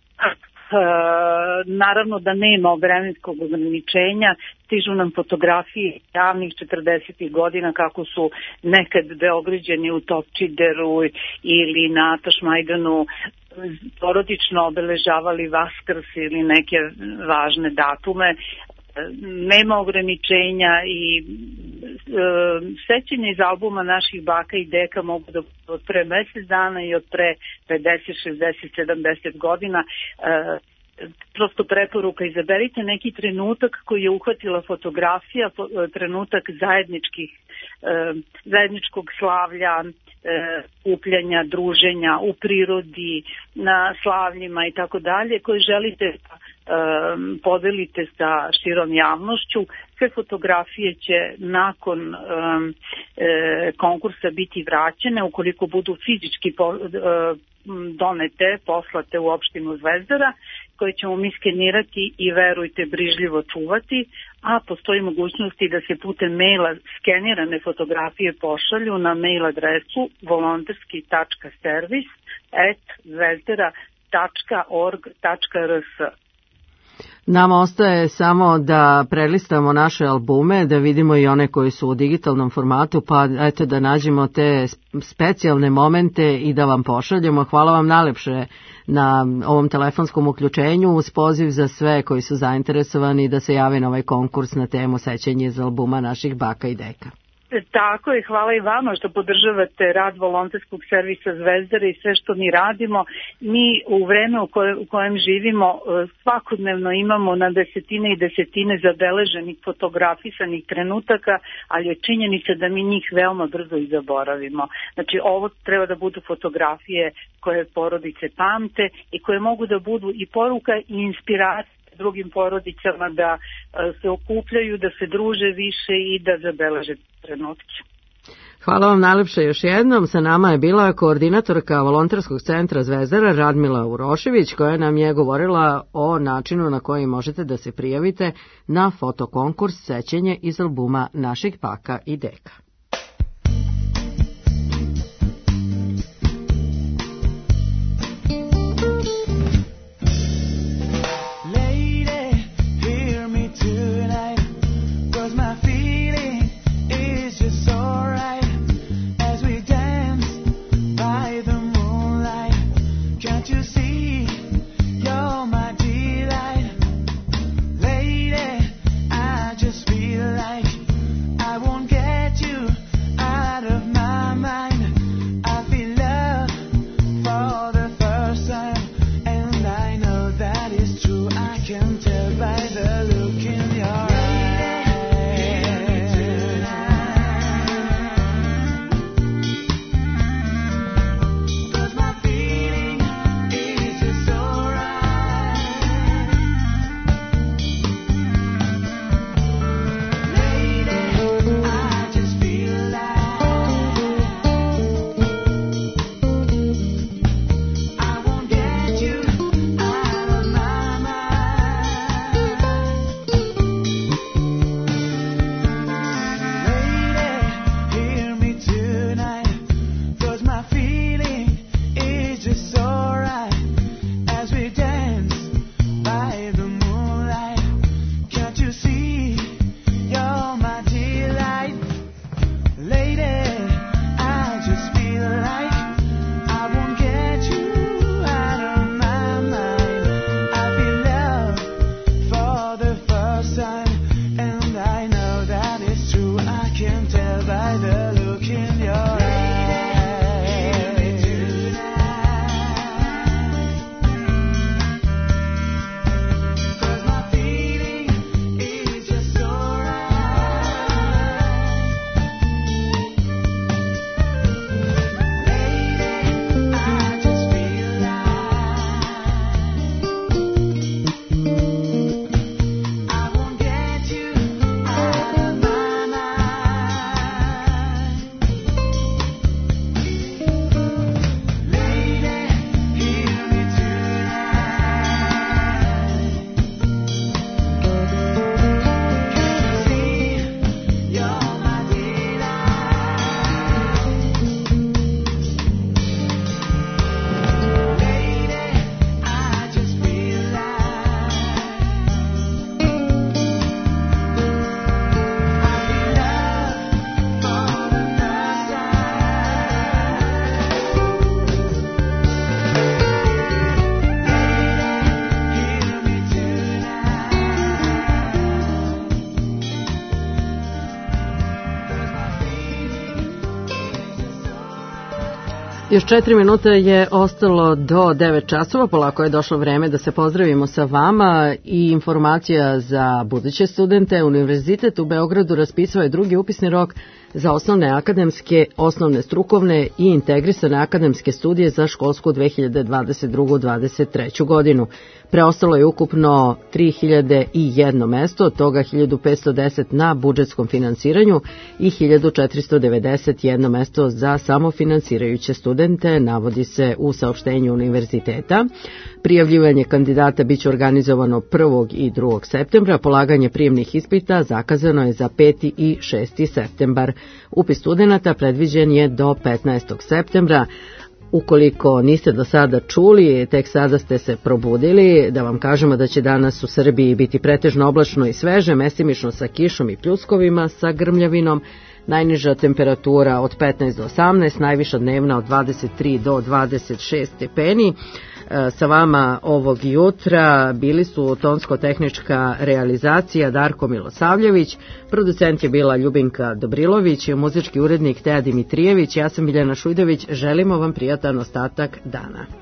Naravno da nema vremenskog ograničenja, stižu nam fotografije javnih 40. godina kako su nekad Beograđani u Topčideru ili na Tašmajdanu porodično obeležavali Vaskrs ili neke važne datume. Nema ograničenja i sećanja iz albuma naših baka i deka mogu da od pre mesec dana i od pre 50, 60, 70 godina. Prosto preporuka, izaberite neki trenutak koji je uhvatila fotografija, trenutak zajedničkog slavlja, kupljanja, druženja u prirodi, na slavljima i tako dalje, koje želite podelite sa širom javnošću. Sve fotografije će nakon konkursa biti vraćene ukoliko budu fizički donete, poslate u opštinu Zvezdara, koje ćemo mi skenirati i verujte brižljivo čuvati, a postoji mogućnosti da se putem maila skenirane fotografije pošalju na mail adresu volonterski.service@zvezdara.org.rs. Nama ostaje samo da prelistamo naše albume, da vidimo i one koji su u digitalnom formatu, pa eto da nađemo te specijalne momente i da vam pošaljemo. Hvala vam najlepše na ovom telefonskom uključenju uz poziv za sve koji su zainteresovani da se jave na ovaj konkurs na temu Sećanje iz albuma naših baka i deka. Tako je, hvala i vama što podržavate rad volonterskog servisa Zvezdara i sve što mi radimo. Mi u vreme u kojem živimo svakodnevno imamo na desetine i desetine zabeleženih fotografisanih trenutaka, ali je činjenica da mi njih veoma brzo i zaboravimo. Znači ovo treba da budu fotografije koje porodice pamte i koje mogu da budu i poruka i inspiracija drugim porodicama da se okupljaju, da se druže više i da zabeleže trenutke. Hvala vam najlepše još jednom. Sa nama je bila koordinatorka Volonterskog centra Zvezdara Radmila Urošević, koja nam je govorila o načinu na koji možete da se prijavite na fotokonkurs Sećanje iz albuma naših baka i deka. Feel like I won't get you Još 4 minuta je ostalo do 9 časova, polako je došlo vreme da se pozdravimo sa vama i informacija za buduće studente. Univerzitet u Beogradu raspisao je drugi upisni rok za osnovne akademske, osnovne strukovne i integrisane akademske studije za školsku 2022-2023. godinu. Preostalo je ukupno 3001 mesto, od toga 1510 na budžetskom finansiranju i 1491 mesto za samofinansirajuće studente, navodi se u saopštenju univerziteta. Prijavljivanje kandidata biće organizovano 1. i 2. septembra, polaganje prijemnih ispita zakazano je za 5. i 6. septembar. Upis studenata predviđen je do 15. septembra. Ukoliko niste do sada čuli, tek sada ste se probudili, da vam kažemo da će danas u Srbiji biti pretežno oblačno i sveže, mestimično sa kišom i pljuskovima, sa grmljavinom. Najniža temperatura od 15 do 18, najviša dnevna od 23 do 26 stepeni. Sa vama ovog jutra bili su tonsko-tehnička realizacija Darko Milosavljević, producent je bila Ljubinka Dobrilović, muzički urednik Teja Dimitrijević, ja sam Biljana Šujdović, želimo vam prijatan ostatak dana.